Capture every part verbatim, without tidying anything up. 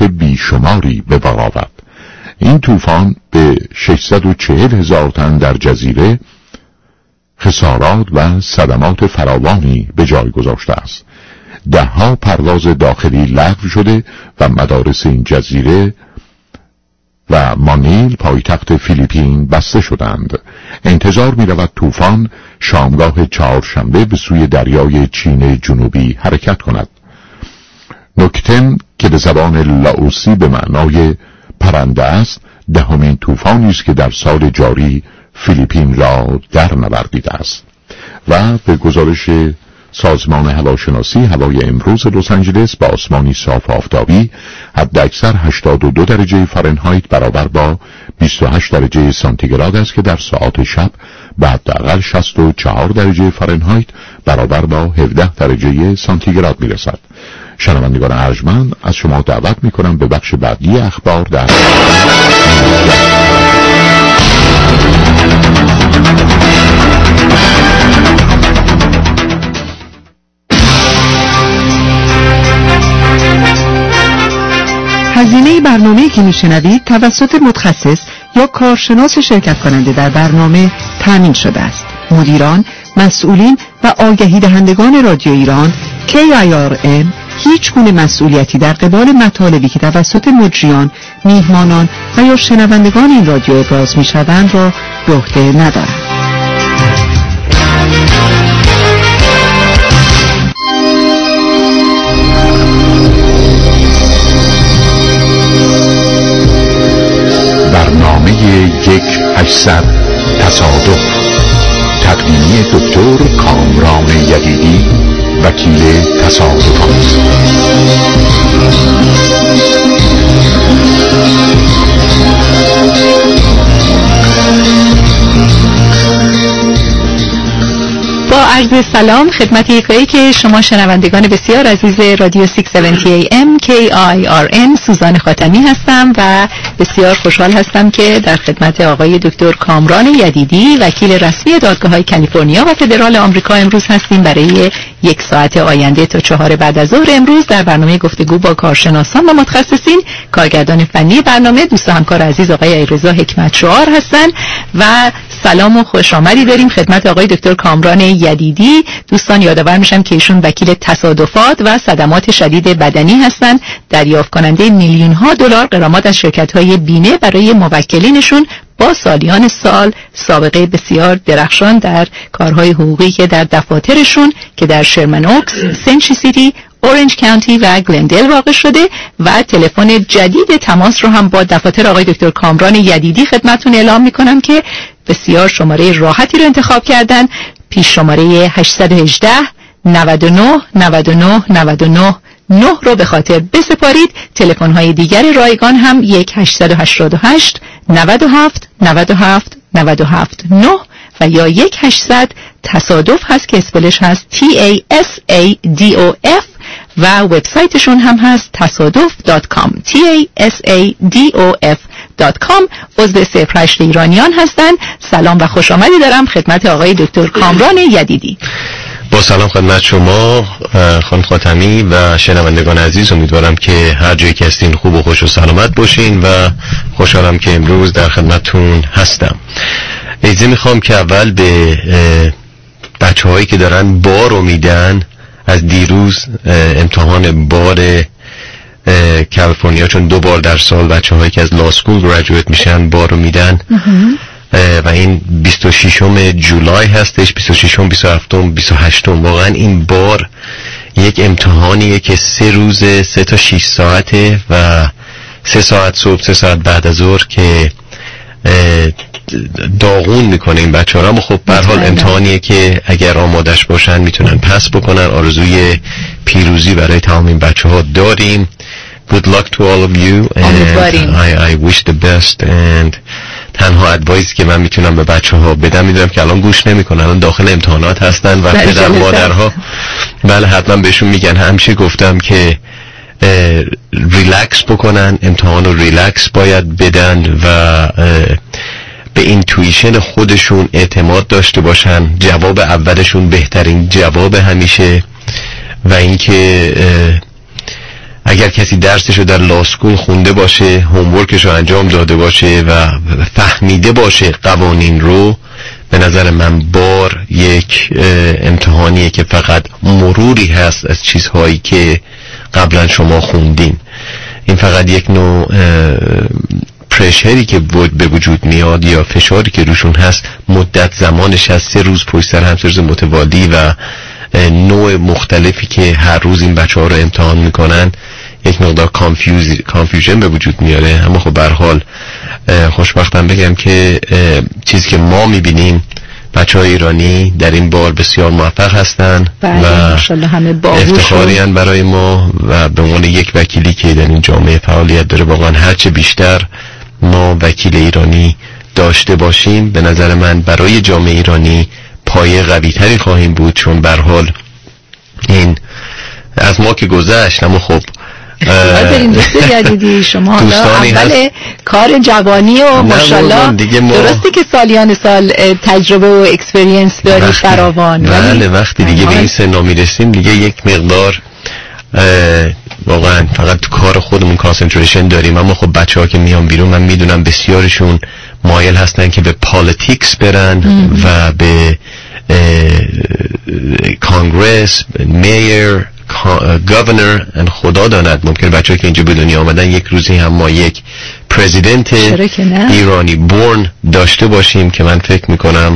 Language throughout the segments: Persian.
خسارات بیشماری به بار آورد. این طوفان به ششصد و چهل هزار تن در جزیره خسارات و صدمات فراوانی به جای گذاشته است. دهها پرواز داخلی لغو شده و مدارس این جزیره و مانیل پایتخت فیلیپین بسته شدند. انتظار می رود طوفان شامگاه چهارشنبه به سوی دریای چین جنوبی حرکت کند. نوکتن که به زبان لاوسی به معنای پرنده است، دهمین طوفانی است که در سال جاری فیلیپین را در نوردیده است. و به گزارش سازمان هواشناسی، هوای امروز لس آنجلس با آسمانی صاف آفتابی، حداکثر هشتاد و دو درجه فارنهایت برابر با بیست و هشت درجه سانتیگراد است که در ساعات شب به حداقل شصت و چهار درجه فارنهایت برابر با هفده درجه سانتیگراد میرسد. شنوندگان ارجمند، از شما دعوت میکنم به بخش بعدی اخبار در هزینه برنامه‌ای که میشنوید توسط متخصص یا کارشناس شرکت کننده در برنامه تامین شده است. مدیران، مسئولین و آگهی دهندگان رادیو ایران کی آی آر ام هیچ گونه مسئولیتی در قبال مطالبی که توسط مجریان، میهمانان و یا شنوندگان این رادیو ابراز میشوند را به عهده ندارد. برنامه یک هشتصد تصادف، تقدیمی دکتر کامران یدیدی، وکیل تصادفات. با عرض سلام خدمت یکایی که شما شنوندگان بسیار عزیز رادیو ششصد و هفتاد ای ام کی آی آر ام، سوزان خاتمی هستم و بسیار خوشحال هستم که در خدمت آقای دکتر کامران یدیدی، وکیل رسمی دادگاه‌های کالیفرنیا و فدرال آمریکا امروز هستیم برای یک ساعت آینده تا چهار بعد از ظهر امروز در برنامه گفتگو با کارشناسان و متخصصین. کارگردان فنی برنامه دوست و همکار عزیز آقای علیرضا حکمت شعار هستند و سلام و خوش آمدی داریم خدمت آقای دکتر کامران یدیدی. دوستان یادآور میشم که ایشون وکیل تصادفات و صدمات شدید بدنی هستند، دریافت کننده میلیون ها دلار غرامت از شرکت های بیمه برای موکلینشون، با سالیان سال سابقه بسیار درخشان در کارهای حقوقی که در دفاترشون که در شرمن اوکس، سنچی سیتی، اورنج کانتی و گلندل واقع شده. و تلفن جدید تماس رو هم با دفاتر آقای دکتر کامران یدیدی خدمتتون اعلام میکنم که بسیار شماره راحتی رو انتخاب کردن. پیش شماره هشت یک هشت نود و نه نود و نه نود و نه نه رو به خاطر بسپارید. تلفن های دیگر رایگان هم یک هشت هشت هشت نود و هفت نود و هفت نود و هفت نه و یا یک هشتصد تصادف هست که اسپلش هست تی ای اس ای دی او اف و وبسایتشون هم هست تصادف دات کام تی ای اس ای دی او اف دات کام. عضو صفر هشت ایرانیان هستن. سلام و خوش آمدی دارم خدمت آقای دکتر کامران یدیدی. با سلام خدمت شما خانم خاتمی و شنوندگان عزیز، امیدوارم که هر جایی که هستین خوب و خوش و سلامت باشین و خوشحالم که امروز در خدمتتون هستم. اجازه میخوام که اول به بچه هایی که دارن بار رو میدن، از دیروز امتحان بار کالیفرنیا، چون دو بار در سال بچه هایی که از لاسکول گریجویت میشن بار رو میدن و این بیست و ششم جولای هستش، بیست و ششم، بیست و هفتم، بیست و هشتم. واقعا این بار یک امتحانیه که سه روز، سه تا شش ساعته و سه ساعت صبح، سه ساعت بعد از ظهر که داغون میکنه این بچه ها. اما خب به هر حال امتحانیه که اگر آمادش باشن میتونن پس بکنن. آرزوی پیروزی برای تمام این بچه ها داریم. Good luck to all of you and I, I wish the best. and تنها ادوایس که من میتونم به بچه ها بدم، میدونم که الان گوش نمیکنن، الان داخل امتحانات هستن و پدر مادرها بله حتما بهشون میگن. همیشه گفتم که ریلکس بکنن، امتحان رو ریلکس باید بدن و به اینتویشن خودشون اعتماد داشته باشن. جواب اولشون بهترین جواب همیشه و اینکه اگر کسی درسشو در لاسکول خونده باشه، هومورکشو انجام داده باشه و فهمیده باشه قوانین رو، به نظر من بار یک امتحانیه که فقط مروری هست از چیزهایی که قبلا شما خوندین. این فقط یک نوع پرشری که به وجود میاد یا فشاری که روشون هست، مدت زمانش هست، سه روز پشت سر هم، سه روز متوالی و نوع مختلفی که هر روز این بچه ها رو امتحان میکنن، یک مقدار کانفیوژن به وجود میاره. اما خب به هر حال خوشبختم بگم که چیزی که ما میبینیم بچه های ایرانی در این بار بسیار موفق هستن و افتخاری هستند برای ما و به عنوان یک وکیلی که در این جامعه فعالیت داره، واقعا هرچه بیشتر ما وکیل ایرانی داشته باشیم به نظر من برای جامعه ایرانی پایه قوی تری خواهیم بود، چون به هر حال این از ما که گذشت. اما خب برین رسته جدیدی شما اول کار جوانی و ماشاءالله درسته که سالیان سال تجربه و اکسپریانس دارید فراوان، بله وقتی دیگه به این سن میرسیم دیگه یک مقدار واقعا فقط تو کار خودمون کانسنتریشن داریم. اما خب بچه ها که میان بیرون من میدونم بسیارشون مایل هستن که به پالیتیکس برن ام. و به کانگرس، میر، گورنر، خدا داند ممکن بچه‌ها که اینجا به دنیا آمدن یک روزی هم ما یک پرزیدنت ایرانی بورن داشته باشیم که من فکر میکنم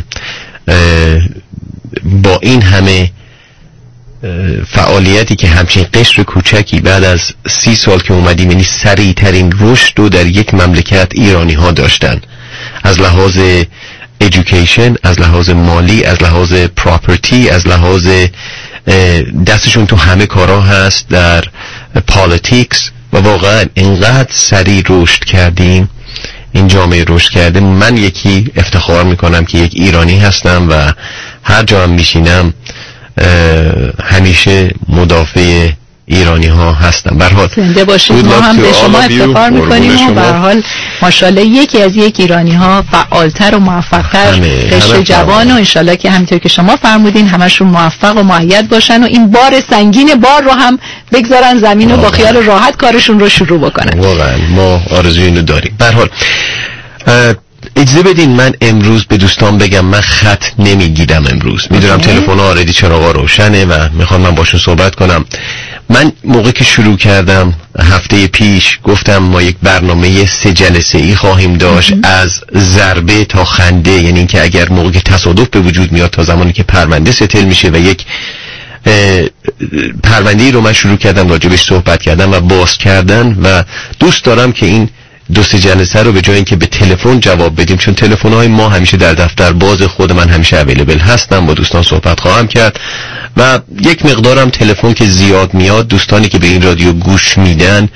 با این همه فعالیتی که همچین قشر کوچکی بعد از سی سال که اومدیم، یعنی سریع ترین رشد رو در یک مملکت ایرانی ها داشتن، از لحاظ ایژوکیشن، از لحاظ مالی، از لحاظ پراپرتی، از لحاظ دستشون تو همه کارا هست، در پالیتیکس، و واقعا اینقدر سریع رشد کردیم، این جامعه رشد کرده. من یکی افتخار میکنم که یک ایرانی هستم و هر جا هم میشینم همیشه مدافع ایرانی ها هستم. به هر حال زنده باشید، ما هم به شما افتخار میکنیم و به هر حال ماشاءالله یکی از یک ایرانی ها فعالتر و موفقتر، قشر جوان، و انشالله که همینطور که شما فرمودین همشون موفق و مؤید باشن و این بار سنگین بار رو هم بگذارن زمین و با خیال راحت کارشون رو شروع بکنن. واقعا ما آرزوی اینو داریم. به هر حال اجازه بدین من امروز به دوستان بگم من خط نمیگیرم امروز. میدونم تلفن ها آردی چراغا روشنه و میخوام من باشون صحبت کنم. من موقع که شروع کردم هفته پیش گفتم ما یک برنامه سه جلسه ای خواهیم داشت، از ضربه تا خنده، یعنی اینکه اگر موقع که تصادف به وجود میاد تا زمانی که پرونده ستل میشه، و یک پرونده ای رو من شروع کردم راجبش صحبت کردم و باز کردن، و دوست دارم که این دو سه جلسه رو به جای اینکه به تلفن جواب بدیم، چون تلفن‌های ما همیشه در دفتر باز، خود من همیشه اویلیبل هستم، با دوستان صحبت خواهم کرد و یک مقدارم تلفن که زیاد میاد، دوستانی که به این رادیو گوش میدن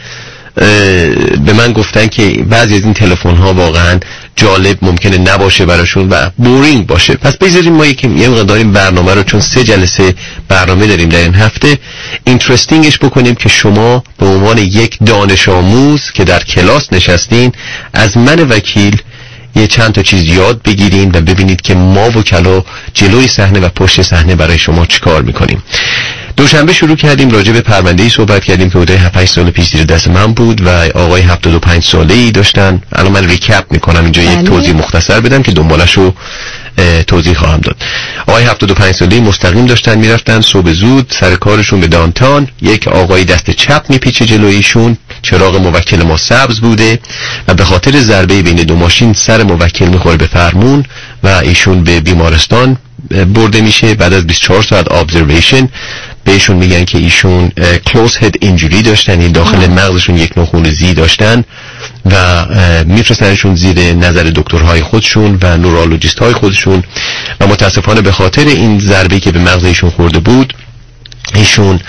به من گفتن که بعضی از این تلفن‌ها واقعا جالب ممکنه نباشه براشون و بورینگ باشه، پس بذاریم ما یک یه مقدار این برنامه رو، چون سه جلسه برنامه داریم در این هفته، اینترستینگش بکنیم که شما به عنوان یک دانش آموز که در کلاس نشستین از من وکیل یه چند تا چیز یاد بگیرین و ببینید که ما وکلا جلوی صحنه و پشت صحنه برای شما چیکار میکنیم. دوشنبه شروع کردیم راجع به پرونده‌ای صحبت کردیم که حدود هفت هشت سال پیش زیر دست من بود و آقای هفتاد و پنج ساله‌ای داشتن. الان من ریکپ میکنم اینجا بله. یک توضیح مختصر بدم که دنبالشو توضیح خواهم داد. آقای هفتاد و پنج ساله‌ای مستقیم داشتن میرفتن صبح زود سر کارشون به دانتان، یک آقای دست چپ میپیچه جلویشون، چراغ موکل ما سبز بوده و به خاطر ضربه بین دو ماشین سر موکل میخوره به فرمون و ایشون به بیمارستان برده میشه. بعد از بیست و چهار ساعت ابزرویشن بهشون میگن که ایشون کلوز هد اینجوری داشتن، این داخل مغزشون یک نوع خونریزی داشتن و میفرستنشون زیر نظر دکترهای خودشون و نورولوژیست های خودشون و متاسفانه به خاطر این ضربه که به مغز ایشون خورده بود ایشون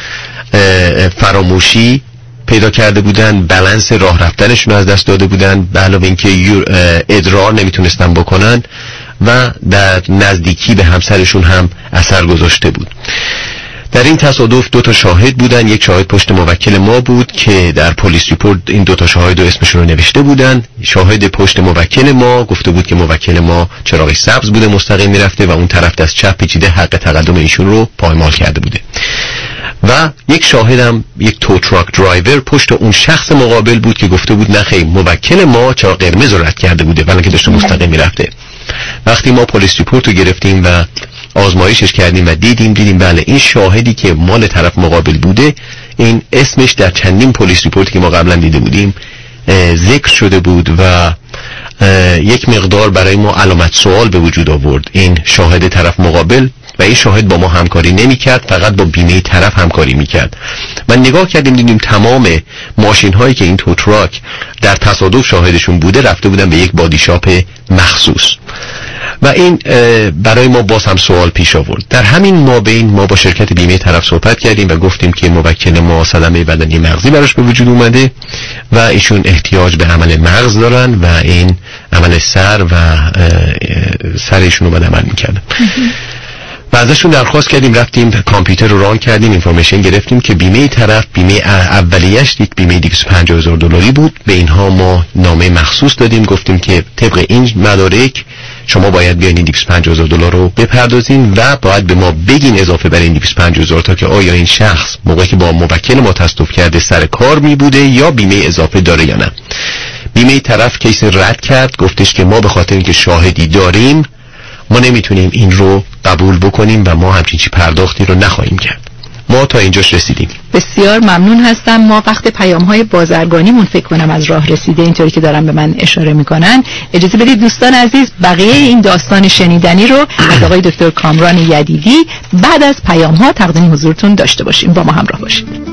فراموشی پیدا کرده بودن، بالانس راه رفتنشون از دست داده بودن، به علاوه اینکه ادرار نمیتونستن بکنن و در نزدیکی به همسرشون هم اثر گذاشته بود. در این تصادف دو تا شاهد بودن، یک شاهد پشت موکل ما بود که در پلیس ریپورت این دو تا شاهد و اسمشون رو نوشته بودن. شاهد پشت موکل ما گفته بود که موکل ما چراغش سبز بوده مستقیم میرفته و اون طرف دست چپ پیچیده حق تقدم ایشون رو پایمال کرده بوده و یک شاهدم یک تو تراک درایور پشت اون شخص مقابل بود که گفته بود نه خیر موکل ما چرا قرمز رو رد کرده بوده ولی که داشته مستقیم میرفته. وقتی ما پلیس ریپورت رو گرفتیم و آزمایشش کردیم و دیدیم دیدیم بله این شاهدی که مال طرف مقابل بوده این اسمش در چندین پلیس ریپورتی که ما قبلا دیده بودیم ذکر شده بود و یک مقدار برای ما علامت سوال به وجود آورد. این شاهد طرف مقابل و این شاهد با ما همکاری نمی کرد، فقط با بیمه طرف همکاری می کرد. من نگاه کردیم دیدیم تمام ماشین هایی که این تو تراک در تصادف شاهدشون بوده رفته بودن به یک بادی شاپ مخصوص و این برای ما باز هم سوال پیش آورد. در همین مابین ما با شرکت بیمه طرف صحبت کردیم و گفتیم که موکل ما صدمه بدنی مغزی براش به وجود اومده و ایشون احتیاج به عمل مغز دارن و این عمل سر و سر ایشون رو باید عمل میکرد. و ازشون درخواست کردیم، رفتیم کامپیوتر رو ران کردیم، اینفورمیشن گرفتیم که بیمه طرف بیمه اولیش یک بیمه دویست و پنجاه هزار دلاری بود. به اینها ما نامه مخصوص دادیم، گفتیم که طبق این مدارک شما باید بیاین این دویست و پنجاه هزار دلار رو بپردازین و باید به ما بگین اضافه بر این دویست و پنجاه هزار تا که آیا این شخص موقعی که با موکل ما تصادف کرده سر کار می بوده یا بیمه اضافه داره یا نه. بیمه طرف کیس رد کرد، گفتش که ما به خاطر اینکه شاهدی داریم ما نمیتونیم این رو قبول بکنیم و ما همچین چی پرداختی رو نخواهیم کرد. ما تا اینجاش رسیدیم. بسیار ممنون هستم. ما وقت پیام‌های بازرگانیمون فکر کنم از راه رسیده، اینطوری که دارن به من اشاره میکنن. اجازه بدید دوستان عزیز بقیه این داستان شنیدنی رو از آقای دکتر کامران یدیدی بعد از پیام‌ها تقدیم حضورتون داشته باشیم. با ما همراه باشید.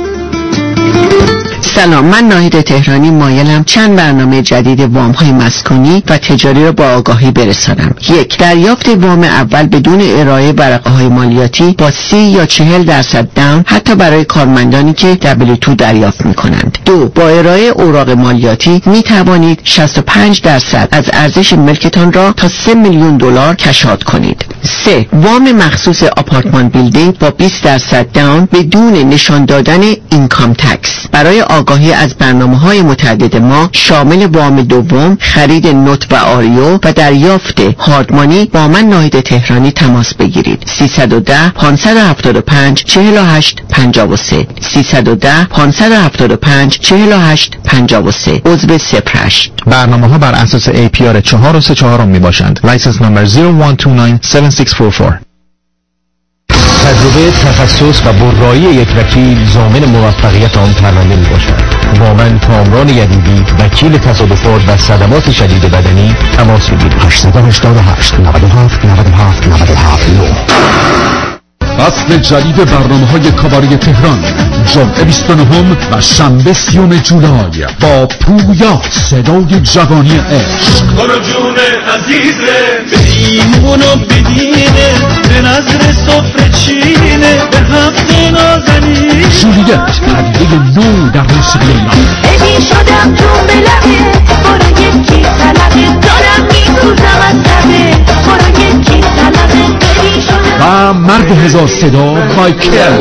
سلام، من ناهید تهرانی مایلم چند برنامه جدید وام‌های مسکونی و تجاری را با آگاهی برسانم. یک، دریافت وام اول بدون ارائه ورقه‌های مالیاتی با سی یا چهل درصد داون حتی برای کارمندانی که دبلیو تو دریافت می‌کنند. دو، با ارائه اوراق مالیاتی می توانید شصت و پنج درصد از ارزش ملکتان را تا سه میلیون دلار کشات کنید. سه، وام مخصوص آپارتمان بیلدینگ با بیست درصد داون بدون نشان دادن اینکام تکس. برای آگاهی از برنامه‌های متعدد ما شامل وام دوم، خرید نوت و آریو و دریافت هاردمانی با من ناهید تهرانی تماس بگیرید. سیصد و ده پانصد و هفتاد و پنج چهل و هشت پنجاه و سه سیصد و ده پانصد و هفتاد و پنج چهل و هشت پنجاه و سه عضو صفر هشت. برنامه‌ها بر اساس ای پی آر چهار و سه چهارم می باشند. لایسنس نمبر صفر یک دو نه هفت شش چهار چهار. تجربه، تخصص و برایی یک وکیل ضامن موفقیت آن پرونده می باشد. با من کامران یدیدی وکیل تصادفات و صدمات شدید بدنی تماس بگیرید. هشت هشت هشت نه هفت نه هفت نه هفت نه. فصل جدید برنامه‌های کاباره تهران جمعه بیست و نه و شنبه سیوم جولای با پویا صدای جوانی عشق. برو جون عزیزه بیمونو بدینه به نظر صفر چینه به حق نازنی جولیت پدیده نو در موسیقی ایران. ببین شدم جون بلمه برو یکی سلمه دارم میسوزم از تبه برو یکی سلمه ببین شدم و مرد هزار صدا مایکل.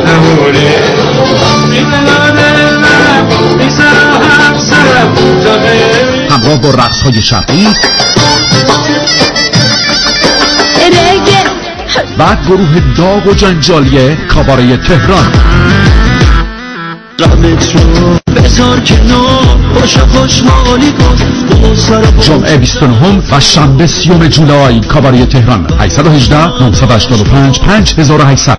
همراه با رقص‌های شرقی و گروه داغ و جنجالی کاباره تهران. جمعه بیست و نه و شنبه سیوم جولای کاباره تهران. هشت یک هشت نه هشت پنج پنج هزار و هشتصد.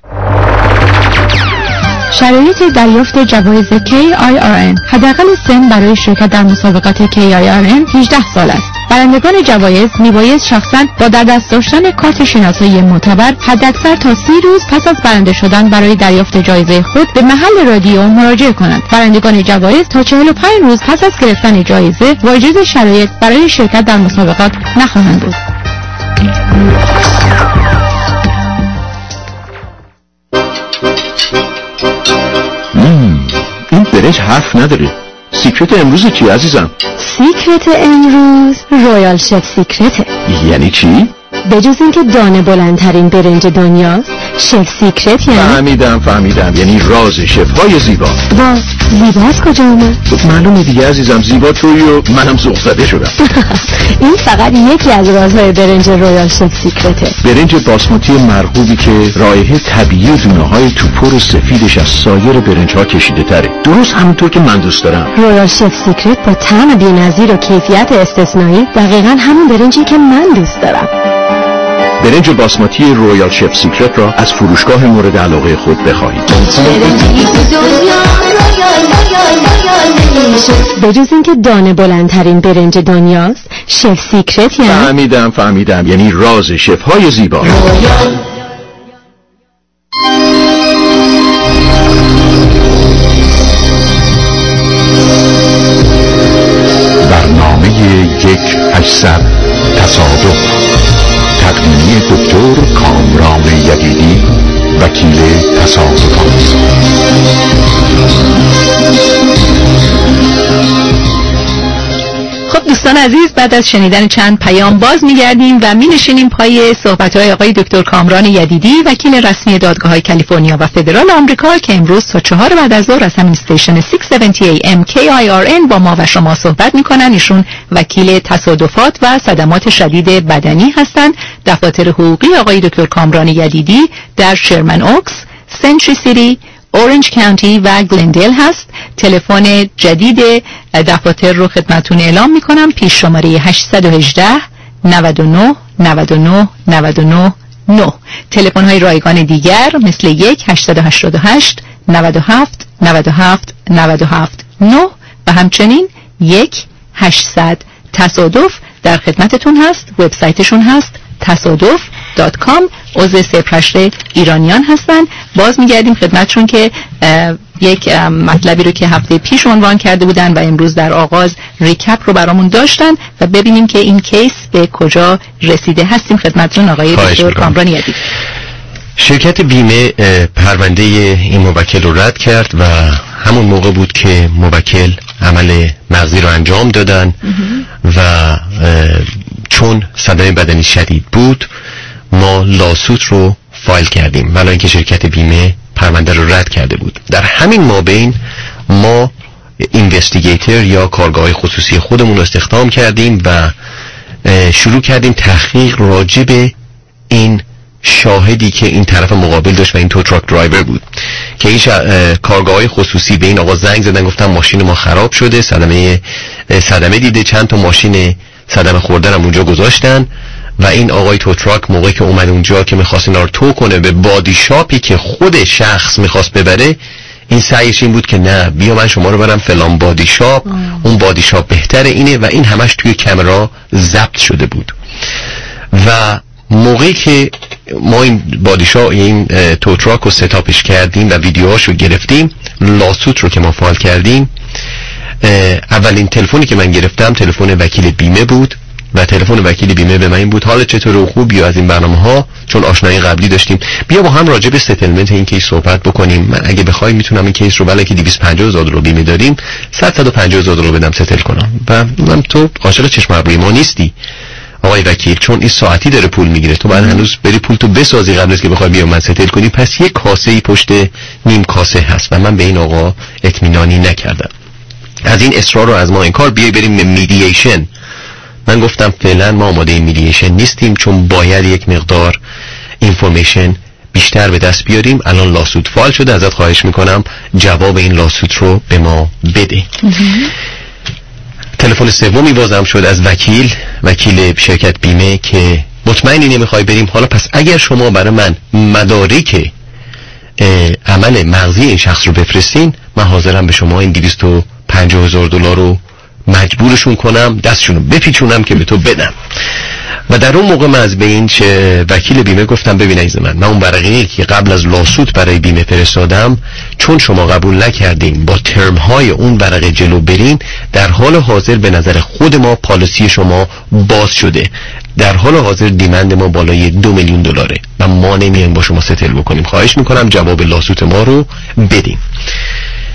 شرایط دریافت جوایز کی آی آر ان. حداقل سن برای شرکت در مسابقات کی آی آر ان هجده سال است. برندگان جوایز میباید شخصاً با در دست داشتن کارت شناسایی معتبر حداکثر تا سی روز پس از برنده شدن برای دریافت جایزه خود به محل رادیو مراجعه کنند. برندگان جوایز تا چهل و پنج روز پس از گرفتن جایزه واجد شرایط برای شرکت در مسابقات نخواهند بود. این برنج حرف نداره. سیکرت امروز چی عزیزم؟ سیکرت امروز رویال شف سیکرته. یعنی چی؟ به جز اینکه دانه بلندترین برنج دنیاست، شف سیکرت یعنی؟ فهمیدم فهمیدم یعنی راز شفای زیبا. با زیبا از کجا اومد؟ معلومه دیگه عزیزم، زیبا تویی و منم ذوق زده شدم. این فقط یکی از رازهای برنج رویال شف سیکرته. برنج باسماتی مرغوبی که رایحه طبیعی و دونه‌های توپر و سفیدش از سایر برنج‌ها کشیده تره، درست همونطور که من دوست دارم. رویال شف سیکرت با طعم بی‌نظیر و کیفیت استثنایی دقیقاً همون برنجی که من دوست دارم. برنج باسماتی رویال شف سیکرت را از فروشگاه مورد علاقه خود بخواهید. بجز اینکه دانه بلندترین برنج دنیاست، شف سیکرت یعنی؟ فهمیدم فهمیدم یعنی راز شفای زیبا. برنامه یک هشتصد تصادف، تقدیمی دکتر کامران یدیدی، وکیل تصادفات. خب دوستان عزیز، بعد از شنیدن چند پیام باز میگردیم و مینشینیم پای صحبت‌های آقای دکتر کامران یدیدی، وکیل رسمی دادگاه‌های کالیفرنیا و فدرال آمریکا که امروز تا چهار بعد از ظهر از همین استیشن ششصد و هفتاد ای ام کی آی آر ان با ما و شما صحبت میکنن. ایشون وکیل تصادفات و صدمات شدید بدنی هستند. دفاتر حقوقی آقای دکتر کامران یدیدی در شرمن اوکس، سنتری سیتی، اورنج کانتی و گلندیل هست. تلفن جدید دفاتر رو خدمتتون اعلام میکنم. پیش شماره هشت یک هشت نود و نه نود و نه نود و نه نه. تلفن های رایگان دیگر مثل یک هشتصد و هشتاد و هشت نود و هفت نود و هفت نود و هفت نه و همچنین یک هشتصد تصادف در خدمتتون هست. وبسایتشون هست تصادف دات کام. عضو سپرشت ایرانیان هستن. باز میگردیم خدمتشون که یک مطلبی رو که هفته پیش عنوان کرده بودن و امروز در آغاز ریکپ رو برامون داشتن و ببینیم که این کیس به کجا رسیده. هستیم خدمتتون آقای دکتر کامران یدیدی. شرکت بیمه پرونده این موکل رو رد کرد و همون موقع بود که موکل عمل مغزی رو انجام دادن و چون صدمه بدنی شدید بود ما لاسوت رو فایل کردیم ولی اینکه شرکت بیمه پرونده رو رد کرده بود. در همین مابین ما اینوستیگیتر یا کارگاه خصوصی خودمون رو استخدام کردیم و شروع کردیم تحقیق راجع به این شاهدی که این طرف مقابل داشت و این تو تراک درایور بود که این کارگاه خصوصی به این آقا زنگ زدن، گفتن ماشین ما خراب شده، صدمه صدمه دیده، چند تا ماشین صدمه خورده هم اونجا گذاشتن و این آقای تو تراک موقعی که اومد اونجا که می‌خواست اینا رو تو کنه به بادی شاپی که خود شخص می‌خواست ببره، این سعیش این بود که نه بیا من شما رو برم فلان بادی شاپ، اون بادی شاپ بهتره اینه و این همش توی کامera ضبط شده بود. و موقعی که ما این بادی شاپ این تو تراک رو ستاپش کردیم و ویدیوهاشو گرفتیم، لاسوت رو که ما فایل کردیم، اولین تلفنی که من گرفتم تلفن وکیل بیمه بود و تلفن وکیل بیمه به من این بود حال چطور خوب بیا از این برنامه ها، چون آشنایی قبلی داشتیم بیا با هم راجع به ستلمنت این کیس صحبت بکنیم. من اگه بخوای میتونم این کیس رو ولی که دویست و پنجاه هزار دلار بیمه داریم صد و پنجاه هزار دلار بدم ستل کنم. و من تو عاشق چشم ابروی ما نیستی آقای وکیل، چون این ساعتی داره پول میگیره، تو بعد هنوز بری پول تو بسازی قبل از که بخوای بیا من ستل کنی، پس یک کاسه ای پشت نیم کاسه هست و من به این آقا اطمینانی نکردم. از این اصرار رو از ما انکار بیای بریم میدییشن. من گفتم فعلا ما آماده میدییشن نیستیم چون باید یک مقدار اینفورمیشن بیشتر به دست بیاریم. الان لاسوت فایل شده، ازت خواهش میکنم جواب این لاسوت رو به ما بده. تلفن سومی بازم شد از وکیل وکیل شرکت بیمه که مطمئنی نمیخوای بریم، حالا پس اگر شما برای من مدارک عمل مغزی این شخص رو بفرستین من حاضرم به شما این دویست و پنجاه هزار دلار رو مجبورشون کنم دستشون رو بپیچونم که به تو بدم. و در اون موقع من از به این وکیل بیمه گفتم ببین عزیز من، من اون ورقه‌ای که قبل از لاسوت برای بیمه فرستادم چون شما قبول نکردین با ترم های اون ورقه جلو برین، در حال حاضر به نظر خود ما پالیسی شما باز شده، در حال حاضر دیمند ما بالای دو میلیون دلاره و ما نمیایم با شما ستل بکنیم، خواهش میکنم جواب لاسوت ما رو بدین.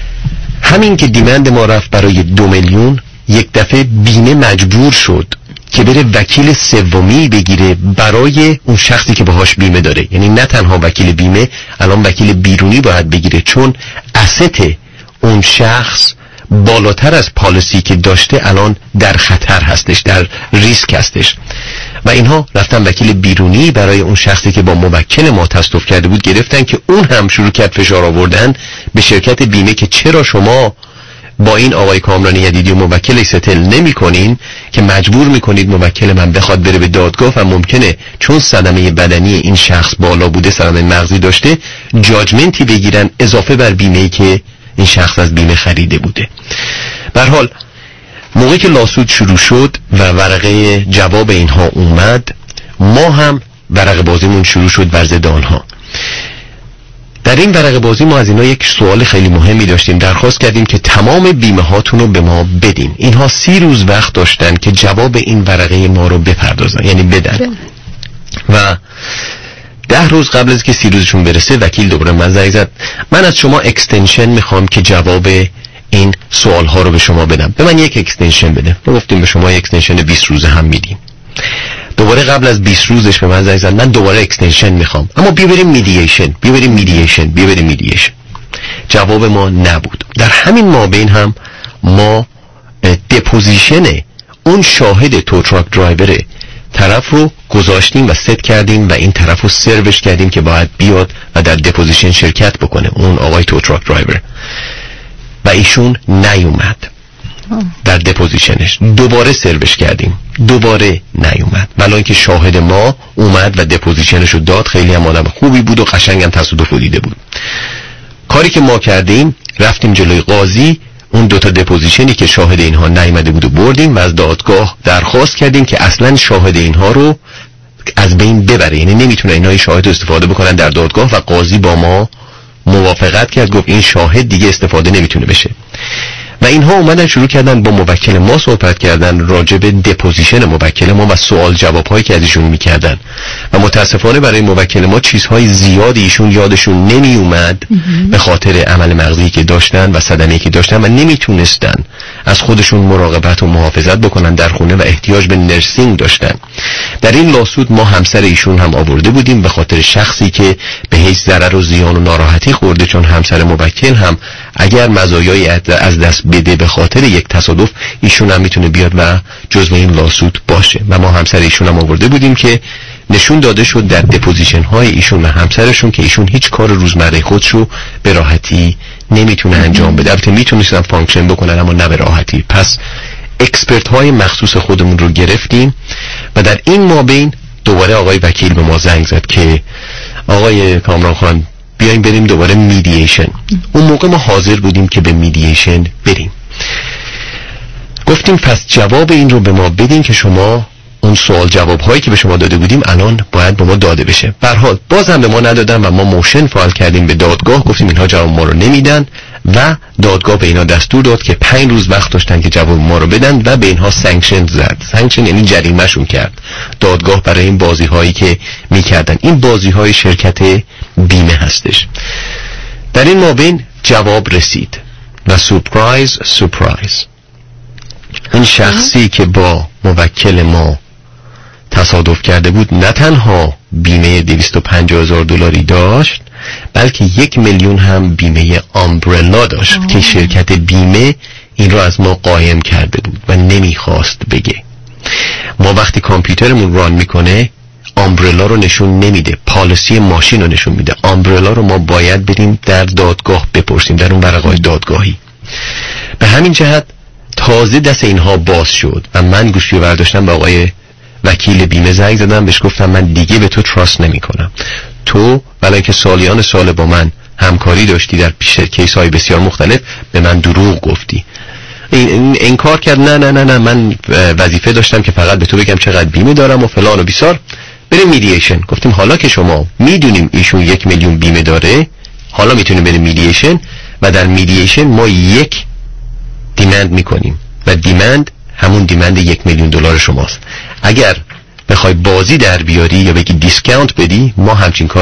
همین که دیمند ما رفت برای دو میلیون، یک دفعه بیمه مجبور شد که بره وکیل سومی بگیره برای اون شخصی که باهاش بیمه داره. یعنی نه تنها وکیل بیمه، الان وکیل بیرونی باید بگیره، چون asset اون شخص بالاتر از پالیسی که داشته الان در خطر هستش، در ریسک هستش. و اینها رفتن وکیل بیرونی برای اون شخصی که با موکل ما تصادف کرده بود گرفتن که اون هم شروع کرد فشار آوردن به شرکت بیمه که چرا شما با این آقای کامران یدیدی و موکلش ستل نمی کنین که مجبور میکنید موکل من بخواد بره به دادگاه و ممکنه چون صدمه بدنی این شخص بالا بوده، صدمه مغزی داشته، جاجمنتی بگیرن اضافه بر بیمه‌ای که این شخص از بیمه خریده بوده. به هر حال موقعی که لاسود شروع شد و ورقه جواب اینها اومد، ما هم ورقه بازیمون شروع شد بر ضد آنها. در این ورقه بازی ما از اینا یک سوال خیلی مهمی داشتیم. درخواست کردیم که تمام بیمه هاتون رو به ما بدین. اینها سی روز وقت داشتن که جواب این ورقه ما رو بپردازن، یعنی بدن. و ده روز قبل از که سی روزشون برسه وکیل دوباره من زنگ زد، من از شما اکستنشن میخوام که جواب این سوال ها رو به شما بدم، به من یک اکستنشن بده. ما گفتیم به شما یک اکستنشن بیست روزه هم میدیم. دوباره قبل از بیست روزش به من زنگ زد، من دوباره اکستنشن میخوام، اما بیا بریم میدییشن، بیا بریم میدییشن، بیا بریم میدییشن. جواب ما نبود. در همین مابین هم ما دپوزیشن اون شاهد تو تراک درایور طرف رو گذاشتیم و ست کردیم و این طرف رو سروش کردیم که باید بیاد و در دپوزیشن شرکت بکنه، اون آقای تو تراک درایور، و ایشون نیومد در دپوزیشنش. دوباره سروش کردیم، دوباره نیومد، ولی اینکه شاهد ما اومد و دپوزیشنش رو داد. خیلی هم آدم خوبی بود و قشنگم تصادف دیده بود. کاری که ما کردیم، رفتیم جلوی قاضی، اون دوتا دپوزیشنی که شاهد اینها نیامده بود و بردیم و از دادگاه درخواست کردیم که اصلا شاهد اینها رو از بین ببره، یعنی نمیتونه اینها شاهد استفاده بکنن در دادگاه. و قاضی با ما موافقت کرد، گفت این شاهد دیگه استفاده نمیتونه بشه. و اینها اومدن شروع کردن با موکل ما صحبت کردن راجع به دپوزیشن موکل ما و سوال جواب هایی که ازشون میکردن. و متاسفانه برای موکل ما چیزهای زیادی ایشون یادشون نمی اومد به خاطر عمل مغزی که داشتن و صدمه‌ای که داشتن و نمیتونستن از خودشون مراقبت و محافظت بکنن در خونه و احتیاج به نرسینگ داشتن. در این لاسود ما همسر ایشون هم آورده بودیم به خاطر شخصی که به هیچ ضرر و زیان و ناراحتی خورده، چون همسر موکل هم اگر مزایای از دست بده به خاطر یک تصادف، ایشون هم میتونه بیاد و جزو این لاسود باشه. و ما همسر ایشون هم آورده بودیم که نشون داده شد در دپوزیشن های ایشون و همسرشون که ایشون هیچ کار روزمره خودشو به راحتی نمیتونه انجام بده. البته میتونستن فانکشن بکنن اما نه به راحتی. پس اکسپرت های مخصوص خودمون رو گرفتیم و در این مابین دوباره آقای وکیل به ما زنگ زد که آقای کامران خان بیایم بریم دوباره میدییشن. اون موقع ما حاضر بودیم که به میدییشن بریم. گفتیم پس جواب این رو به ما بدین که شما اون سوال جواب هایی که به شما داده بودیم الان باید به ما داده بشه. به هر حال بازم به ما ندادن و ما موشن فایل کردیم به دادگاه، گفتیم اینها جواب ما رو نمیدن و دادگاه به اینا دستور داد که پنج روز وقت داشتن که جواب ما رو بدن و به اینها سانکشن زد. سانکشن یعنی جریمه شون کرد دادگاه برای این بازی هایی که میکردن. این بازی های شرکت بیمه هستش. در این مابین جواب رسید و سورپرایز سورپرایز این شخصی که با موکل ما تصادف کرده بود نه تنها بیمه دویست و پنجاه هزار دلاری داشت، بلکه یک میلیون هم بیمه آمبرلا داشت آه. که شرکت بیمه این رو از ما قایم کرده بود و نمیخواست بگه. ما وقتی کامپیوترمون ران میکنه آمبرلا رو نشون نمیده، پالیسی ماشین رو نشون میده. آمبرلا رو ما باید بریم در دادگاه بپرسیم، در اون ورقه‌های دادگاهی. به همین جهت تازه دست اینها باز شد و من گوشی رو برداشتم به آقای وکیل بیمه زنگ زدم، بهش گفتم من دیگه به تو تراست نمی کنم. تو ولی که سالیان سال با من همکاری داشتی در پیش کیس های بسیار مختلف، به من دروغ گفتی. این انکار کرد نه نه نه نه من وظیفه داشتم که فقط به تو بگم چقدر بیمه دارم و فلان و بیسار. بریم میدییشن. گفتیم حالا که شما میدونیم ایشون یک میلیون بیمه داره، حالا میتونیم بریم میدییشن و در میدییشن ما یک دیمند میکنیم و دیمند همون دیمند یک میلیون دلار شماست. اگر بخوای بازی در بیاری یا بگی دیسکاونت بدی، ما همچین کاری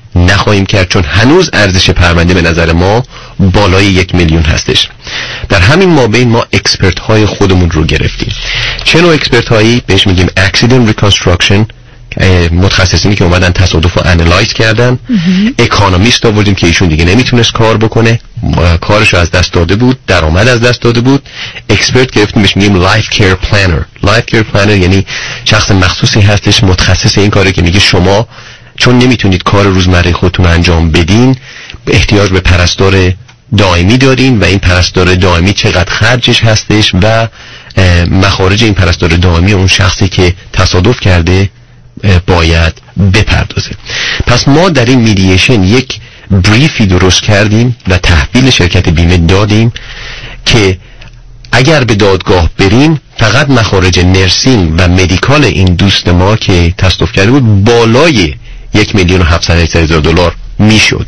نخواهیم کرد، چون هنوز ارزش پرونده به نظر ما بالای یک میلیون هستش. در همین مابین ما اکسپرت های خودمون رو گرفتیم. چه نوع اکسپرت هایی؟ بهش میگیم accident reconstruction، متخصصینی که اومدن تصادف رو انالایز کردن. اکانومیست آوردیم که ایشون دیگه نمیتونست کار بکنه، کارش رو از دست داده بود، درآمد از دست داده بود. اکسپرت گرفتیم بهش میگیم لایف کیر پلنر. لایف کیر پلنر یعنی شخص مخصوصی هستش متخصص این کاره که میگه شما چون نمیتونید کار روزمره خودتون انجام بدین، احتیاج به پرستار دائمی دارین و این پرستار دائمی چقدر خرجش هستش و مخارج این پرستار دائمی اون شخصی که تصادف کرده باید بپردازه. پس ما در این میدییشن یک بریفی درست کردیم و تحویل شرکت بیمه دادیم که اگر به دادگاه بریم فقط مخارج نرسینگ و مدیکال این دوست ما که تصادف کرده بود بالای یک میلیون و هفتصد هزار دلار میشد.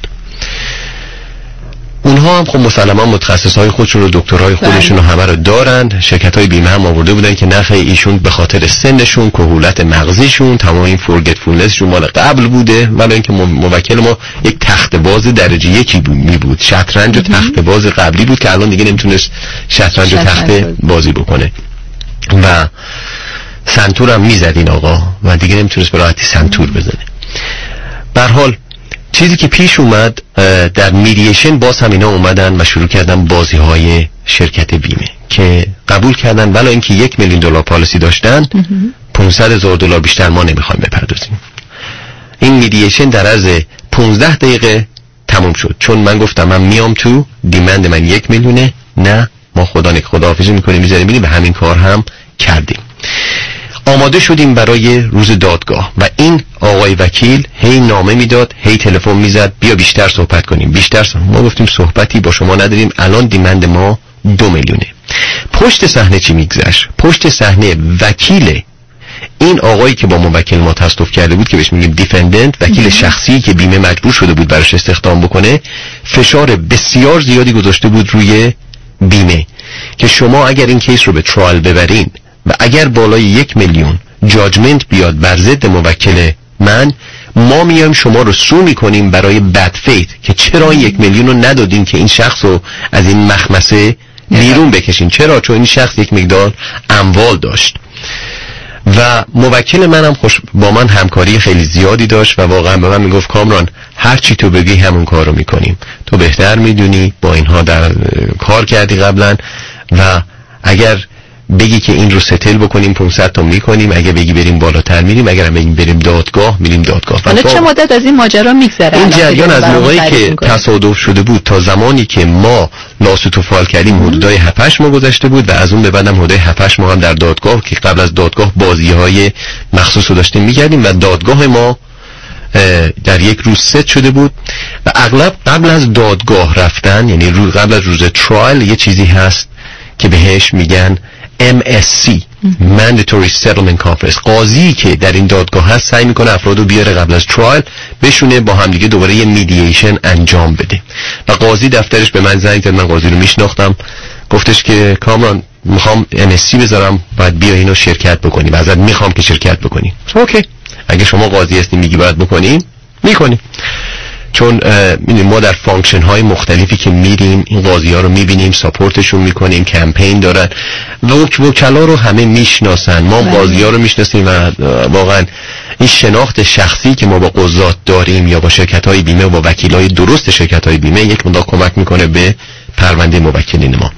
اونها هم خب مسلما متخصصای خودشون و دکترای خودشون رو همه رو دارند. شرکت های بیمه هم آورده بودن که نخ ایشون به خاطر سنشون، کهولت مغزیشون، تمام این فورگتفولنسشون مال قبل بوده، ولی اینکه موکل ما یک تخت باز درجه یکی بود می بود، شطرنج و تخت باز قبلی بود که الان دیگه نمیتونست شطرنج و تخت بازی بکنه و سنتور هم میزد این آقا و دیگه نمیتونست به راحتی سنتور بزنه. به هر حال چیزی که پیش اومد در میدییشن، باز هم اینا اومدن و شروع کردن بازی های شرکت بیمه که قبول کردن ولی اینکه یک میلیون دلار پالیسی داشتن پانصد هزار دلار بیشتر ما نمیخوایم بپردازیم. این میدییشن در عرض پانزده دقیقه تموم شد، چون من گفتم من میام تو، دیمند من یک میلیونه، نه ما خدا نک خداحافظی میکنیم میذاریم میریم و همین کار هم کردیم. آماده شدیم برای روز دادگاه و این آقای وکیل هی نامه میداد، هی تلفن میزد بیا بیشتر صحبت کنیم، بیشتر صحبت. ما گفتیم صحبتی با شما نداریم، الان دیمند ما دو میلیونه. پشت صحنه چی میگذشت؟ پشت صحنه وکیل این آقایی که با موکل ما تصادف کرده بود که بهش میگیم دیفندنت، وکیل شخصی که بیمه مجبور شده بود براش استخدام بکنه، فشار بسیار زیادی گذاشته بود روی بیمه که شما اگر این کیس رو به ترایل ببرین و اگر بالای یک میلیون جاجمنت بیاد بر ضد موکل من، ما میایم شما رو سو میکنیم برای بد فیت که چرا یک میلیون رو ندادین که این شخص رو از این مخمسه بیرون بکشین. چرا؟ چون این شخص یک مقدار اموال داشت و موکل منم خوش با من همکاری خیلی زیادی داشت و واقعا به من میگفت کامران هر چی تو بگی همون کار رو میکنیم، تو بهتر میدونی، با اینها در کار کردی قبلا و اگر بگی که این رو ستل بکنیم پانصد تا میکنیم، اگه بگی بریم بالاتر میریم، اگر هم بگیم بریم دادگاه میریم دادگاه. حالا چه مدت از این ماجرا میگذره؟ این جریان از موقعی که تصادف شده بود تا زمانی که ما لاسوتو فال کردیم حدودای هفت هشت ماه گذشته بود و از اون به بعدم حدودای هفت هشت ماه هم در دادگاه که قبل از دادگاه بازی‌های مخصوص رو داشتیم می‌کردیم و دادگاه ما در یک روز ست شده بود و اغلب قبل از دادگاه رفتن، یعنی روز قبل از روز ترایل، یه چیزی هست که بهش میگن ام اس سی Mandatory Settlement Conference. قاضی که در این دادگاه هست سعی میکنه افرادو بیاره قبل از ترایل بشونه با هم دیگه دوباره یه میدییشن انجام بده و قاضی دفترش به من زنگ زد، من قاضی رو میشناختم، گفتش که کامران میخوام ام اس سی بذارم، باید بیا اینو شرکت بکنیم، ازت میخوام که شرکت بکنیم. اوکی، اگه شما قاضی هستی میگی باید بکنیم میکنیم، چون ما در فانکشن های مختلفی که میریم این قاضی ها رو میبینیم، ساپورتشون میکنیم، کمپین دارن و وکلا رو همه میشناسن، ما قاضی ها رو میشناسیم و واقعا این شناخت شخصی که ما با قضات داریم یا با شرکت های بیمه و با وکیل های درست شرکت های بیمه یک مقدار کمک میکنه به پرونده موکلین ما.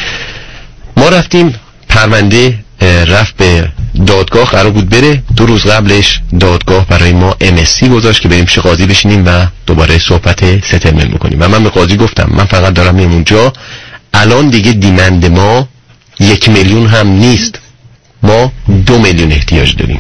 ما رفتیم، پرونده رفت به دادگاه، قرار بود بره، دو روز قبلش دادگاه برای ما ام اس سی گذاشت که بریم پیش قاضی بشینیم و دوباره صحبت ستلمنت بکنیم و من به قاضی گفتم من فقط دارم میام اونجا، الان دیگه دیمند ما یک میلیون هم نیست، ما دو میلیون احتیاج داریم.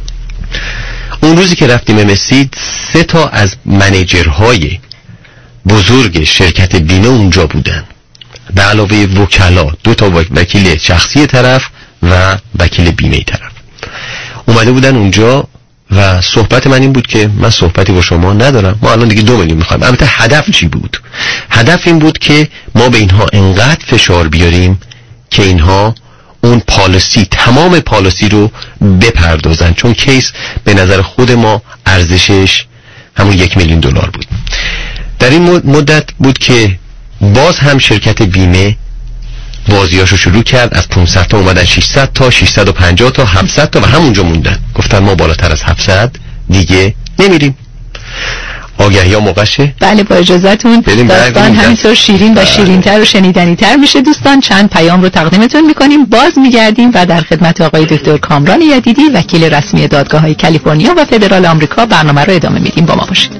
اون روزی که رفتیم ام اس سی، سه تا از منیجرهای بزرگ شرکت بیمه اونجا بودن، به علاوه وکلا، دو تا وکیل شخصی طرف و وکیل بیمه طرف اومده بودن اونجا و صحبت من این بود که من صحبتی با شما ندارم، ما الان دیگه دو میلیون میخوایم. البته هدف چی بود؟ هدف این بود که ما به اینها انقدر فشار بیاریم که اینها اون پالیسی، تمام پالیسی رو بپردازن، چون کیس به نظر خود ما ارزشش همون یک میلیون دلار بود. در این مدت بود که باز هم شرکت بیمه بازیاشو شروع کرد، از پانصد تا اومدن ششصد تا، ششصد و پنجاه تا، هفتصد تا و همونجا موندن. گفتن ما بالاتر از هفتصد دیگه نمیریم. آگهی ها موقعشه؟ بله با اجازتون داستان همینطور شیرین و شیرین‌تر و شنیدنی‌تر میشه. دوستان چند پیام رو تقدیمتون میکنیم، باز میگردیم و در خدمت آقای دکتر کامران یدیدی وکیل رسمی دادگاه‌های کالیفرنیا و فدرال آمریکا برنامه رو ادامه میدیم. با ما باشید.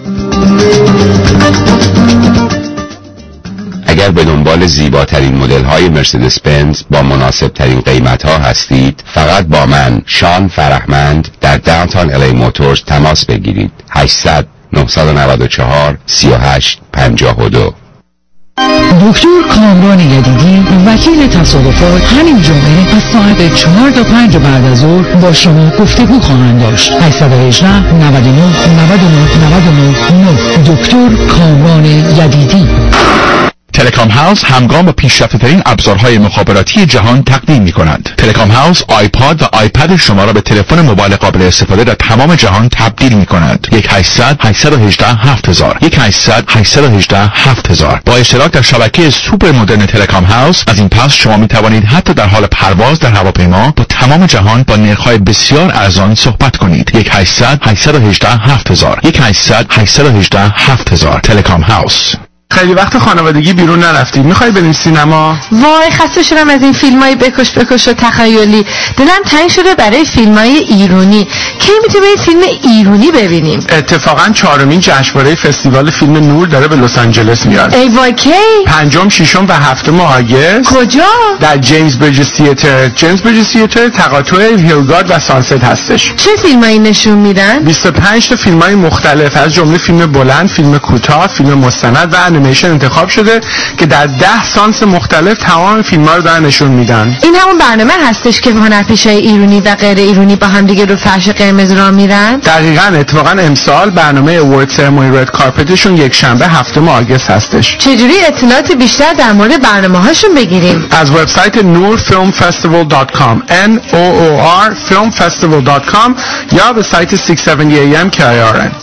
اگر به دنبال زیباترین مدل های مرسدس بنز با مناسب ترین قیمت ها هستید، فقط با من شان فرحمند در داونتاون الی موتورز تماس بگیرید. هشتصد نهصد و نود و چهار سی و هشت پنجاه و دو. دکتر کامران یدیدی وکیل تصادفات همین جمعه از ساعت چهار تا پنج بعد از ظهر با شما گفتگو خواهند داشت. هشتصد و هجده نود و نه نود و نه نود و نه. دکتر کامران یدیدی. تلکام هاوس همگام با پیشرفته‌ترین ابزارهای مخابراتی جهان تقدیم می‌کند. تلکام هاوس آیپاد و آیپد شما را به تلفن موبایل قابل استفاده در تمام جهان تبدیل می‌کند. یک هشتصد هشتصد و هجده هفت هزار یک هشتصد هشتصد و هجده هفت هزار. با اشتراک در شبکه سوپر مدرن تلکام هاوس از این پس شما می‌توانید حتی در حال پرواز در هواپیما با تمام جهان با نرخ‌های بسیار ارزان صحبت کنید. یک هشتصد هشتصد و هجده هفت هزار یک هشتصد هشتصد و هجده هفت هزار. تلکام هاوس. خیلی وقت خانوادگی بیرون نرفتید، میخوای بریم سینما؟ وای خسته شدم از این فیلمای بکش بکش و تخیلی. دلم تنگ شده برای فیلمای ایرانی. کی میتونیم این فیلم ایرانی ببینیم؟ اتفاقا چهارمین جشنواره فستیوال فیلم نور داره به لس آنجلس میاد. ای وای کی؟ پنجم، ششم و هفتم آگوست. کجا؟ در جیمز بریج تئاتر. جیمز بریج تئاتر تقاطع هیلگارد و سانست هستش. چه فیلمایی نشون میدن؟ بیست و پنج تا فیلمای مختلف از جمله فیلم بلند، فیلم کوتاه، فیلم مستند و انیمیشن انتخاب شده که در ده سانس مختلف تمام فیلم‌ها رو دارن نشون میدن. این همون برنامه هستش که هنرپیشه‌های ایرانی و غیر ایرانی با هم دیگه رو فرش قرمز راه میرن؟ دقیقاً. اتفاقاً امسال برنامه اوورد سرمونی رد کارپتشون یک شنبه هفتم آگوست هستش. چجوری اطلاعات بیشتر در مورد برنامه‌هاشون بگیریم؟ از وبسایت نور فیلم فستیوال دات کام ان او او آر فیلم فستیوال دات کام یا به سایت ششصد و هفتاد ای ام کی آی آر ان.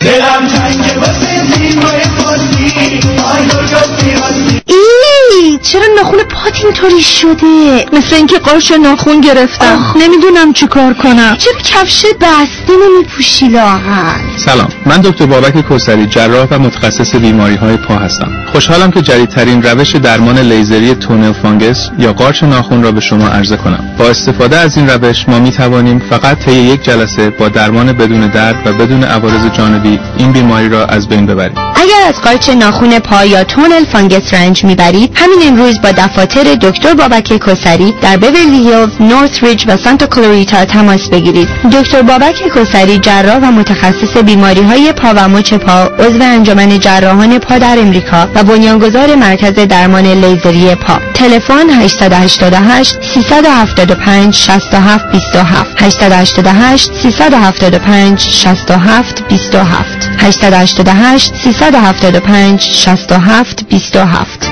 ای چرا ناخون پات اینطوری شده؟ مثل اینکه قارچ ناخون گرفتم. نمیدونم چی کار کنم. چرا کفش بسته نمیپوشی لاغر؟ سلام، من دکتر بابک کوثری، جراح و متخصص بیماری‌های پا هستم. خوشحالم که جدیدترین روش درمان لیزری تونل فانگس یا قارچ ناخن را به شما عرضه کنم. با استفاده از این روش ما می‌توانیم فقط طی یک جلسه با درمان بدون درد و بدون عوارض جانبی این بیماری را از بین ببریم. اگر از قارچ ناخن پا یا تونل فانگس رنج میبرید، همین امروز با دفاتر دکتر بابک کوثری در بیورلی هیلز، نورث ریج و سانتا کلاریتا تماس بگیرید. دکتر بابک کوثری جراح و متخصص بیماری‌های پا و مچ پا، عضو انجمن جراحان پا در امریکا و بنیانگذار مرکز درمان لیزری پا. تلفن هشت هشت هشت سه هفت پنج شش هفت دو هفت هشت هشت هشت سه هفت پنج شش هفت دو هفت هشت هشت هشت سه هفت پنج شش هفت دو هفت.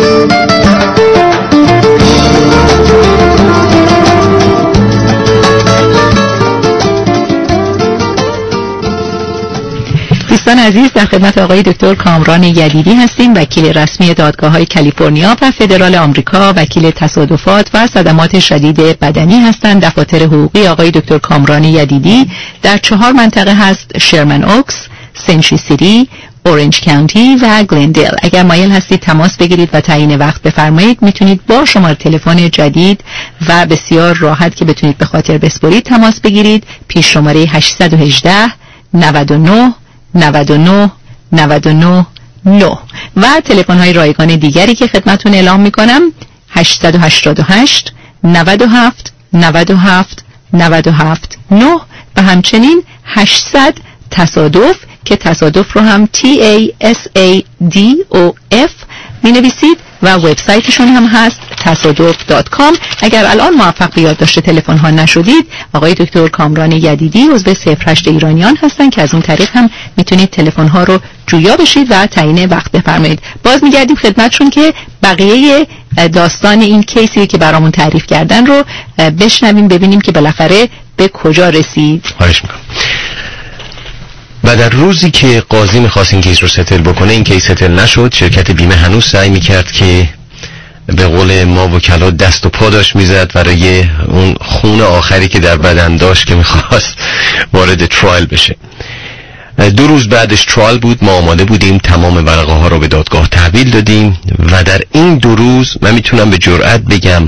دوستان عزیز، در خدمت آقای دکتر کامران یدیدی هستیم، وکیل رسمی دادگاه‌های کالیفرنیا و فدرال آمریکا، وکیل تصادفات و صدمات شدید بدنی هستند. دفاتر حقوقی آقای دکتر کامران یدیدی در چهار منطقه هست: شرمن اوکس، سنچری سیتی، اورنج کانتی و گلندل. اگر مایل هستید تماس بگیرید و تعیین وقت بفرمایید، میتونید با شماره تلفن جدید و بسیار راحت که بتونید به خاطر بسپرید تماس بگیرید. پیش شماره هشت یک هشت نود و نه نود و نه نود و نه نه و تلفن های رایگان دیگری که خدمتون اعلام میکنم: هشت هشت هشت نود و هفت نود و هفت نود و هفت نه و همچنین هشتصد تصادف که تصادف رو هم تی ای اس ای دی او اف می نویسید و وبسایتشون هم هست تصادف دات کام. اگر الان موفق به یادداشت تلفن ها نشدید، آقای دکتر کامران یدیدی عضو صفر هشت ایرانیان هستن که از اون طریق هم میتونید تلفن ها رو جویا بشید و تعیین وقت بفرمایید. باز میگردیم خدمتشون که بقیه داستان این کیسی که برامون تعریف کردن رو بشنویم، ببینیم که بالاخره به کجا رسید. خواهش میکنم. و در روزی که قاضی میخواست این کیس رو ستل بکنه، این کیس ستل نشد. شرکت بیمه هنوز سعی میکرد که به قول ما وکلا دست و پا داشت میزد برای اون خون آخری که در بدن داشت که میخواست وارد ترایل بشه. دو روز بعدش ترایل بود، ما آماده بودیم، تمام ورقه ها رو به دادگاه تحویل دادیم و در این دو روز من میتونم به جرئت بگم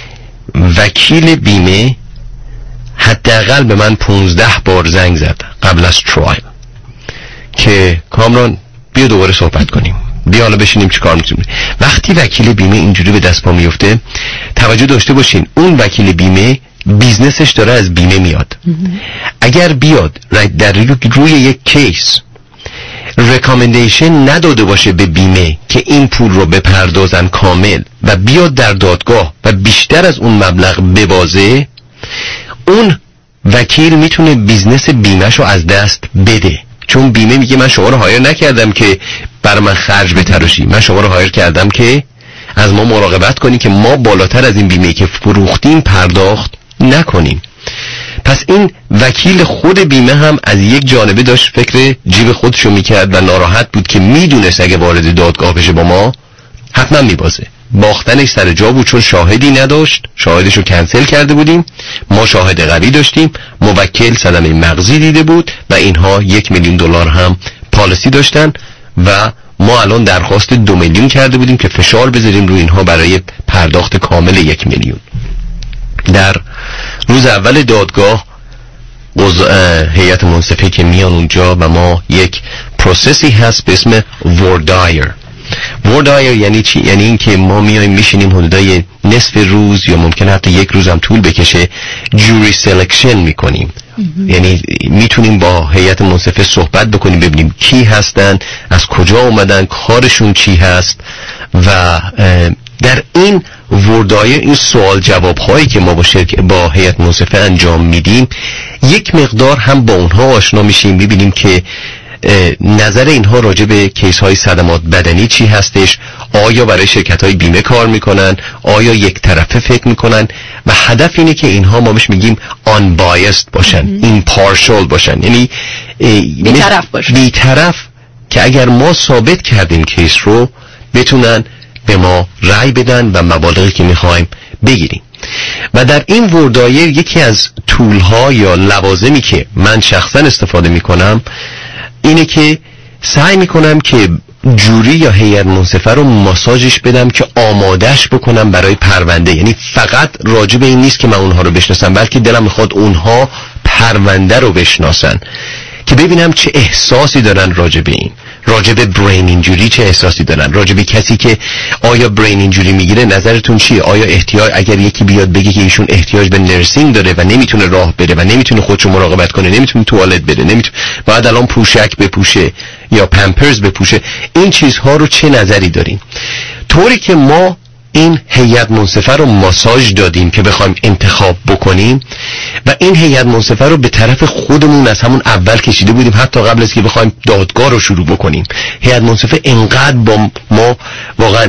وکیل بیمه حداقل به من پونزده بار زنگ زد قبل از ترایل که کامران بیا دوباره صحبت کنیم، بیا حالا بشینیم چی کار میتونیم. وقتی وکیل بیمه اینجوری به دست پا میفته، توجه داشته باشین اون وکیل بیمه بیزنسش داره از بیمه میاد. اگر بیاد در روی یک کیس ریکامندیشن نداده باشه به بیمه که این پول رو بپردازن کامل و بیاد در دادگاه و بیشتر از اون مبلغ ببازه، اون وکیل میتونه بیزنس بیمهش رو از دست بده. چون بیمه میگه من شما رو هایر نکردم که بر من خرج بتراشی، من شما رو هایر کردم که از ما مراقبت کنی که ما بالاتر از این بیمه که فروختیم پرداخت نکنیم. پس این وکیل خود بیمه هم از یک جانبه داشت فکر جیب خودشو میکرد و ناراحت بود که میدونست اگه وارد دادگاه بشه با ما حتما میبازه. باختنش سر جا بود چون شاهدی نداشت، شاهدشو کنسل کرده بودیم، ما شاهد قوی داشتیم، موکل صدمه مغزی دیده بود و اینها یک میلیون دلار هم پالیسی داشتن و ما الان درخواست دو میلیون کرده بودیم که فشار بذاریم روی اینها برای پرداخت کامل یک میلیون. در روز اول دادگاه هیئت منصفه که میان اونجا و ما یک پروسسی هست به اسم وردایر. وردایر یعنی چی؟ یعنی این که ما میایم میشینیم حدودای نصف روز یا ممکن حتی یک روز هم طول بکشه جوری سلکشن میکنیم. یعنی میتونیم با هیئت منصفه صحبت بکنیم، ببینیم کی هستن، از کجا اومدن، کارشون چی هست و در این وردایر این سوال جواب هایی که ما با شرکت با هیئت منصفه انجام میدیم یک مقدار هم با اونها آشنا میشیم، میبینیم که نظر اینها راجع به کیس های صدمات بدنی چی هستش، آیا برای شرکت های بیمه کار میکنن، آیا یک طرفه فکر میکنن و هدف اینه که اینها ما بهش میگیم unbiased باشن، impartial باشن، یعنی بی‌طرف باشن، بی‌طرف که اگر ما ثابت کردیم کیس رو بتونن به ما رأی بدن و مبالغی که میخوایم بگیریم. و در این وردایر یکی از طولها یا لوازمی که من شخصا استفاده میکنم اینه که سعی میکنم که جوری یا هیئت منصفه رو ماساژش بدم که آمادش بکنم برای پرونده. یعنی فقط راجع به این نیست که من اونها رو بشناسم، بلکه دلم میخواد اونها پرونده رو بشناسن که ببینم چه احساسی دارن راجع به این، راجع به برین اینجوری چه احساسی دارن، راجع به کسی که آیا برین اینجوری میگیره نظرتون چیه، آیا احتیاج اگر یکی بیاد بگه که ایشون احتیاج به نرسینگ داره و نمیتونه راه بره و نمیتونه خودشو مراقبت کنه، نمیتونه توالت بره، نمیتونه باید الان پوشک بپوشه یا پمپرز بپوشه، این چیزها رو چه نظری دارین؟ طوری که ما این هیئت منصفه رو ماساژ دادیم که بخوایم انتخاب بکنیم و این هیئت منصفه رو به طرف خودمون از همون اول کشیده بودیم، حتی قبل از که بخوایم دادگاه رو شروع بکنیم. هیئت منصفه انقدر با ما واقعا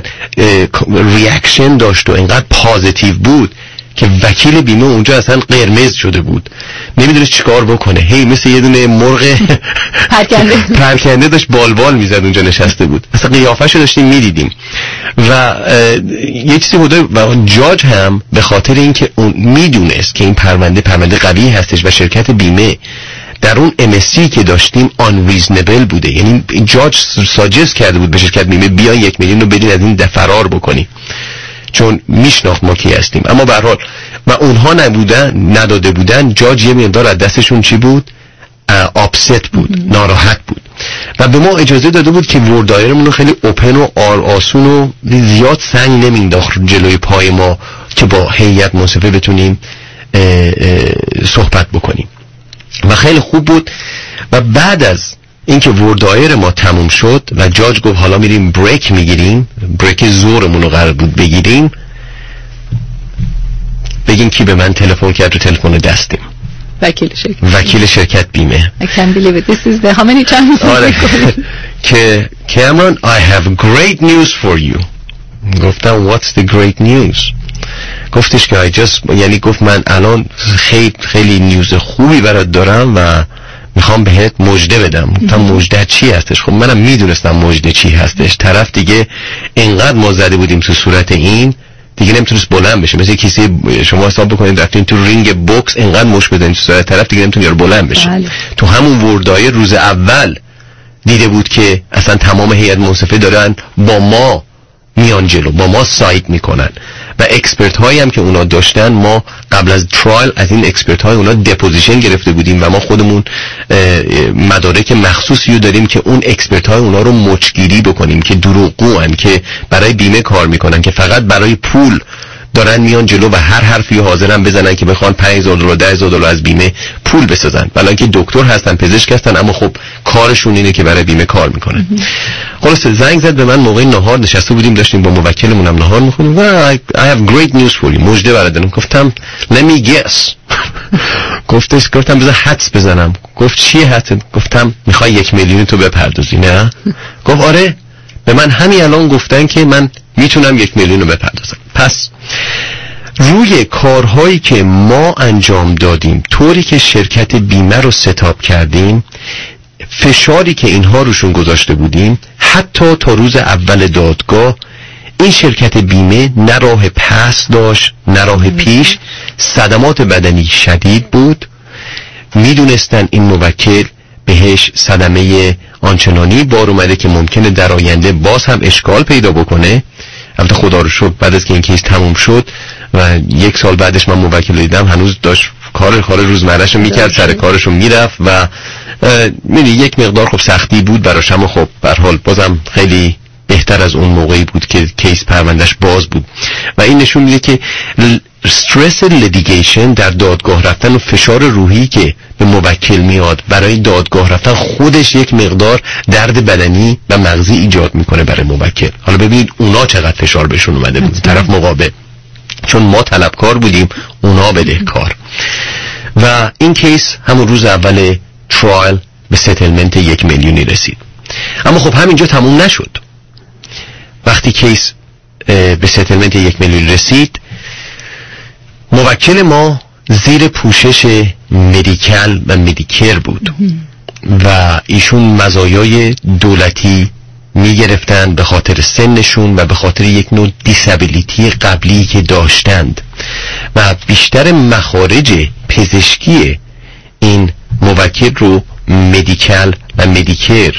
ریاکشن داشت و انقدر پازیتیو بود که وکیل بیمه اونجا اصلا قرمز شده بود، نمیدونست چیکار بکنه، هی مثل یه دونه مرغ پرکنده پرکنده داشت بالبال میزد اونجا نشسته بود، اصلا قیافه‌شو داشتیم میدیدیم. و یه چیزی بوده و جاج هم به خاطر اینکه اون میدونست که این پرونده پرونده قوی هستش و شرکت بیمه در اون ام اس سی که داشتیم unreasonable بوده، یعنی جاج ساجست کرده بود به شرکت بیمه بیان یک میلیون رو بدین از این فرار بکنی، چون میشناخت ما کی هستیم. اما به هر حال و اونها نبودن نداده بودن، جاج یه مقدار از دستشون چی بود؟ آپست بود، ناراحت بود و به ما اجازه داده بود که وردایرمون رو خیلی اوپن و آر آسون و زیاد سنگ نمینداخت جلوی پای ما که با هیئت منصفه بتونیم اه اه صحبت بکنیم و خیلی خوب بود. و بعد از اینکه وردایر ما تموم شد و جاج گفت حالا میریم بریک میگیریم، بریک زورمون رو قرار بود بگیریم، بگین کی به من تلفن کرد رو تلفن دستیم؟ وکیل شرکت وکیل شرکت بیمه. I can't believe it. This is the how many times آره که Cameron I have great news for you. گفتم what's the great news؟ گفتش که I just یعنی گفت من الان خیلی خیلی نیوز خوبی برات دارم و میخوام بهت مژده بدم. گفتم مژده چی هستش؟ خب منم میدونستم مژده چی هستش. طرف دیگه اینقدر ما زده بودیم تو صورت این دیگه نمیتونست بلند بشه. مثل کسی شما حساب بکنید رفتین تو رینگ بوکس اینقدر مش بزنید تو صورت طرف دیگه نمیتونه یارو بلند بشه. بله. تو همون وردای روز اول دیده بود که اصلا تمام هیئت منصفه دارن با ما میان جلو، با ما سایت میکنن و اکسپرت هایی هم که اونا داشتن ما قبل از ترایل از این اکسپرت های اونا دپوزیشن گرفته بودیم و ما خودمون مدارک مخصوصی رو داریم که اون اکسپرت های اونا رو مچگیری بکنیم که دروغگو ان، که برای بیمه کار میکنن، که فقط برای پول دارن میان جلو و هر حرفی حاضرن بزنن که بخوان پنج هزار دلار ده هزار دلار از بیمه پول بسازن، بلکه که دکتر هستن، پزشک هستن، اما خب کارشون اینه که برای بیمه کار میکنن. خلاص زنگ زد به من موقع نهار، نشسته بودیم داشتیم با موکلمون هم نهار میخوریم و I have great news for you، مژده برات دارم. گفتم let me guess. گفتش گفتم بذار حدس بزنم. گفت چیه حدس؟ گفتم میخوای یک میلیون تو بپردازی؟ نه. گفت آره، به من همین الان گفتن که من میتونم یک میلیون رو بپردازم. پس روی کارهایی که ما انجام دادیم، طوری که شرکت بیمه رو ستاپ کردیم، فشاری که اینها روشون گذاشته بودیم، حتی تا روز اول دادگاه این شرکت بیمه نه راه پس داشت نه راه پیش. صدمات بدنی شدید بود، میدونستن این موکل بهش صدمه آنچنانی بار اومده که ممکنه در آینده باز هم اشکال پیدا بکنه. البته خدا رو شکر بعد از که این کیس تموم شد و یک سال بعدش من موکل دیدم هنوز داشت کار کار روزمره‌شو میکرد، سر کارشو میرفت و می‌بینی یک مقدار خب سختی بود براش، اما خب به هر حال بازم خیلی بهتر از اون موقعی بود که کیس پروندهش باز بود و این نشون میده که استرس لیتیگیشن در دادگاه رفتن و فشار روحی که به موکل میاد برای دادگاه رفتن خودش یک مقدار درد بدنی و مغزی ایجاد میکنه برای موکل. حالا ببینید اونا چقدر فشار بهشون اومده بود، طرف مقابل، چون ما طلبکار بودیم اونا بدهکار. و این کیس همون روز اول ترایل به ستلمنت یک میلیونی رسید. اما خب همینجا تموم نشد. وقتی کیس به ستلمنت یک میلیون رسید، موکل ما زیر پوشش مدیکل و مدیکر بود و ایشون مزایای دولتی می گرفتن به خاطر سنشون و به خاطر یک نوع دیسابیلیتی قبلی که داشتند و بیشتر مخارج پزشکی این موکل رو مدیکل و مدیکر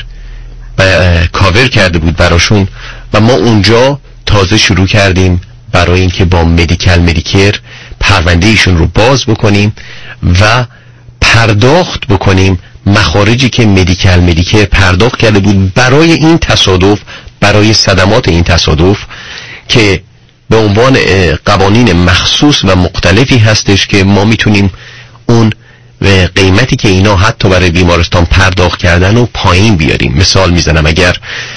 کاور کرده بود براشون و ما اونجا تازه شروع کردیم برای اینکه با مدیکل مدیکر پرونده ایشون رو باز بکنیم و پرداخت بکنیم مخارجی که مدیکل مدیکر پرداخت کرده بود برای این تصادف، برای صدمات این تصادف که به عنوان قوانین مخصوص و مختلفی هستش که ما میتونیم اون قیمتی که اینا حتی برای بیمارستان پرداخت کردن و پایین بیاریم. مثال میزنم، اگر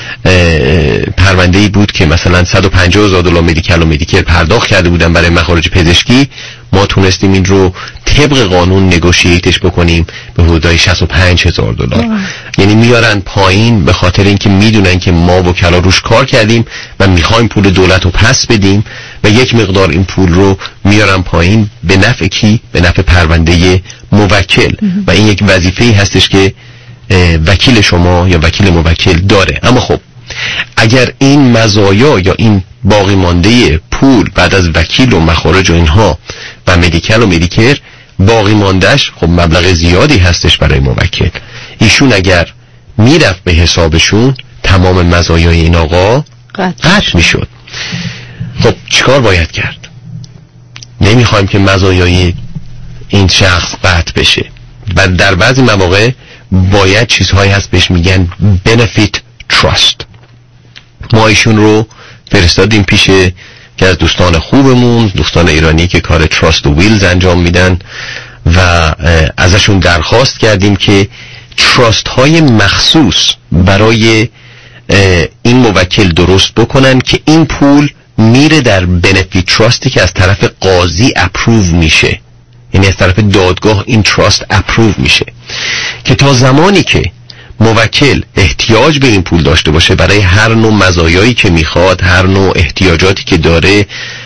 پرونده‌ای بود که مثلا صد و پنجاه هزار دلار مدیکل و مدیکر پرداخت کرده بودن برای مخارج پزشکی، ما تونستیم این رو طبق قانون نگوشییتش بکنیم به حدود شصت و پنج هزار دلار. یعنی میارن پایین به خاطر اینکه میدونن که ما وکلا روش کار کردیم و میخوایم پول دولت رو پس بدیم و یک مقدار این پول رو میارن پایین به نفع کی؟ به نفع پرونده موکل. و این یک وظیفه‌ای هستش که وکیل شما یا وکیل موکل داره. اما خب اگر این مزایا یا این باقی مانده پول بعد از وکیل و مخارج و اینها و مدیکل و مدیکر باقی ماندهش خب مبلغ زیادی هستش برای موکل، ایشون اگر میرفت به حسابشون تمام مزایای این آقا قطع میشد. خب چیکار باید کرد؟ نمیخوایم که مزایای این شخص قطع بشه و در بعضی مواقع باید چیزهایی هست بهش میگن benefit trust. ما ایشون رو فرستادیم پیش که از دوستان خوبمون، دوستان ایرانی که کار تراست و ویلز انجام میدن و ازشون درخواست کردیم که تراست های مخصوص برای این موکل درست بکنن که این پول میره در بنفیت تراستی که از طرف قاضی اپروو میشه، یعنی از طرف دادگاه این تراست اپروو میشه که تا زمانی که موکل احتیاج به این پول داشته باشه برای هر نوع مزایایی که میخواد، هر نوع احتیاجاتی که داره،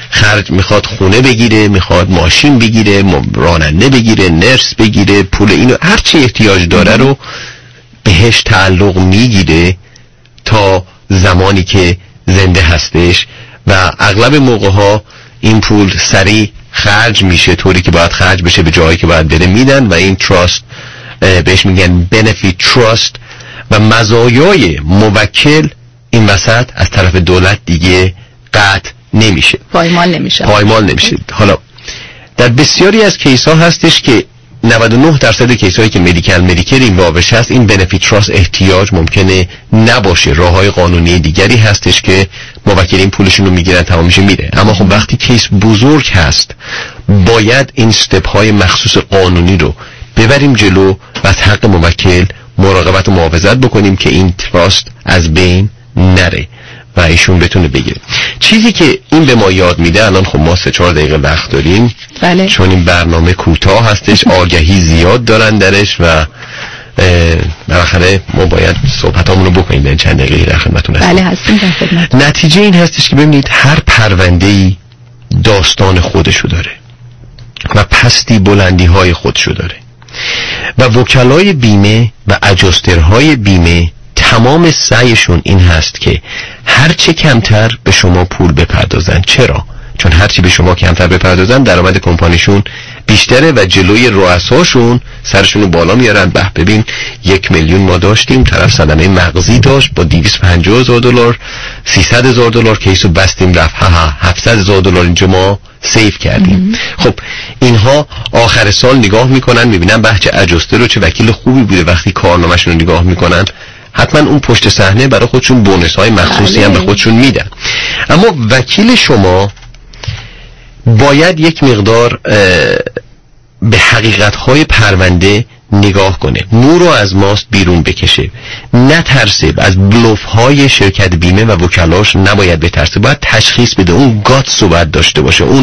خرج میخواد خونه بگیره، میخواد ماشین بگیره، راننده بگیره، نرس بگیره، پول اینو هر چی احتیاج داره رو بهش تعلق میگیره تا زمانی که زنده هستش و اغلب موقع ها این پول سریع خرج میشه طوری که باید خرج بشه به جایی که باید بره میدن و این تراست بهش میگن benefit trust و مزایای موکل این وسط از طرف دولت دیگه قطع نمیشه، پایمال نمیشه پایمال نمیشه. حالا در بسیاری از کیس ها هستش که نود و نه درصد کیس هایی که مدیکال مدیکر این واوش هست این benefit trust احتیاج ممکنه نباشه، راه های قانونی دیگری هستش که موکلین پولشون رو میگیرن تمام میشه میره. اما خب وقتی کیس بزرگ هست باید این استپ های مخصوص قانونی رو ببریم جلو و از حق موکل مراقبت و محافظت بکنیم که این تراست از بین نره و ایشون بتونه بگیره. چیزی که این به ما یاد میده، الان خب ما سه چهار دقیقه وقت داریم بله. چون این برنامه کوتاه هستش، آگهی زیاد دارن درش و بالاخره ما باید صحبتامون رو بکنیم. در چند دقیقه در خدمتتون هستیم. بله هستیم در خدمت. نتیجه این هستش که ببینید هر پرونده‌ای داستان خودشو داره و پستی بلندی های خودشو داره و وکلای بیمه و اجاسترهای بیمه تمام سعیشون این هست که هر چه کمتر به شما پول بپردازن. چرا؟ چون هر چی به شما کمتر بپردازن درآمد کمپانیشون بیشتره و جلوی رؤساشون سرشون رو بالا میارن. به ببین یک میلیون ما داشتیم، طرف صدمه مغزی داشت با دویست و پنجاه هزار دلار سیصد هزار دلار کیسو بستیم رفت هفتصد هزار دلار اینجا ما سیف کردیم. خب اینها آخر سال نگاه میکنن میبینن به چه اجاسته رو چه وکیل خوبی بوده. وقتی کارنامه‌شون رو نگاه میکنن حتما اون پشت صحنه برای خودشون بونس های مخصوصی هم به خودشون میدن. اما وکیل شما باید یک مقدار به حقیقت های پرونده نگاه کنه، مو رو از ماست بیرون بکشه، نترسه. از بلوف های شرکت بیمه و وکلاش نباید بترسه، باید تشخیص بده، اون گاتس رو باید داشته باشه، اون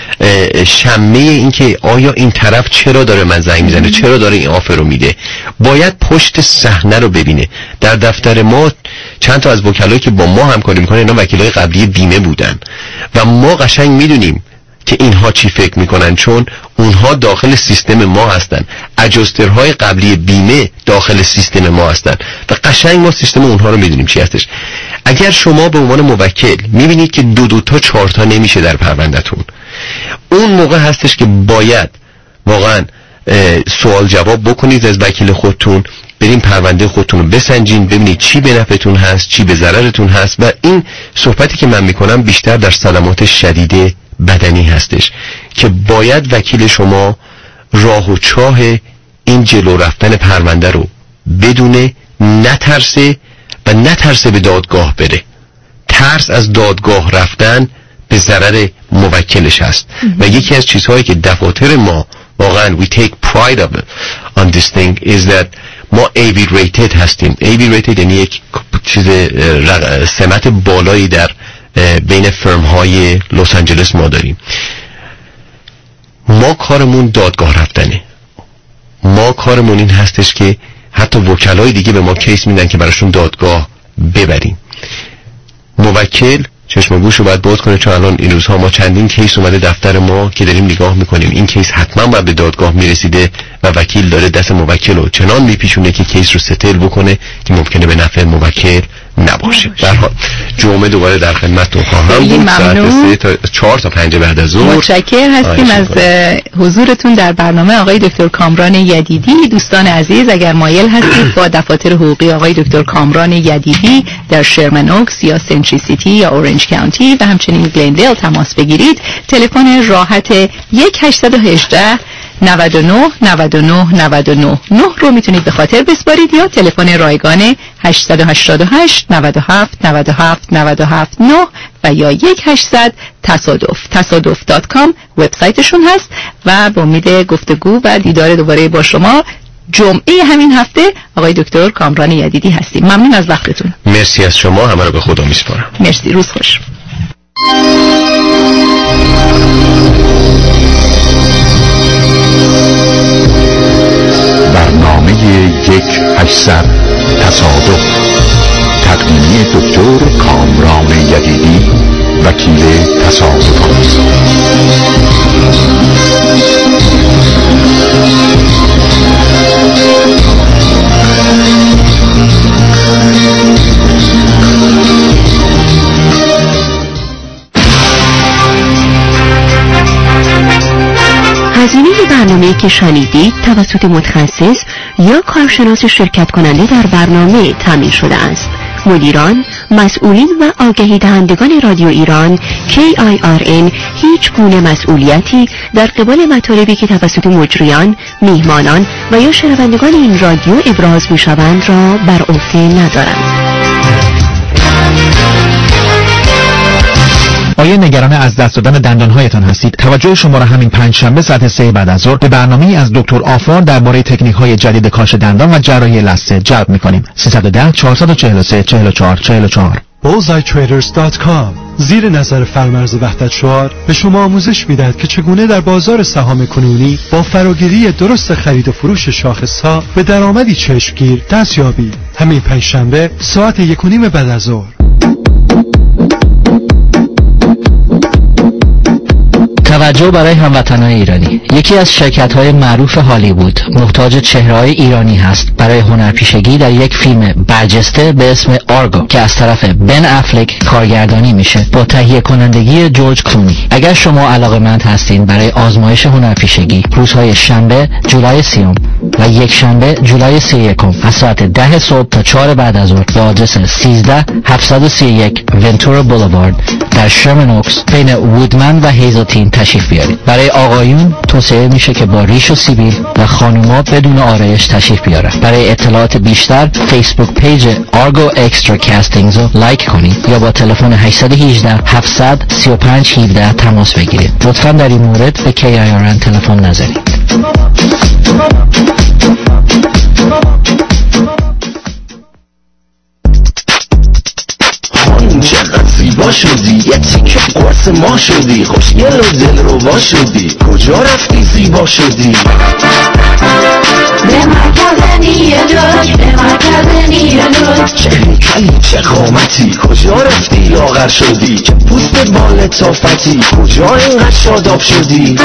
شمه این که آیا این طرف چرا داره من زنگ میزنه، چرا داره این آفر رو میده. باید پشت صحنه رو ببینه. در دفتر ما چند تا از وکلایی که با ما همکاری میکنن اینا وکلای قبلی بیمه بودن و ما قشنگ میدونیم که اینها چی فکر میکنن چون اونها داخل سیستم ما هستن. اجاسترهای قبلی بیمه داخل سیستم ما هستن و قشنگ ما سیستم اونها رو میدونیم چی هستش. اگر شما به عنوان موکل میبینید که دو دو تا چهار تا نمیشه در پروندهتون، اون موقع هستش که باید واقعا سوال جواب بکنید از وکیل خودتون، بریم پرونده خودتون رو بسنجین، ببینید چی به نفعتون هست چی به ضررتون هست. و این صحبتی که من میکنم بیشتر در صدمات شدید بدنی هستش که باید وکیل شما راه و چاه این جلو رفتن پرونده رو بدونه، نترسه و نترسه به دادگاه بره. ترس از دادگاه رفتن به ضرر موکلش هست و یکی از چیزهایی که دفاتر ما واقعا we take pride of it on this thing is that ما ای وی rated هستیم. ای وی rated یعنی یک چیز سمت بالایی در بین فرم های لس آنجلس ما داریم. ما کارمون دادگاه رفتنه. ما کارمون این هستش که حتی وکلای دیگه به ما کیس میدن که براشون دادگاه ببریم. موکل چشم و گوشو باید باز کنه چون الان این روزها ما چندین کیس اومده دفتر ما که داریم نگاه میکنیم این کیس حتما باید به دادگاه میرسیده و وکیل داره دست موکل رو چنان میپیچونه که کیس رو ستل بکنه که ممکنه به نفع موکل نباشه. در حال جمعه دوباره در خدمتتون خواهم بود ساعت سه تا چهار تا پنج بعد از ظهر. متشکرم هستیم از حضورتون در برنامه آقای دکتر کامران یدیدی. دوستان عزیز اگر مایل هستید با دفاتر حقوقی آقای دکتر کامران یدیدی در شرمن اوکس یا سنتری سیتی یا اورنج کانتی و همچنین گلندیل تماس بگیرید. تلفن راحت یک هشت یک هشت نود و نه نود و نه نود و نه نه رو میتونید به خاطر بسپارید یا تلفن رایگان هشت هشت هشت نود و هفت نود و هفت نود و هفت نه و یا یک هشتصد تصادف تصادف دات کام وبسایتشون هست و با امید گفتگو و دیدار دوباره با شما جمعه همین هفته آقای دکتر کامران یدیدی هستیم. ممنون از وقتتون. مرسی از شما، همه رو به خدا میسپارم. مرسی، روز خوش. برنامه یک هشتصد تصادف تقدیمی دکتر کامران یدیدی وکیل تصادفات. هزینه برنامه که شنیدید توسط متخصص یا کارشناس شرکت کننده در برنامه تامین شده است. مدیران، مسئولین و آگهی دهندگان رادیو ایران کی آی آر ان هیچ گونه مسئولیتی در قبال مطالبی که توسط مجریان، میهمانان و یا شنوندگان این رادیو ابراز می‌شوند را بر عهده ندارند. آیا نگران از دست دادن دندانهایتان هستید؟ توجه شما را همین پنج شنبه ساعت سه بعد از ظهر به برنامه‌ای از دکتر آفار درباره تکنیک‌های جدید کاش دندان و جراحی لثه جلب می‌کنیم. سه یک صفر چهار چهار سه چهار چهار چهار چهار. بولزآی تریدرز دات کام زیر نظر فرمرز وحدت شعار به شما آموزش می‌دهد که چگونه در بازار سهام کنونی با فراگیری درست خرید و فروش شاخص‌ها به درآمدی چشمگیر دست یابید. همین پنج شنبه ساعت یک و نیم بعد از ظهر. توجه برای هموطنان ایرانی. یکی از شرکت‌های معروف هالیوود محتاج چهره‌های ایرانی هست برای هنرپیشگی در یک فیلم برجسته به اسم آرگو که از طرف بن افلک کارگردانی میشه با تهیه کنندگی جورج کلونی. اگر شما علاقه‌مند هستین برای آزمایش هنرپیشگی، روزهای شنبه جولای سیوم و یک شنبه جولای سی یکم از ساعت ده صبح تا چهار بعد از ظهر به آدرس سیزده هفتصد و سی و یک ونتورا بولوارد در شرمن اوکس بین وودمن و هیزلتین تشریف بیارید. برای آقایون توصیه میشه که با ریش و سیبیل و خانوما بدون آرایش تشریف بیارن. برای اطلاعات بیشتر فیسبوک پیج آرگو اکسترا کاستینگز رو لایک کنید یا با تلفن هشت یک هشت هفتصد سی و پنج هفده تماس بگیرید. لطفاً در این مورد به کی آی آر ان تلفن نزنید. چقدر زیبا شدی، یه تیکه قرص ما شدی، خوشگل و دل رو وا شدی، کجا رفتی زیبا شدی؟ به مرکز نیلوک، به مرکز نیلوک، چه هیکلی چه قامتی، کجا رفتی لاغر شدی، چه پوست بال تافتی، کجا اینقدر شاداب شدی؟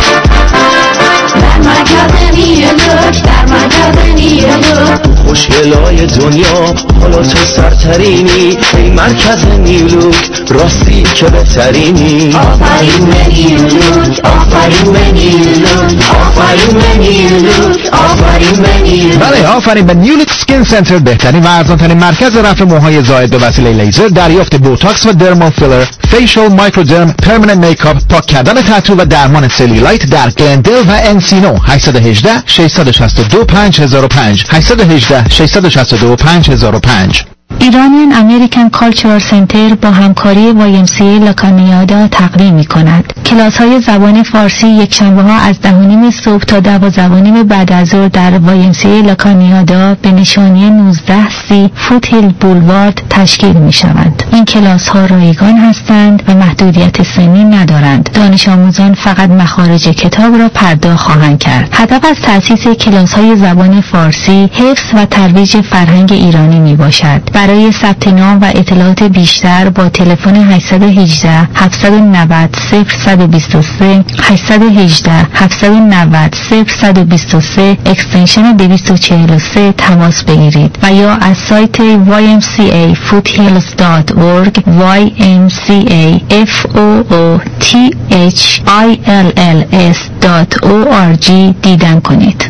در مرکز نیلوک، در مرکز نیلوک، خوشگلای دنیا حالا تو سرترینی، ای مرکز نیلوک راستی که بهترینی. آفرین به نیلوک، آفرین به نیلوک، آفرین به نیلوک، آفرین به نیلوک. بله، آفرین به نیولوک سکین سنتر، بهترین و ارزان‌ترین مرکز رفع موهای زائد به وسیله لیزر، دریافت بوتاکس و درمال فیلر، فیشل، مایکرودرم، پرمننت میکاپ، پاک کردن تتو و درمان سلیولایت در گلندل و انسینو. هشت یک هشت شش شش دو پنج هزار و پنج هشت یک هشت شش شش دو پنج هزار و پنج. ایرانیان امریکن کالچرال سنتر با همکاری وای ام سی ای لاکانیادا تقدیم می کند. کلاس های زبان فارسی یک شنبه ها از ده و نیم صبح تا دوازده و نیم بعد از ظهر در وای ام سی ای لاکانیادا به نشانی نوزده سی فوت هیل بولوارد تشکیل می شوند. این کلاس ها رایگان هستند و محدودیت سنی ندارند. دانش آموزان فقط مخارج کتاب را پرداخت خواهند کرد. هدف از تأسیس کلاس های زبان فارسی حفظ و ترویج فرهنگ ایرانی می باشد. برای ثبت نام و اطلاعات بیشتر با تلفن هشت یک هشت هفت نه صفر صفر دو سه هشت یک هشت هفت نه صفر صفر دو سه اکستنشن دویست و چهل و سه تماس بگیرید و یا از سایت وای ام سی ای foothills دات org وای ام سی ای اف او او تی اچ آی ال ال اس دات او آر جی دیدن کنید.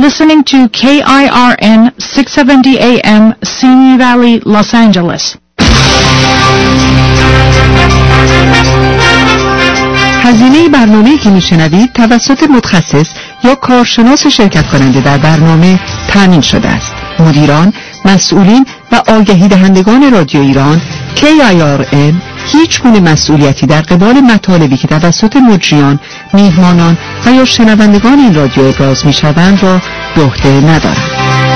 listening to K I R N six seventy A M, Simi Valley, Los Angeles. هزینه برنامه‌ای که میشنوید توسط متخصص یا کارشناس شرکت کننده در برنامه تامین شده است. مدیران، مسئولین و آگهی دهندگان رادیو ایران کی آی آر ان هیچ گونه مسئولیتی در قبال مطالبی که توسط مجریان، میهمانان و یا شنوندگان این رادیو ابراز میشوند را به عهده ندارند.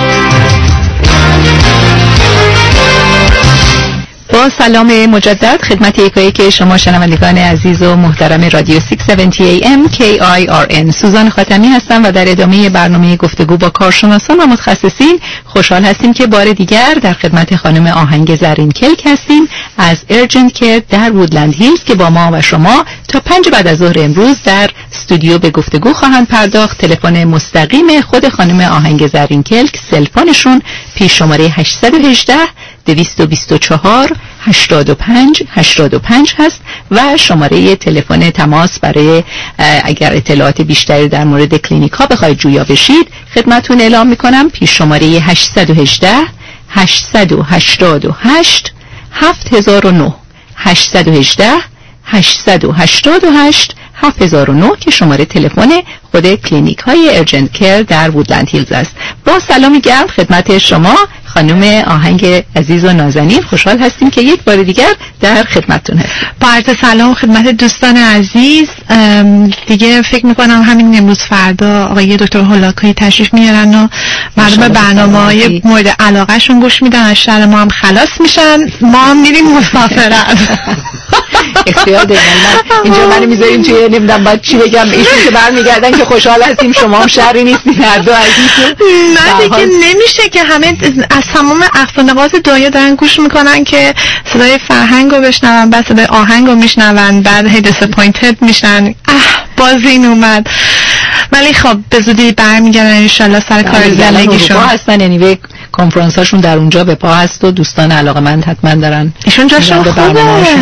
با سلام مجدد خدمت یکایی که شما شنوندگان عزیز و محترم رادیو ششصد و هفتاد ای ام کی آی آر ان، سوزان خاتمی هستم و در ادامه برنامه گفتگو با کارشناسان و متخصصین خوشحال هستیم که بار دیگر در خدمت خانم آهنگ زرین کلک هستیم از ارجنت کیر در وودلند هیلز که با ما و شما تا پنج بعد از ظهر امروز در استودیو به گفتگو خواهند پرداخت. تلفن مستقیم خود خانم آهنگ زرین کلک، سلفونشون پیش شماره هشت یک هشت دویست و بیست و چهار هشتاد و پنج هشتاد و پنج هست و شماره تلفن تماس برای اگر اطلاعات بیشتری در مورد کلینیک ها بخواید جویا بشید خدمتون اعلام میکنم. پیش شماره هشت یک هشت هشت هشت هشت هفت صفر نه هشت یک هشت هشت هشت هشت هفت صفر نه که شماره تلفن خود کلینیک های ارجنت کیر در وودلند هیلز است. با سلامی گرم خدمت شما خانم آهنگ عزیز و نازنین، خوشحال هستیم که یک بار دیگر در خدمتتون هستیم. با عرض سلام خدمت دوستان عزیز. دیگه فکر میکنم همین امروز فردا آقای دکتر هولاکویی تشریف میارن و مردم برنامه‌های مورد علاقه شون گوش میدن، از شر ما هم خلاص میشن، ما هم میریم مسافرت. اختیار داریم. اینجا منو میذاریم توی نمیدونم بعد چی بگم، ایشون که برمیگردن که خوشحال هستیم، شما هم شری نیستین هر دو عزیزتون. نه دیگه نمیشه که همه از تمام اقصا نقاط دنیا دارن گوش میکنن که صدای فرهنگو بشنون، بعد صدای آهنگو میشنون، بعد هی دیساپوینتد میشن، اه باز این اومد. ولی خب به زودی برمیگردن ان شاء الله سر کار زندگیشون هستن. یعنی به کنفرانس هاشون در اونجا به پا هست و دوستان علاقه‌مند حتما دارن ایشون جاشون خوبه.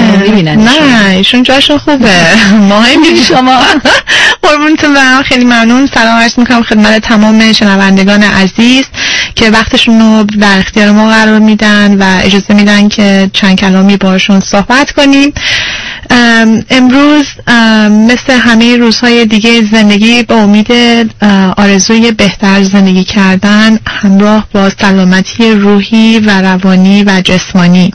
نه ایشون جاشون خوبه. ما هم شما قربونتون برم، خیلی ممنون. سلام عرض میکنم خدمت تمام شنوندگان عزیز که وقتشون رو در اختیار ما قرار میدن و اجازه میدن که چند کلامی باشون صحبت کنیم. امروز مثل همه روزهای دیگه زندگی با امید آرزوی بهتر زندگی کردن همراه با سلامتی روحی و روانی و جسمانی،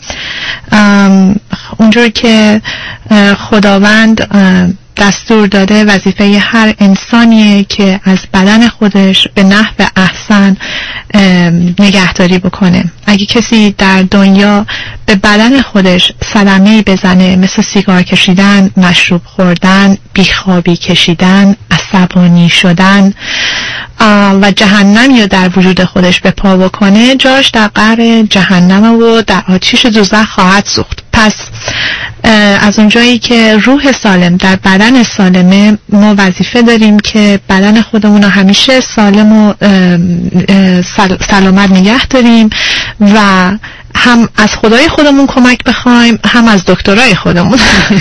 اونجور که خداوند دستور داده وظیفه هر انسانیه که از بدن خودش به نحو احسن نگهداری بکنه. اگه کسی در دنیا به بدن خودش صدمه‌ای بزنه، مثل سیگار کشیدن، مشروب خوردن، بیخوابی کشیدن، عصبانی شدن و جهنمی رو در وجود خودش به پا بکنه، جاش در قعر جهنم و در آتیش دوزخ خواهد سوخت. پس از اونجایی که روح سالم در بدن سالمه، ما وظیفه داریم که بدن خودمون رو همیشه سالم و سلامت نگه داریم و هم از خدای خودمون کمک بخوایم، هم از دکترای خودمون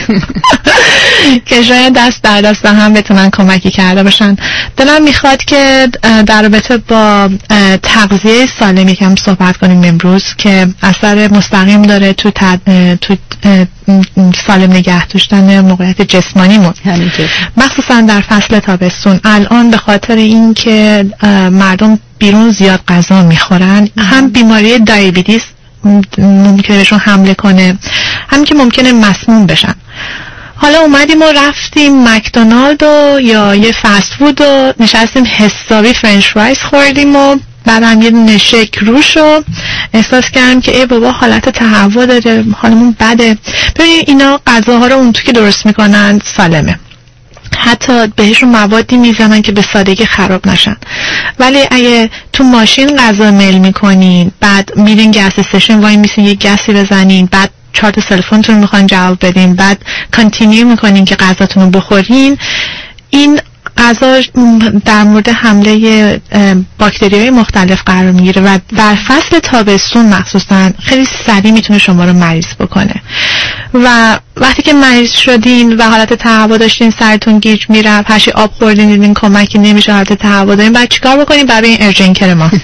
که شاید دست در دست هم بتونن کمکی کرده باشن. دلم میخواد که در رابطه با تغذیه سالم یکم صحبت کنیم امروز که اثر مستقیم داره تو تد... تو سالم نگه داشتن موقعیت جسمانیمون، مخصوصا در فصل تابستون. الان به خاطر این که مردم بیرون زیاد غذا میخورن، هم بیماری دیابتیس ممکنه بهشون حمله کنه، هم که ممکنه مسموم بشن. حالا اومدیم و رفتیم مکدونالد و یا یه فست فود و نشستیم حسابی فرنچ فرایز خوردیم و بعدم یه دونه شیک روش و احساس کردم که ای بابا حالت تهوع داره، حالمون بده. ببینید اینا غذاها رو اون تو که درست میکنن سالمه، حتی بهشون موادی میزنن که به سادگی خراب نشن، ولی اگه تو ماشین غذا میل میکنین، بعد میرین گس استیشن وای میسین یه گسی بزنین، بعد چهار تا تلفنتون میخوان جواب بدین، بعد کانتینیو میکنین که غذاتون رو بخورین، این غذا در مورد حمله باکتریای مختلف قرار میگیره و در فصل تابستون مخصوصا خیلی سریع میتونه شما رو مریض بکنه. و وقتی که مریض شدین و حالت تهوع داشتین، سرتون گیج میرفت، هرچی آب خوردین دیدین کمکی نمیشه، حالت تهوع دارین، بعد چیکار بکنین برای این ارجنکر ما؟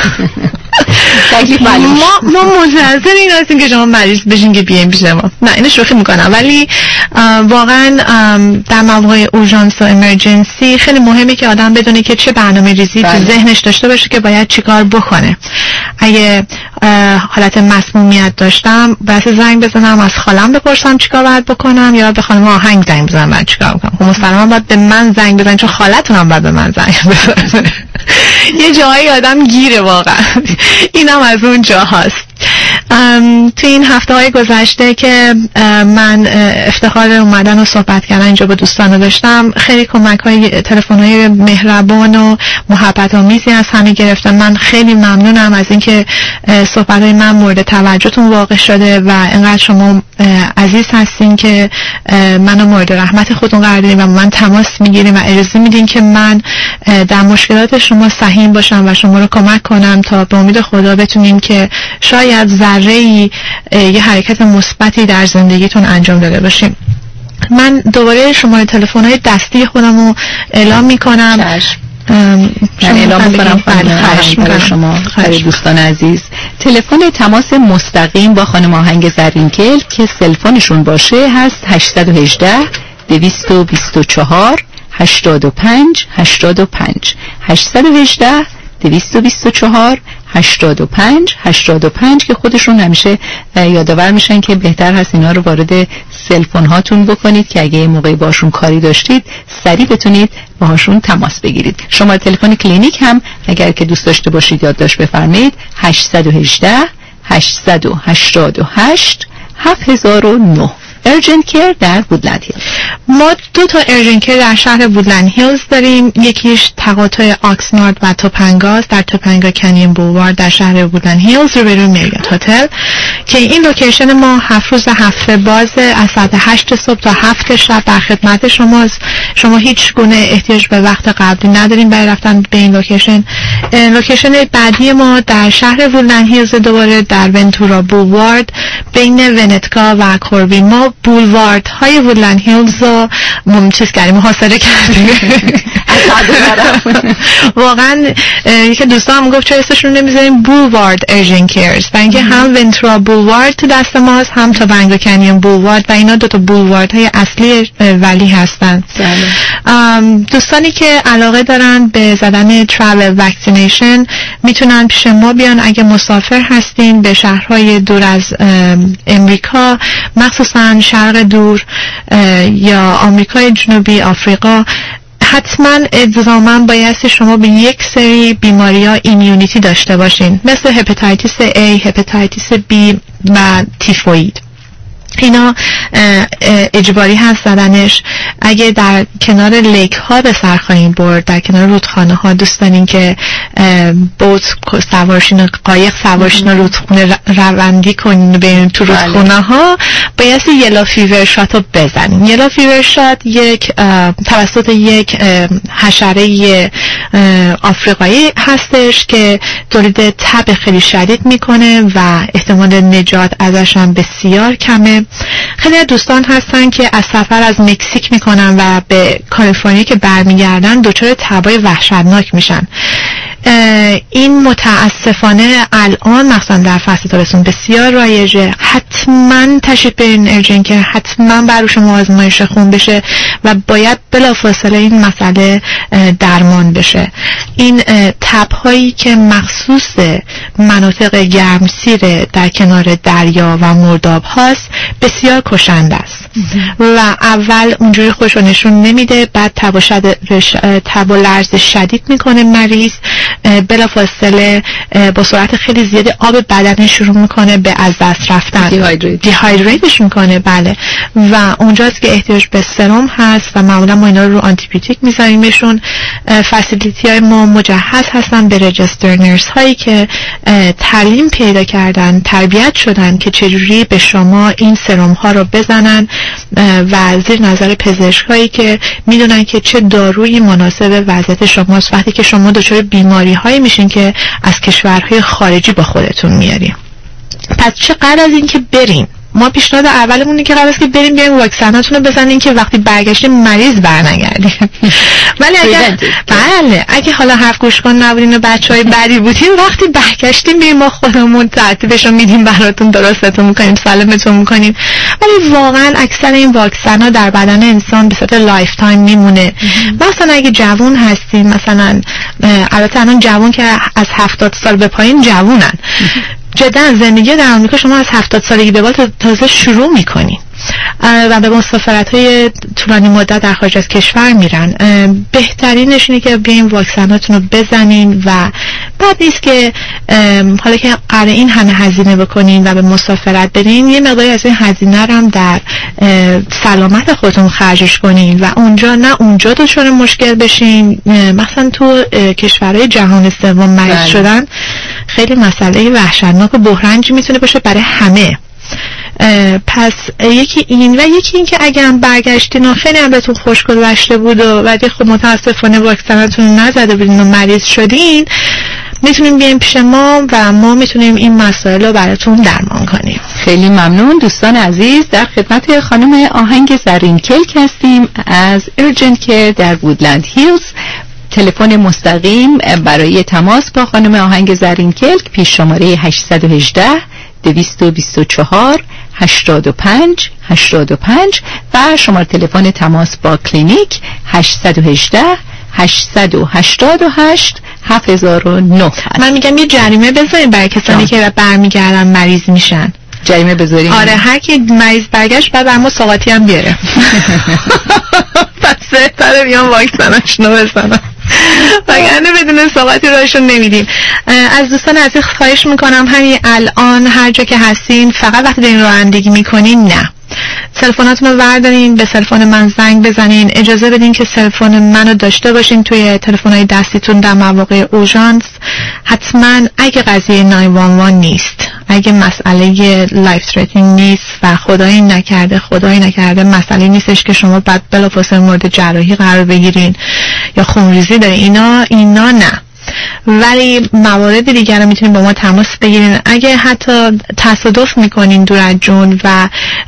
ما ما منتظر این هستیم که شما مریض بشین که بیاین پیش ما. نه اینو شوخی میکنم، ولی واقعا در مواقع اورژانس و امرجنسی خیلی مهمه که آدم بدونه که چه برنامه‌ریزی تو ذهنش داشته باشه که باید چیکار بکنه. اگه حالت مسمومیت داشتم، بس زنگ بزنم از خالم بپرسم چیکار باید بکنم، یا به خانم آهنگ زنگ بزنم بعد چیکار بکنم. خب مسلماً باید به من زنگ بزنید، چون خالتون هم باید به من زنگ بزنه. یه جایی آدم گیره واقعا. اینم از اون جاهاست. تو این هفته های گذشته که من افتخار اومدن و صحبت کردن اینجا با دوستان داشتم، خیلی کمک های تلفن های مهربان و محبت آمیزی از همه گرفتم. من خیلی ممنونم از اینکه صحبت های من مورد توجهتون واقع شده و اینقدر شما عزیز هستین که منو مورد رحمت خودتون قرار دادین و من تماس میگیریم و اجازه میدین که من در مشکلات شما سهیم باشم و شما رو کمک کنم تا به امید خدا بتونیم که شاید ذره‌ای یه حرکت مثبتی در زندگیتون انجام داده باشیم. من دوباره شماره تلفن‌های دستی خودم رو اعلام میکنم. من اعلام میکنم برای شما برای دوستان عزیز. تلفن تماس مستقیم با خانم آهنگ زرینکل که سلفونشون باشه هست هشت یک هشت دویست و بیست و چهار هشتاد و پنج هشتاد و پنج هشت یک هشت دویست و بیست و چهار هشتاد و پنج هشتاد و پنج که خودشون همیشه یادآور میشن که بهتر هست اینا رو وارد سلفون هاتون بکنید که اگه موقعی باشون کاری داشتید سریع بتونید باهاشون تماس بگیرید. شماره تلفن کلینیک هم اگر که دوست داشته باشید یادداشت بفرمایید هشت یک هشت هشت هشت هشت هفت صفر صفر نه. ارجنت کیر در وودلند هیلز. ما دو تا ارجنت کیر در شهر وودلند هیلز داریم. یکیش تقاطع آکسنارد و توپنگاست در توپنگا کنین بولوارد در شهر وودلند هیلز روبروی مریات هتل که این لوکیشن ما هفت روز هفته بازه، از ساعت هشت صبح تا هفت شب در خدمت شماست. شما هیچ گونه احتیاج به وقت قبلی نداریم برای رفتن به این لوکیشن. لوکیشن بعدی ما در شهر وودلند هیلز دوباره در ونتورا بولوارد بین ونتکا و کوربین. ما بولوارد های وودلند هیلز رو چیز کردیم، محاصره کردیم. واقعا یکی دوستان هم گفت چرا اسمشون نمیذاریم بولوارد ارجنت کیرز، و اینکه هم ونتورا بولوارد تو دست ماست هم توپنگا کنین بولوارد و اینا دو تا بولوارد های اصلی ولی هستن. دوستانی که علاقه دارن به زدن ترافل واکسینیشن میتونن پیش ما بیان. اگه مسافر هستین به شهرهای دور از امریکا، مخصوصا شرق دور یا آمریکای جنوبی، آفریقا، حتما الزاما بایستی شما به یک سری بیماری ها ایمیونیتی داشته باشین، مثل هپاتیتیس A، هپاتیتیس B و تیفوید. اینا اجباری هست زدنش. اگه در کنار لیک ها به سر خواهیم برد، در کنار رودخانه ها، دوست دارین که بوت سوارشین، قایق سوارشین و رودخونه روندی کنین برین تو رودخانه ها، بایستی یلا فیور شات رو بزنین. یلا فیور شات یک توسط یک حشره آفریقایی هستش که تولید تب خیلی شدید میکنه و احتمال نجات ازش هم بسیار کمه. خیلی دوستان هستن که از سفر از مکزیک میکنن و به کالیفرنیا که برمیگردن دچار تبای وحشتناک میشن. این متاسفانه الان مثلا در فصل تابستون بسیار رایجه. حتما تشریف برین ارجنت کیر، حتما بر شما آزمایش خون بشه و باید بلافاصله این مسئله درمان بشه. این تب‌هایی که مخصوص مناطق گرمسیر در کنار دریا و مرداب هاست بسیار کشنده است و اول اونجوری خوش نشون نمیده، بعد تب و شد... تب و لرز شدید میکنه مریض، بلافاصله با سرعت خیلی زیادی آب بدن شروع میکنه به از دست رفتن، دیهایدریتش میکنه. بله، و اونجاست که احتیاج به سرم هست و معمولا ما اینا رو آنتی بیوتیک میذاریمشون. فسیلیتی های ما مجهز هستن به رجیستر نرس هایی که تعلیم پیدا کردن، تربیت شدن که چجوری به شما این سرم ها رو بزنن و زیر نظر پزشکایی که میدونن که چه دارویی مناسب وضعیت شماست وقتی که شما دچار بیماری هایی میشین که از کشورهای خارجی با خودتون میاریم. پس چقدر از این که برین ما پیشنهاد اولمون اینه که قبل از که بریم بیایم واکسناتون رو بزنین که وقتی برگشتیم مریض برنگردیم. ولی اگه بله اگه حالا حرف گوش کن نبودین و بچهای بدی بودین وقتی برگشتیم بیایم ما خودمون ترتیبش رو میدیم براتون، درستتون میکنیم، سالمتون میکنیم. ولی واقعا اکثر این واکسن ها در بدن انسان به صورت لایف تایم میمونه. مثلا اگه جوون هستیم، مثلا البته الان جوون که از هفتاد سال به پایین جوونن، جدا زندگی در آمریکا شما از هفتاد سالگی به بعد تازه شروع میکنین و به مسافرت‌های طولانی مدت در خارج از کشور میرن. بهترینش اینه که بیاین واکسناتون رو بزنین و بعد نیست که حالا که قراره این همه هزینه بکنین و به مسافرت برین، یه مقداری از این هزینه رو هم در سلامت خودتون خرجش کنین و اونجا نه اونجا دچار مشکل بشین. مثلا تو کشورهای جهان سوم مریض شدن خیلی مسئله وحشتناک و بحرانجی میتونه باشه برای همه. پس یکی این و یکی این که اگر هم برگشتین و خیلی هم بهتون خوش گذشته بود و ولی خب متاسفانه واکسناتون نزده بودین و مریض شدین، میتونیم بیایم پیش ما و ما میتونیم این مسائل رو براتون درمان کنیم. خیلی ممنون دوستان عزیز. در خدمت خانم آهنگ زرین کلک هستیم از ارجنت کیر در وودلند هیلز. تلفن مستقیم برای تماس با خانم آهنگ زرین کلک پیش شماره هشت یک هشت دویست و بیست و چهار هشتاد و پنج هشتاد و پنج و شماره تلفن تماس با کلینیک هشت یک هشت هشت هشت هشت هفت صفر نه. من میگم یه جریمه بذاریم برای کسانی که برمیگردن مریض میشن. جریمه بذاریم؟ آره، هر کی مریض برگشت بعد بر ما ساقاطی هم بیاره. پس بهتره بیان واکسناشونو بزنن وگرنه بدون ساقاطی راهشون نمیدیم. از دوستان عزیز خواهش میکنم همین الان هر جا که هستین فقط وقتی دارین رانندگی میکنین نه، تلفناتون رو بردارین، به تلفن من زنگ بزنین، اجازه بدین که تلفن منو داشته باشین توی تلفن‌های دستیتون در مواقع اورژانس. حتما اگه قضیه نه یک یک نیست، اگه مسئله لایف تریتینگ نیست و خدایی نکرده خدایی نکرده مسئله نیستش که شما بعد بلافاصله مورد جراحی قرار بگیرین یا خونریزی داره، اینا اینا نه. ولی موارد دیگر رو میتونین با ما تماس بگیرین. اگه حتی تصادف میکنین دور از جون و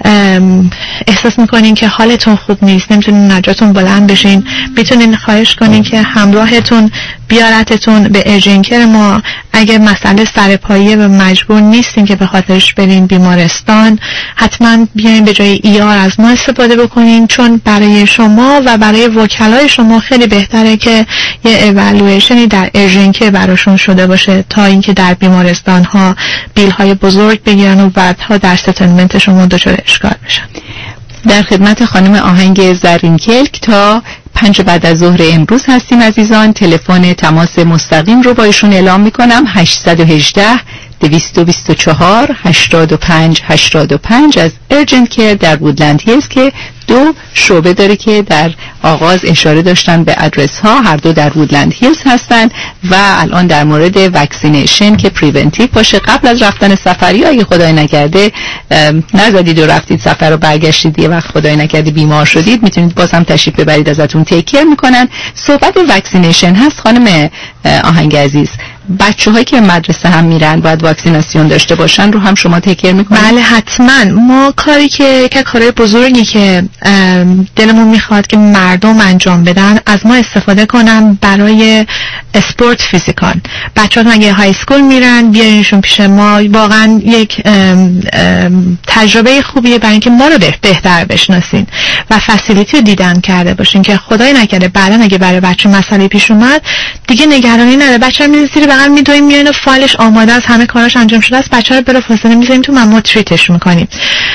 احساس میکنین که حالتون خوب نیست، نمیتونین نجاتون بلند بشین، میتونین خواهش کنین که همراهتون بیارتتون به ارجنکر ما. اگه مسئله سرپاییه و مجبور نیستین که به خاطرش برین بیمارستان، حتما بیاین به جای ای آر از ما استفاده بکنین، چون برای شما و برای وکلای شما خیلی بهتره که یه اِوالویشنی در ارجنکر براشون شده باشه تا اینکه در بیمارستان ها بیل های بزرگ بگیرن و بعدها در ستلمنت شما دچار اشکال بشن. در خدمت خانم آهنگ زرین کلک تا پنج بعد از ظهر امروز هستیم عزیزان. تلفن تماس مستقیم رو با ایشون اعلام میکنم هشت یک هشت دویست و بیست و چهار هشتاد و پنج هشتاد و پنج از ارجنت کیر در وودلند هیلز که دو شعبه داره که در آغاز اشاره داشتن به ادرس ها، هر دو در وودلند هیلز هستن و الان در مورد وکسینیشن که پریونتیو باشه قبل از رفتن سفری، اگه خدای نکرده نزدید و رفتید سفر و برگشتید یه وقت خدای نکرده بیمار شدید، میتونید باز هم تشریف ببرید، ازتون تیک کیر میکنن. صحبت وکسینیشن هست خانم آهنگ عزیز، بچه هایی که مدرسه هم میرن باید واکسیناسیون داشته باشن رو هم شما تکر میکنید؟ بله حتما. ما کاری که که کارهای بزرگی که دلمون میخواد که مردم انجام بدن از ما استفاده کنن برای اسپورت فیزیکال. بچه ها اگه های اسکول میرن بیارینشون پیش ما، واقعا یک ام ام تجربه خوبیه برای اینکه ما رو بهتر بشناسین و فسیلیتی رو دیدن کرده باشین که خدای نکرده بعدن اگه برای بچه مسئله پیش اومد دیگه نگرانی نداره، بچه هم میذاری زیر بغل میدویم میاین و فایلش آماده است، همه کاراش انجام شده است، بچه رو بلافاصله میذاریم تو ما تریتش میکنیم.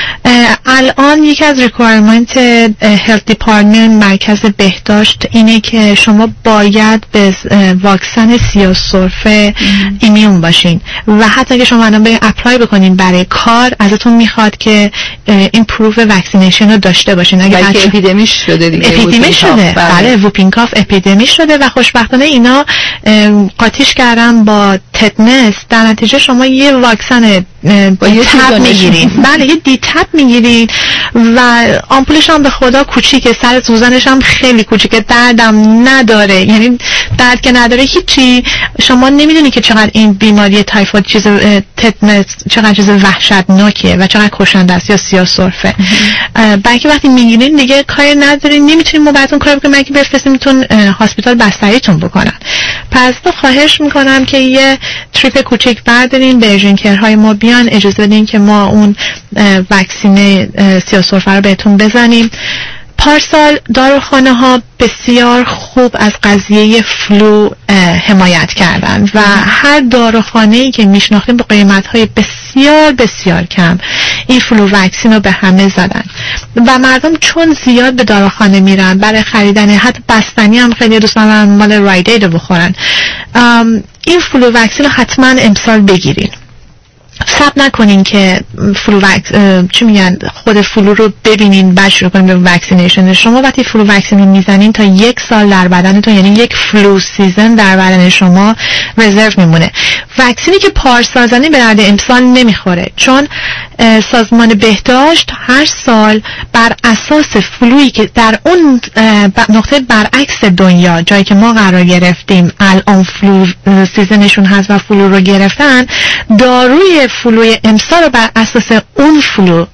الان یکی از ریکوایرمنت هلت دیپارتمنت مرکز بهداشت اینه که شما باید به واکسن سیاه سرفه ایمیون باشین و حتی اگه شما الان برین اپلای بکنین برای کار ازتون میخواد که ایمپروو وکسینیشن رو داشته باشین. اگه بلکه اپیدمی شده دیگه، اپیدمی شده، بله ووپینکاف اپیدمی شده و خوشبختانه اینا قاطیش کردن با تتنس، در نتیجه شما یه واکسن با یه تب میگیرین. بله یه دی تب میگیرین و آمپولش هم به خدا کوچیکه، سر سوزنش هم خیلی کوچیکه، دردم نداره، یعنی درد که نداره هیچی. شما نمیدونی که چقدر این بیماری تایفود چیز تتنس چقدر چیز وحشتناکیه و چقدر کشنده است یا سیاه سرفه. بلکه وقتی میگیرین دیگه کاری ندارین، نمیتونین ما براتون کار بکنیم، مگه بفرستیمتون هاسپیتال بستریتون بکنن. پس تو خواهش میکنم که یه تریپ کوچیک بردارین، به ارژن کرهای ما بیان، اجازه بدین که ما اون واکسین سیاه سرفه رو بهتون بزنیم. پارسال داروخانه ها بسیار خوب از قضیه فلو حمایت کردن و هر داروخانه‌ای که میشناختیم با قیمت‌های بسیار بسیار کم این فلو واکسین رو به همه زدن و مردم چون زیاد به داروخانه میرن برای خریدن، حتی بستنی هم خیلی دوست دارن مال رایدید رو بخورن، این فلو واکسین رو حتما امسال بگیرین. صبر نکنین که فلو وکس چی میگن خود فلو رو ببینین بعد شروع کنین به واکسینیشن. شما وقتی فلو واکسین رو میزنین تا یک سال در بدنتون، یعنی یک فلو سیزن در بدن شما رزرو میمونه. واکسینی که پارسال زدین به درد امسال نمیخوره، چون سازمان بهداشت هر سال بر اساس فلویی که در اون نقطه برعکس دنیا جایی که ما قرار گرفتیم الان فلو سیزنشون هست و فلو رو گرفتن، داروی فلوی امسال رو بر اساس اون فلو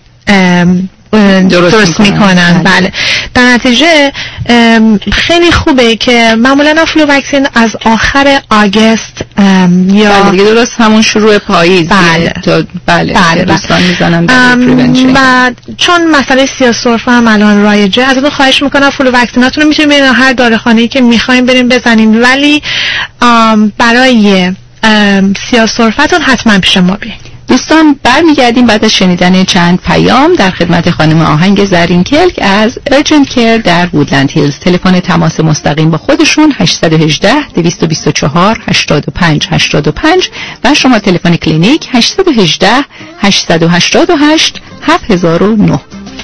درست, درست میکنن. بله در نتیجه خیلی خوبه که معمولا فلو واکسین از آخر آگست یا بله دیگه درست همون شروع پاییز بله تا بله, بله دوستان میزنن برای پریونشن. و چون مسئله سیاه سرفه هم الان رایجه، ازتون خواهش میکنم فلو واکسیناتون رو میتونید برین هر داروخانه‌ای که میخواین برین بزنین، ولی برای سیاه سرفتون حتما پیش ما بیاین. دوستان برمیگردیم بعد از شنیدن چند پیام در خدمت خانم آهنگ زرین کلک از ارجنت کیر در وودلند هیلز. تلفن تماس مستقیم با خودشون هشت یک هشت دو دو چهار هشت پنج هشت پنج و شما تلفن کلینیک هشت یک هشت هشت هشت هشت هفت صفر صفر نه.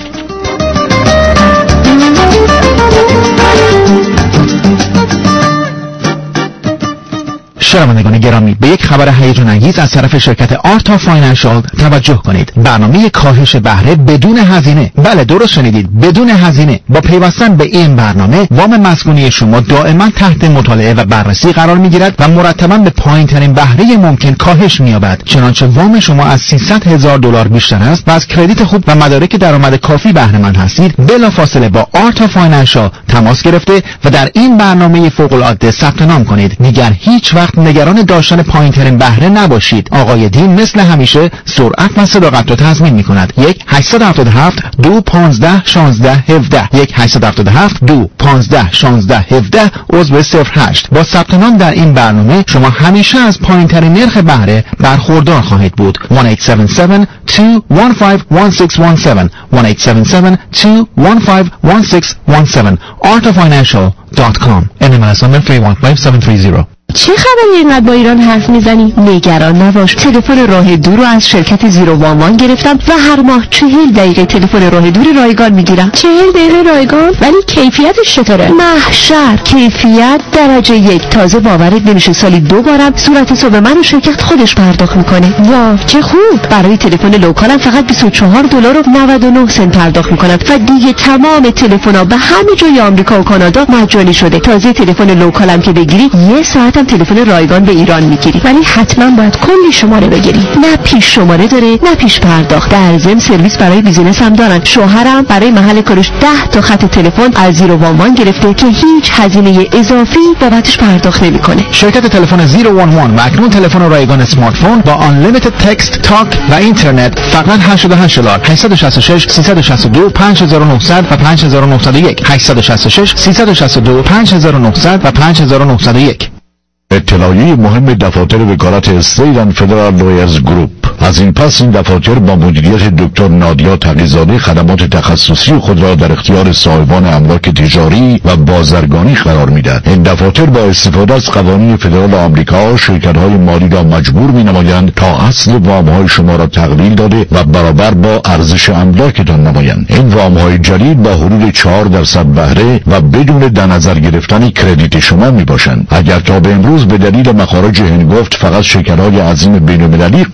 شنوندگان گرامی، به یک خبر هیجان انگیز از طرف شرکت آرتا فاینانشال توجه کنید. برنامه کاهش بهره بدون هزینه، بله درست شنیدید، بدون هزینه. با پیوستن به این برنامه وام مسکونی شما دائما تحت مطالعه و بررسی قرار میگیرد و مرتبا به پایین ترین بهره ممکن کاهش مییابد. چنانچه وام شما از سیصد هزار دلار بیشتر است و از کردیت خوب و مدارک درآمد کافی بهره مند هستید، بلافاصله با آرتا فاینانشال تماس گرفته و در این برنامه فوق العاده ثبت نام کنید. دیگر هیچ وقت نگران داشتن پایین‌ترین بهره نباشید. آقای دین مثل همیشه سرعت و صداقت را تضمین می‌کند. یک هشت هفت هفت دو یک پنج یک شش یک هفت یک هشت هفت هفت دو پنج یک شش هفت عضو صفر هشت. با ثبت نام در این برنامه شما همیشه از پایین‌ترین نرخ بهره برخوردار خواهید بود. یک هشت هفت هفت دو یک پنج یک شش یک هفت یک هشت هفت هفت دو یک پنج یک شش یک هفت arta financial dot com N M L S number three one five seven three zero. چه خبری اینقدر با ایران حرف میزنی؟ نگران نباش، تلفن راه دور رو از شرکت زیرو وان وان گرفتم و هر ماه چهل دقیقه تلفن راه دور رایگان میگیرم. چهل دقیقه رایگان؟ ولی کیفیتش چطوره؟ محشر. کیفیت درجه یک. تازه باورت نمیشه سالی دو بارم صورتحساب به من و شرکت خودش پرداخت میکنه. واو چه خوب. برای تلفن لوکالم فقط بیست و چهار دلار و نود و نه سنت پرداخت میکنم و دیگه تمام تلفن‌ها به همه جای آمریکا و کانادا مجانی شده. تازه تلفن لوکالم که بگیری یه ساعت تلفن رایگان به ایران میگیری، ولی حتما باید کلی شماره بگیری. نه پیش شماره داره نه پیش پرداخت. در ضمن سرویس برای بیزینس هم دارن. شوهرم برای محل کارش ده تا خط تلفن از زیرو وان وان گرفته که هیچ هزینه اضافی بابتش پرداخت نمیکنه. شرکت تلفن زیرو وان وان و اکنون تلفن رایگان اسمارت فون با unlimited تکست، تاک و اینترنت فقط هشتاد و هشت دلار. هشت شش شش سه شش دو پنج نه صفر صفر و پنج نه صفر یک هشت شش شش سه شش دو پنج نه صفر صفر و پنج نه صفر یک. اطلاعیه مهم دفاتر وکالت استیت اند فدرال لویرز گروپ. از این پس این دفاتر با مدیریت دکتر نادیا تقی‌زاده خدمات تخصصی خود را در اختیار صاحبان املاک تجاری و بازرگانی قرار می‌دهد. این دفاتر با استفاده از قوانین فدرال آمریکا شرکت‌های مالی را مجبور می‌نمایند تا اصل وام‌های شما را تقلیل داده و برابر با ارزش املاکتان نمایند. این وام‌های جدید با حدود چهار درصد بهره و بدون در نظر گرفتن کردیت شما میباشند. اگر تا به امروز به دلیل مخارج هنگفت فقط شرکت‌های عظیم بین‌المللی قادر به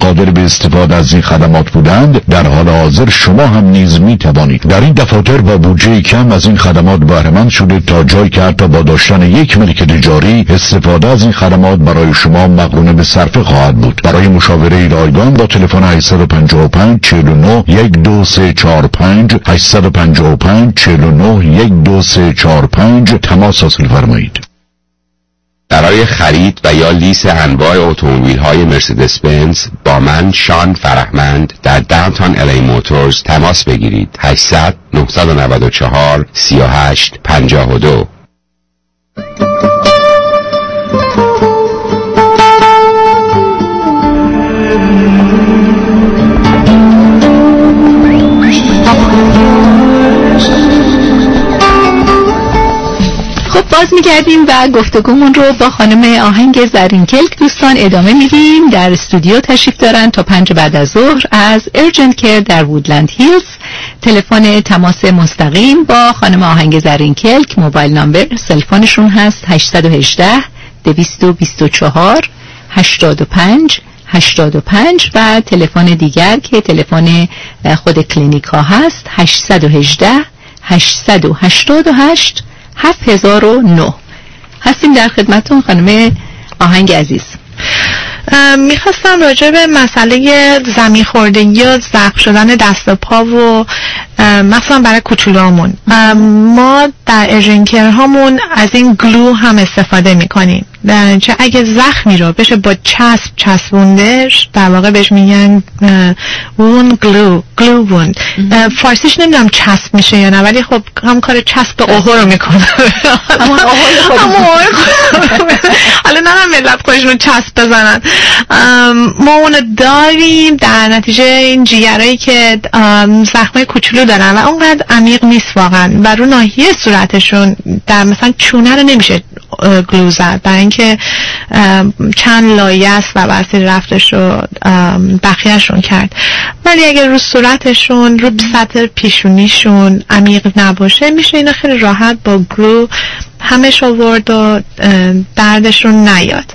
استفاده از این خدمات بودند، در حال حاضر شما هم نیز می توانید در این دفاتر با بودجه کم از این خدمات بهره مند شده تا جایی که حتی با داشتن یک ملک تجاری استفاده از این خدمات برای شما مقرون به صرفه خواهد بود. برای مشاوره رایگان با تلفن هشت پنج پنج چهل و نه یک دو سه چهار پنج هشت پنج پنج چهل و نه یک دو سه چهار پنج تماس حاصل فرمایید. برای خرید و یا لیز انواع اتومبیل‌های مرسدس بنز با من شان فرهمند در داونتاون الی موتورز تماس بگیرید. هشتصد نهصد و نود و چهار سی و هشت پنجاه و دو. خب باز میگردیم و گفتگومون رو با خانم آهنگ زرین کلک دوستان ادامه میدیم. در استودیو تشریف دارن تا پنج بعد از ظهر از ارجنت کیر در وودلند هیلز. تلفن تماس مستقیم با خانم آهنگ زرین کلک، موبایل نامبر سلفونشون هست هشت یک هشت دویست و بیست و چهار هشتاد و پنج هشتاد و پنج و تلفن دیگر که تلفن خود کلینیک ها هست هشت یک هشت هشت هشت هشت هفت هزار و نه. هستیم در خدمتون خانم آهنگ عزیز. میخواستم راجع به مسئله زمین خوردگی یا زخم شدن دست و پا و مثلا برای کوچولوامون ما در ارژنکر هامون از این گلو هم استفاده میکنیم، چه اگه زخمی رو بشه با چسب چسبوندش در واقع بهش میگن وون گلو گلو وون. فارسیش نمیدونم چسب میشه یا نه، ولی خب هم کار چسب اوهو رو میکنه. حالا نه ملت خودشون چسب بزنن. ما اونو داریم در نتیجه این جیگرایی که زخمای کوچولو دارن و اونقدر عمیق نیست واقعا و رو ناحیه صورتشون در مثلا چونه رو نمیشه گلو زد برای اینکه چند لایه است و وسیل رفتش رو بخیهشون کرد، ولی اگر رو صورتشون رو سطح پیشونیشون عمیق نباشه میشه اینا خیلی راحت با گلو همش آورد و دردشون نیاد.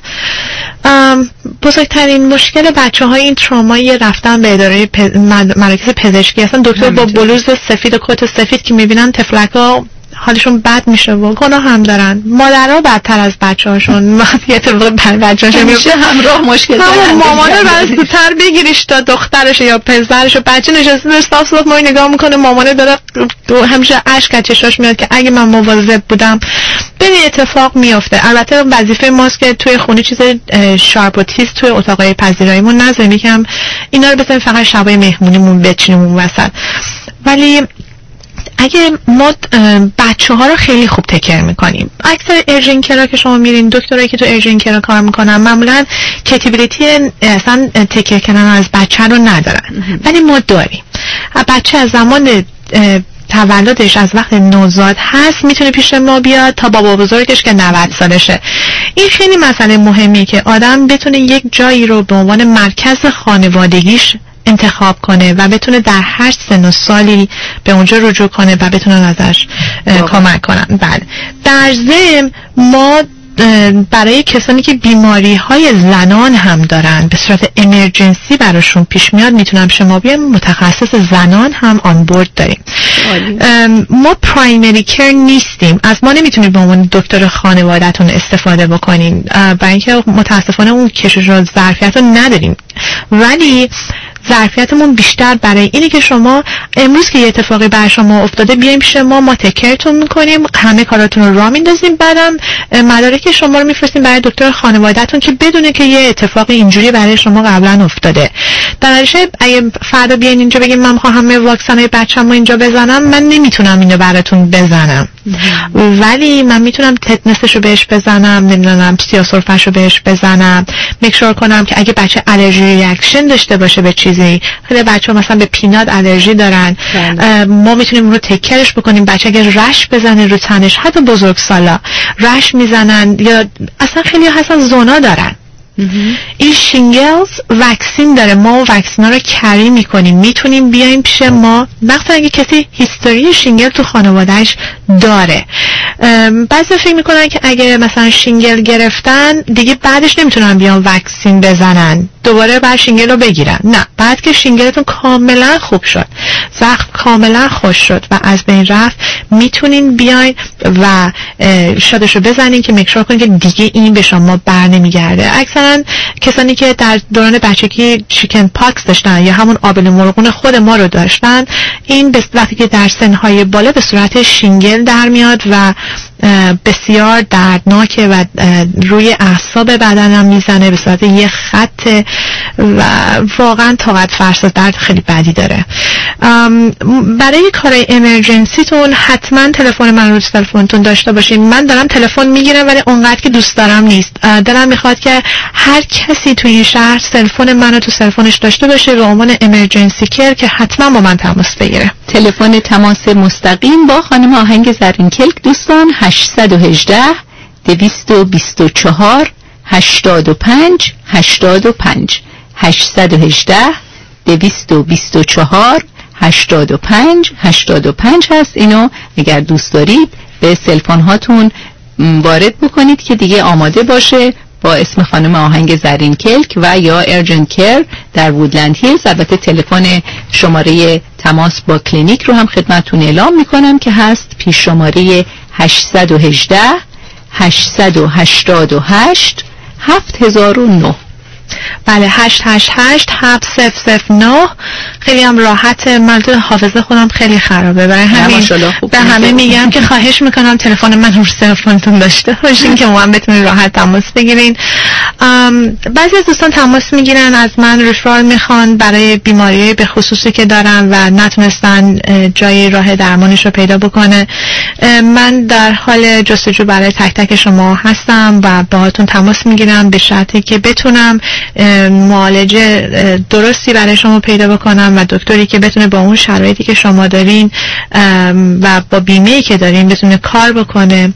بزرگترین مشکل بچه های این ترومایی رفتن به اداره پ... مراکز پزشکی هستن. دکتر با بلوز سفید و کت سفید که میبینن تفلک ها حالشون بد میشه و گناه هم دارن. مادرها بدتر از بچه هاشون یه طور بچه هاشون میشه همراه مشکل دارن. مامانه رو زودتر بگیریش تا دخترش یا پسرش. بچه نشسته در صاف صاف ما نگاه میکنه، مامانه داره همیشه اشک از چشاش میاد که اگه من مواظب بودم ببین اتفاق میفته. البته وظیفه ماست که توی خونه چیز شارپ و تیز توی اتاقای پذیراییمون نذاریم، یکم اینا رو بذاریم فقط شبای مهمونیمون بچینیم اون وسط. ولی اگه ما بچه ها رو خیلی خوب تکر میکنیم، اکثر ارژنکرها که شما میرین، دکترایی که تو ارژنکرها کار میکنن معمولا کتیبیلیتی اصلا تکر کردن از بچه رو ندارن، ولی ما داریم. بچه از زمان تولدش از وقت نوزاد هست میتونه پیش ما بیاد تا بابا بزرگش که نود سالشه. این خیلی مسئله مهمیه که آدم بتونه یک جایی رو به عنوان مرکز خانوادگیش انتخاب کنه و بتونه در هر سن و سالی به اونجا رجوع کنه و بتونه ازش کمک کنن. بله. در ضمن ما برای کسانی که بیماری های زنان هم دارن به صورت امرجنسی براشون پیش میاد میتونم شما بیان متخصص زنان هم آن بورد داریم. ما پرایمری کر نیستیم، از ما نمیتونید به عنوان دکتر خانواده‌تون استفاده بکنین برای اینکه متاسفانه اون کشش و ظرفیت رو نداریم، ولی ظرفیتمون بیشتر برای اینه که شما امروز که یه اتفاقی بر شما افتاده بیایم پیش ما، ما تکرتون میکنیم، همه کاراتون رو راه میندازیم، بعدم مدارک شما رو میفرستیم برای دکتر خانواده‌تون که بدونه که یه اتفاق اینجوری برای شما قبلا افتاده. در نتیجه اگه فردا بیاین اینجا بگیم من میخوام همه واکسنای بچه‌مو اینجا بزنم، من نمیتونم اینو براتون بزنم، ولی من میتونم تتنسشو بهش بزنم، نمیدونم سیاه‌سرفه‌شو بهش بزنم، میکشور کنم که اگه بچه الرژی ریاکشن داشته باشه به چیزی، خیلی بچه‌ها مثلا به پینات الرژی دارن، ما میتونیم اون رو تکرش بکنیم. بچه اگه رش بزنه رو تنش، حتی بزرگسالا رش میزنن، یا اصلا خیلی هستن زونا دارن این شینگلز وکسین داره، ما وکسینا رو کری میکنیم، میتونیم بیایم پیش ما وقتی اگه کسی هیستوری شینگل تو خانوادهش داره. بعضی فکر میکنن که اگه مثلا شینگل گرفتن دیگه بعدش نمیتونن بیان وکسین بزنن، دوباره بعد شینگل رو بگیرن. نه، بعد که شینگلتون کاملا خوب شد، زخم کاملا خوش شد و از بین رفت، میتونین بیاین و شادشو بزنین که مکشور کنین که دیگه این به شما بر نمیگرده. اکثرا کسانی که در دوران بچگی چیکن پاکس داشتن یا همون آبله مرغون خود ما رو داشتن، این وقتی که در سنهای بالا به صورت شینگل در میاد و بسیار دردناکه و روی اعصاب بدن هم میزنه به صورت یه خط و واقعا طاقت فرسا، درد خیلی بدی داره. برای کارهای امرجنسیتون حتما تلفن من رو تلفنتون داشته باشین. من دارم تلفن میگیرم ولی اونقدر که دوست دارم نیست. دلم میخواد که هر کسی توی این شهر تلفن منو تو تلفنش داشته باشه به عنوان امرجنسی کیر که حتما با من تماس بگیره. تلفن تماس مستقیم با خانم آهنگ زرینکلک دوستان هشت یک هشت دویست و بیست و چهار هشتاد و پنج هشتاد و پنج هشت یک هشت دویست و بیست و چهار هشتاد و پنج هشتاد و پنج هست. اینو اگر دوست دارید به سلفون هاتون وارد بکنید که دیگه آماده باشه با اسم خانم آهنگ زرینکلک و یا ارجنت کیر در وودلند هیلز. البته تلفن شماره تماس با کلینیک رو هم خدمتتون اعلام میکنم که هست پیش شماره هشت یک هشت هشت هشت هشت هفت هزار و نه. بله، هشت هشت هشت هفت صفر صفر نه. خیلی هم راحته، من تو حافظه خودم خیلی خرابه، برای همین به همه میگم که خواهش میکنم تلفن من رو تلفنتون داشته باشین که ما بتونین راحت تماس بگیرین. بعضی از دوستان تماس میگیرن از من، ریفرال میخوان برای بیماری به خصوصی که دارن و نتونستن جای راه درمانش رو پیدا بکنه. من در حال جستجو برای تک تک شما هستم و باهاتون تماس میگیرم به شرطی که بتونم معالجه درستی برای شما پیدا بکنم و دکتری که بتونه با اون شرایطی که شما دارین و با بیمه‌ای که دارین بتونه کار بکنه.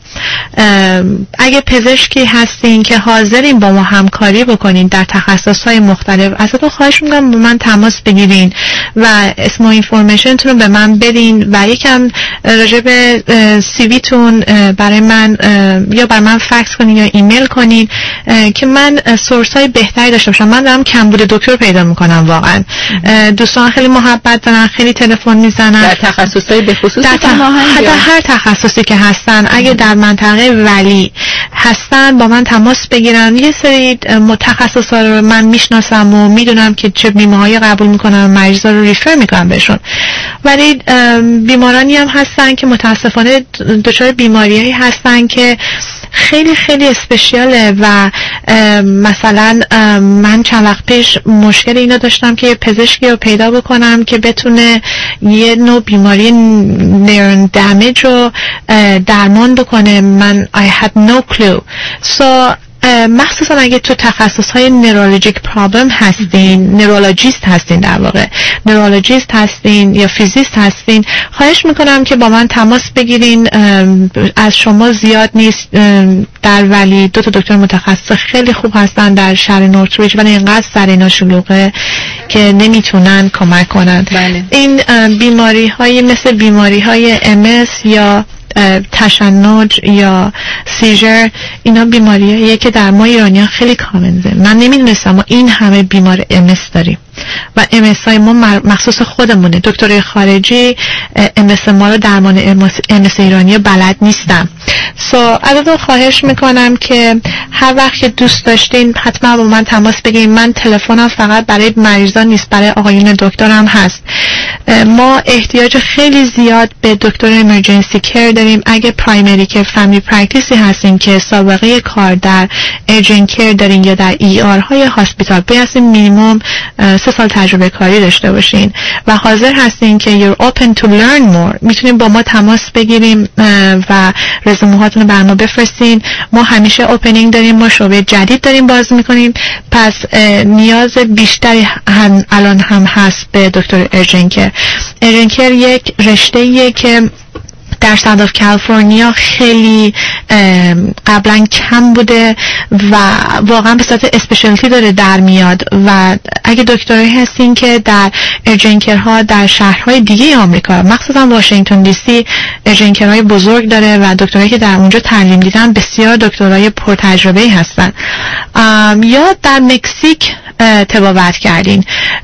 اگه پزشکی هستین که حاضرین با ما همکاری بکنین در تخصصهای مختلف، ازتون خواهش میکنم با من تماس بگیرین و اسم و اینفورمیشنتون رو به من بدین و یکم راجع به سی ویتون برای من یا برای من فکس کنین یا ایمیل کنین که من سورس های بهتری داشته باشم. من دارم کمبود دکتر پیدا میکنم واقعا. دوستان خیلی محبت دارن، خیلی تلفن میزنن در تخصصهای به خصوص در تخ... در هر تخصصی که هستن. اگه در منطقه ولی هستن با من تماس بگیرن. یه سری متخصصا رو من میشناسم و میدونم که چه بیماریایی قبول میکنن، مریضا رو ریفر میکنم بهشون. ولی بیمارانی هم هستن که متاسفانه دچار بیماریایی هستن که خیلی خیلی اسپشیاله و مثلا من چند وقت پیش مشکل اینو داشتم که پزشکی رو پیدا بکنم که بتونه یه نوع بیماری نیرون دمیج رو درمان بکنه. من I had no clue. So مخصوصا اگه تو تخصص های نورولوژیک پرابلم هستین، نورولوژیست هستین، در واقع نورولوژیست هستین یا فیزیست هستین، خواهش میکنم که با من تماس بگیرین. از شما زیاد نیست در ولی دو تا دکتر متخصص خیلی خوب هستن در شهر نورتریج ولی اینقدر سر اینا شلوغه که نمیتونن کمک کنن. بله. این بیماری های مثل بیماری های ام اس یا تشنج یا سیجر، اینا بیماریاییه که در ما ایرانی‌ها خیلی کامنه. من نمیدونستم ما این همه بیمار ام اس داریم و ام اس های ما مخصوص خودمونه. دکترای خارجی ام اس ما رو درمان ام اس ایرانی بلد نیستم. سو so, ازتون خواهش میکنم که هر وقت که دوست داشتین حتما با من تماس بگیرین. من تلفنم فقط برای مریضان نیست، برای آقایون دکترم هست. ما احتیاج خیلی زیاد به دکتر امرجنسی کیر داریم. اگه پرایمری کیر فامیلی پرکتیسی هستین که سابقه کار در ارجنت کیر دارین یا در ای آر های هاسپیتال، باید مینیمم سه سال تجربه کاری داشته باشین و حاضر هستین که you're open to learn more، میتونین با ما تماس بگیریم و رزومه هاتون رو بر ما بفرستین. ما همیشه اوپنینگ داریم، ما شعبه جدید داریم باز میکنیم، پس نیاز بیشتری هم الان هم هست به دکتر ارجنت کیر. ارجنت کیر یک رشته‌ایه که در صدف کالیفرنیا خیلی قبلا کم بوده و واقعا به صورت اسپشیالتی داره در میاد و اگه دکترایی هستین که در ارجنکرها در شهرهای دیگه آمریکا مخصوصا واشنگتن دی سی ارجنکرهای بزرگ داره و دکترایی که در اونجا تعلیم دیدن بسیار دکترای پرتجربه هستن، یا در مکزیک تبابت کردین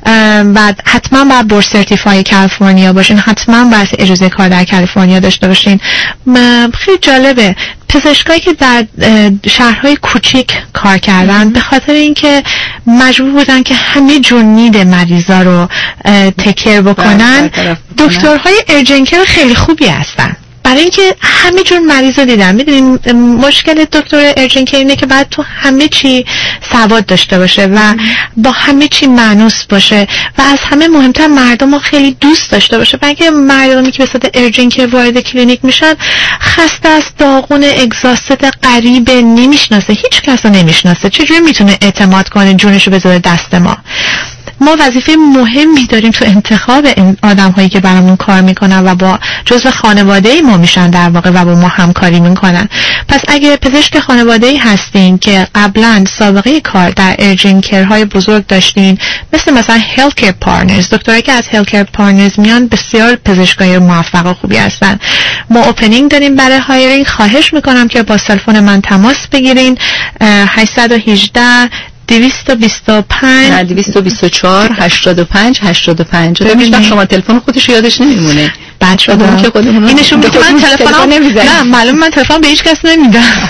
و حتما باید بورس سرتیفای کالیفرنیا باشین، حتما باید اجازه کار در کالیفرنیا داشته باشین. خیلی جالبه پزشکایی که در شهرهای کوچیک کار کردن به خاطر اینکه مجبور بودن که همه جور نید مریضا رو تکر بکنن، دکترهای ارجنکر خیلی خوبی هستن برای اینکه همه جور مریض رو دیدن. میدونین مشکل دکتر ارجنکر اینه که باید تو همه چی سواد داشته باشه و با همه چی مانوس باشه و از همه مهمتر مردم رو خیلی دوست داشته باشه. بلکه مردمی که به صورت ارجنکر وارد کلینیک میشن خسته از داغون اگزاست غریب نمیشناسه، هیچ کس رو نمیشناسه، چجوری میتونه اعتماد کنه جونشو بذاره دست ما؟ ما وظیفه مهمی داریم تو انتخاب این آدم هایی که برامون کار میکنن و با جزو خانواده ما میشن در واقع و با ما همکاری میکنن. پس اگه پزشک خانواده‌ای هستین که قبلا سابقه کار در ارجنکرهای بزرگ داشتین مثل مثلا هلت کیر پارتنرز، دکترایی که از هلت کیر پارتنرز میان بسیار پزشکای موفق و خوبی هستن. ما اوپنینگ داریم برای هایرینگ، خواهش میکنم که با تلفن من تماس بگیرین هشت یک هشت دویست و بیست و پنج نه دویست و بیست و چهار هشتاد و پنج هشتاد و پنج. ببینید شما تلفن خودش یادش نمیمونه بعد شما که خودمون این نشون میده من تلفنم نه معلوم من تلفن به هیچ کس نمیدم.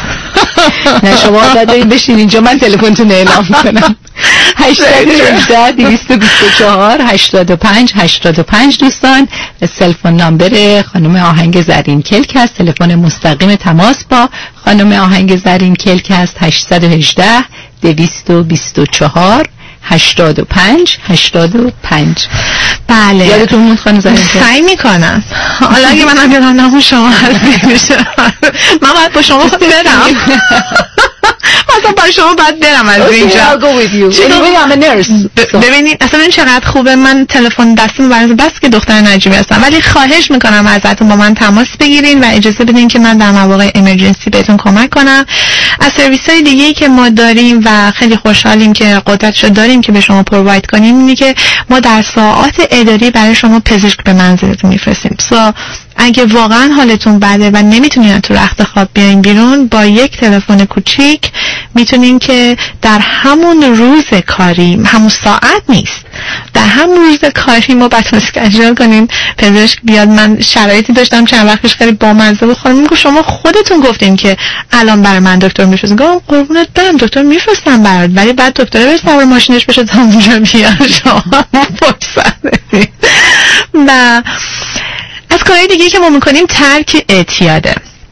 نه شما عادت بشین اینجا من تلفنتون اعلام کنم. هشت یک هشت دویست و بیست و چهار هشتاد و پنج هشتاد و پنج. دوستان تلفن نامبر خانم آهنگ زرین کلک است. تلفن مستقیم تماس با خانم آهنگ زرین کلک است هشت یک هشت دویست و بیست و چهار هشتاد و پنج هشتاد و پنج. بله یادتون موند خانم زرین کلک؟ سعی میکنم. حالا اگه منم یادم نمون شما هستی میشه من باید با شما خود برم مثلا با شما باید برم از اینجا. ببینید اصلا این چقدر خوبه. من تلفن دستم برای بس که دختر نجیبی هستم، ولی خواهش میکنم ازتون با من تماس بگیرین و اجازه بدین که من در مواقع امرجنسی بهتون کمک کنم. از سرویس های دیگه‌ای که ما داریم و خیلی خوشحالیم که قدرتشو داریم که به شما پروواید کنیم اینه که ما در ساعات اداری برای شما پزشک به منزلتون میفرستیم. سو اگه واقعا حالتون بده و نمیتونین تو رخت خواب بیاین بیرون، با یک تلفن کوچیک میتونین که در همون روز کاری، همون ساعت نیست، در همون روز کاری ما بتون اسکیجول کنین پزشک بیاد. من شرایطی داشتم چند وقت پیش خیلی بامزه بود، خانم میگه شما خودتون گفتین که الان برای من دکتر میفرستین. گفتم قربونت برم دکتر میفرستم برات، ولی بعد دکتر بره سوار ماشینش بشه تا اونجا بیاد شما فرصت بدین. و از کارهای دیگه که ما میکنیم ترک اعتیاده.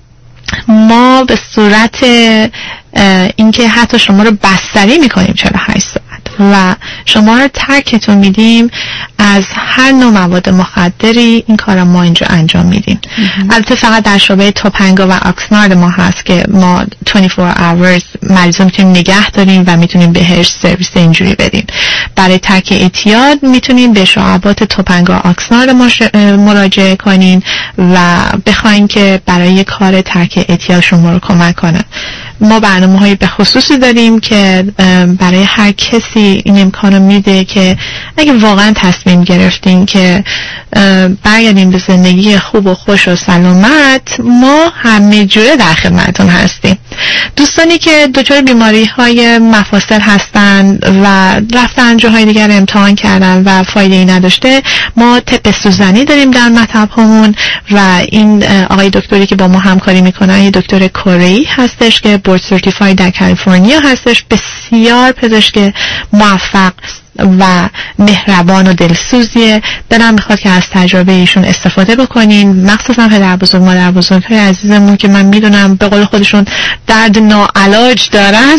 ما به صورت اینکه حتی شما رو بستری میکنیم چهل و هشت ساعت و شما رو ترکتون میدیم از هر نوع مواد مخدری. این کار ما اینجا انجام میدیم. البته فقط در شعبه توپنگا و آکسنارد ما هست که ما بیست و چهار hours مریض رو میتونیم نگه داریم و میتونیم بهش سرویس اینجوری بدیم. برای ترک اعتیاد میتونیم به شعبات توپنگا آکسنارد مراجعه کنین و بخواین که برای کار ترک اعتیاد شما رو کمک کنن. ما برنامه های به خصوصی داریم که برای هر کسی این امکانو میده که اگه واقعا تصمیم گرفتین که برگردین به زندگی خوب و خوش و سلامت، ما همه جوره در خدمتتون هستیم. دوستانی که دچار بیماری های مفاصل هستن و رفتن جاهای دیگر امتحان کردن و فایده ای نداشته، ما طب سوزنی داریم در مطب همون و این آقای دکتری که با ما همکاری میکنن یه دکتر کره‌ای هستش که بورد سرتیفاید در کالیفرنیا هستش. بسیار پزشک موفق و مهربان و دلسوزیه. دلم میخواد که از تجربه ایشون استفاده بکنین، مخصوصا پدر بزرگ مادر بزرگ های عزیزمون که من میدونم به قول خودشون درد ناعلاج دارن.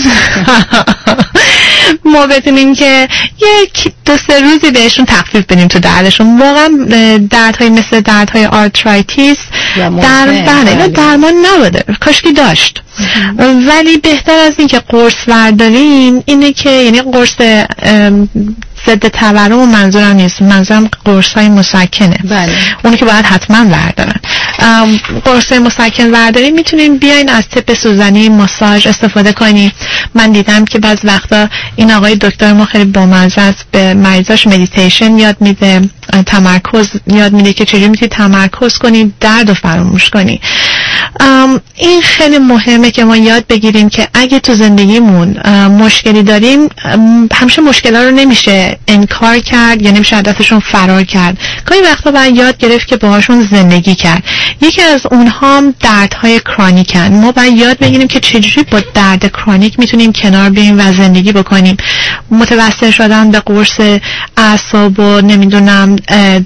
ما بتونیم که یک دو سه روزی بهشون تخفیف بدیم تو دردشون. واقعا دردهای مثل دردهای آرترایتیس در بله درمان نبوده، کاشکی داشت، ولی بهتر از این که قرص وردارین اینه که یعنی قرص ضد تورم و منظورم نیست، منظورم قرص های مسکنه. بله. اونی که باید حتما وردارن. قرص مسکن برداری میتونین بیاین از تپ سوزنی ماساژ استفاده کنی. من دیدم که بعض وقتا این آقای دکتر ما خیلی بامزه است، به مریضاش مدیتیشن یاد میده، تمرکز یاد میده که چجوری میتونی تمرکز کنی، درد رو فراموش کنی. این خیلی مهمه که ما یاد بگیریم که اگه تو زندگیمون مشکلی داریم، همیشه مشکل‌ها رو نمیشه انکار کرد یا نمیشه دستشون فرار کرد. گاهی وقتا باید یاد گرفت که باهاشون زندگی کرد. یکی از اونها هم دردهای کرونیکن. ما باید یاد بگیریم که چجوری با درد کرونیک میتونیم کنار بیاییم و زندگی بکنیم. متوسل شدن به قرص اعصاب و نمیدونم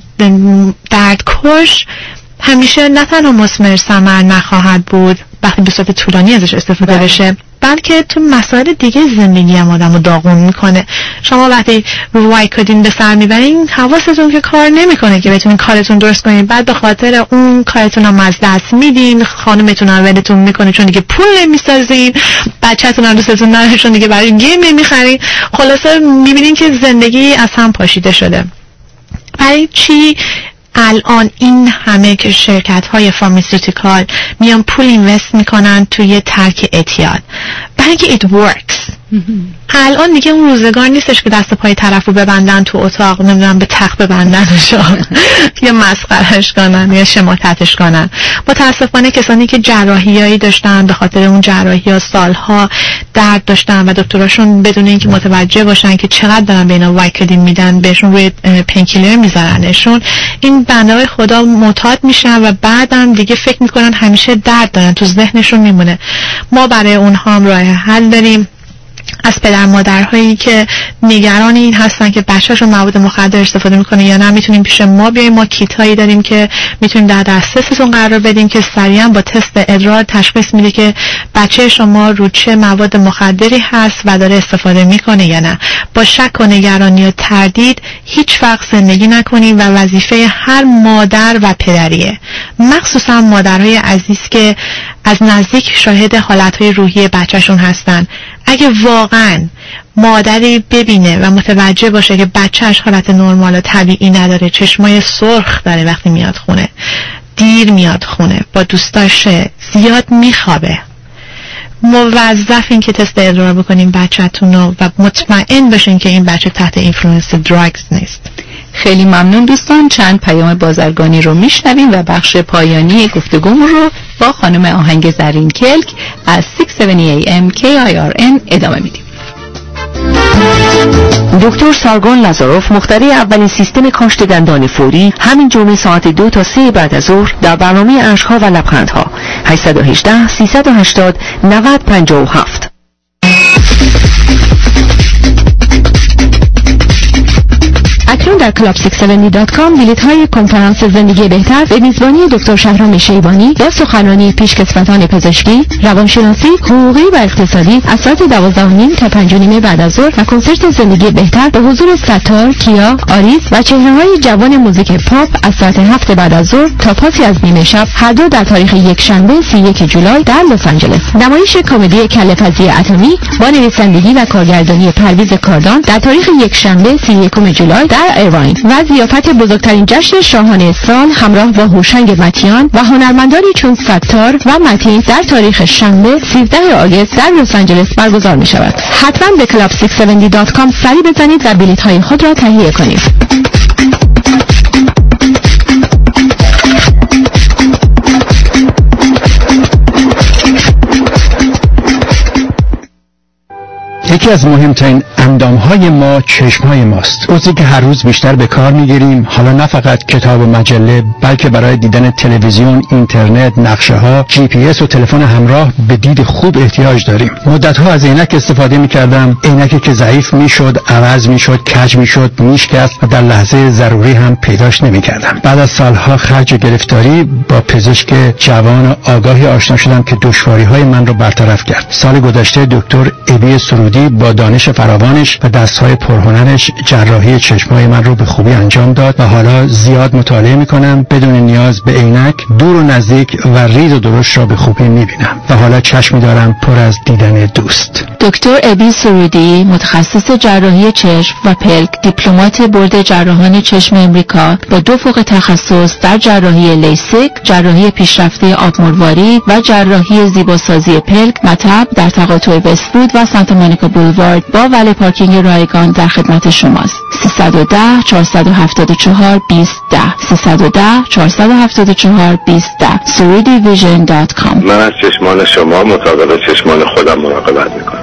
دردکش همیشه نه تنها مثمر ثمر نخواهد بود وقتی به صورت طولانی ازش استفاده بله. بشه، بلکه تو مسائل دیگه زندگی هم آدم رو داغون میکنه. شما وقتی وایکودین به سر میبرین حواستون که کار نمیکنه که بتونین کارتون درست کنین، بعد به خاطر اون کارتون هم از دست میدین، خانمتون هم ولتون میکنه چون دیگه پول نمیسازین، بچه‌تون هم دوستتون نداره چون دیگه برای گیم نمیخرین. خلاصه میبینین که زندگی از هم پاشیده شده. برای چی الان این همه که شرکت های فارماسیوتیکال میان پول اینوست میکنن توی ترک اعتیاد؟ برای اینکه it works. الان دیگه اون روزگار نیستش که دست پای طرف رو ببندن تو اتاق، نمیدونم به تخت ببندنش یا مسخرهش کنن یا شماتتش کنن. متاسفانه کسانی که جراحیایی داشتن به خاطر اون جراحی ها سالها درد داشتن و دکتراشون بدون اینکه متوجه باشن که چقدر دارن به اینا وایکودین میدن، بهشون روی پینکیلر میذارنشون، این بنده‌های خدا معتاد میشن و بعدم دیگه فکر میکنن همیشه درد دارن، تو ذهنشون میمونه. ما برای اونها هم راه حل داریم. از پدر مادرهایی که نگران این هستن که بچه‌شون مواد مخدر استفاده میکنه یا نه، میتونیم پیش ما بیایم. ما کیتایی داریم که میتونیم در دسترستون قرار بدیم که سریعا با تست ادرار تشخیص میده که بچه شما رو چه مواد مخدری هست و داره استفاده میکنه یا نه. با شک و نگرانی و تردید هیچ وقت زندگی نکنیم و وظیفه هر مادر و پدریه، مخصوصا مادرهای عزیز که از نزدیک شاهد حالتهای روحی بچه‌شون هستن. اگه واقعا مادری ببینه و متوجه باشه که بچهش حالت نرمال و طبیعی نداره، چشمای سرخ داره وقتی میاد خونه، دیر میاد خونه، با دوستاش زیاد میخوابه، موظفین که تست ادرار بکنین بچه‌تون رو و مطمئن بشین که این بچه تحت اینفلوئنس دراگز نیست. خیلی ممنون دوستان. چند پیام بازرگانی رو میشنویم و بخش پایانی گفتگومون رو با خانم آهنگ زرین کلک از شش هفتاد ای ام کی آی آر ان ادامه میدیم. دکتر سارگون لازاروف مخترع اولین سیستم کاشت دندان فوری همین جمعه ساعت دو تا سه بعد از ظهر در برنامه اشک‌ها و لبخندها هشت یک هشت سیصد و هشتاد نود پنجاه و هفت. اکنون در کلاب ششصد و هفتاد دات کام بلیط های کنفرانس زندگی بهتر به میزبانی دکتر شهرام شیبانی با سخنرانی پیشکسوتان پزشکی، روانشناسی، حقوقی و اقتصادی از ساعت دوازده و نیم تا پنج و نیم بعد از ظهر و کنسرت زندگی بهتر به حضور ستار، کیا، آریس و چهره‌های جوان موزیک پاپ از ساعت هفت بعد از ظهر تا پاسی از نیمه شب، هر دو در تاریخ یک شنبه سی و یک جولای در لس آنجلس. نمایش کمدی کله‌پزی اتمی با نویسندگی و کارگردانی پرویز کاردان در تاریخ یک شنبه سی و یکم جولای در ایرواین و ضیافت بزرگترین جشن شاهانه سال همراه با هوشنگ متیان و هنرمندانی چون ستار و متین در تاریخ شنبه سیزده آگوست در لس آنجلس برگزار می شود. حتما به کلاب ششصد و هفتاد دات کام سری بزنید و بلیط های خود را تهیه کنید. یکی از مهمترین اندامهای ما چشمهای ماست، عضوی که هر روز بیشتر به کار میگیریم. حالا نه فقط کتاب و مجله، بلکه برای دیدن تلویزیون، اینترنت، نقشه ها، جی پی اس و تلفن همراه به دید خوب احتیاج داریم. مدت‌ها از عینک استفاده می‌کردم، عینکی که ضعیف میشد، عوض میشد، کج میشد، میشکست و در لحظه ضروری هم پیداش نمی‌کردم. بعد از سالها خرج و گرفتاری با پزشک جوان و آگاهی آشنا شدم که دشواری‌های من رو برطرف کرد. سال گذشته دکتر ابی سرودی با دانش فراوان زبانش و دستهای پرهنرش جراحی چشمای من رو به خوبی انجام داد و حالا زیاد مطالعه میکنم، بدون نیاز به عینک دور و نزدیک و ریز و درشت را به خوبی میبینم و حالا چشمی دارم پر از دیدن دوست. دکتر ابی سرودی، متخصص جراحی چشم و پلک، دیپلمات بورد جراحان چشم امریکا با دو فوق تخصص در جراحی لیسیک، جراحی پیشرفته آبمروارید و جراحی زیباسازی پلک، مطب در تقاطع وست‌وود و سانتا مونیکا بولوارد با ولی پارکینگ رایگان در خدمت شماست. سیصد و ده چهارصد و هفتاد و چهار بیست ده سیصد و ده چهارصد و هفتاد و چهار بیست ده سرودی ویژن دات کام. من از چشمان شما مطابق چشمان خودم مراقبت میکنم.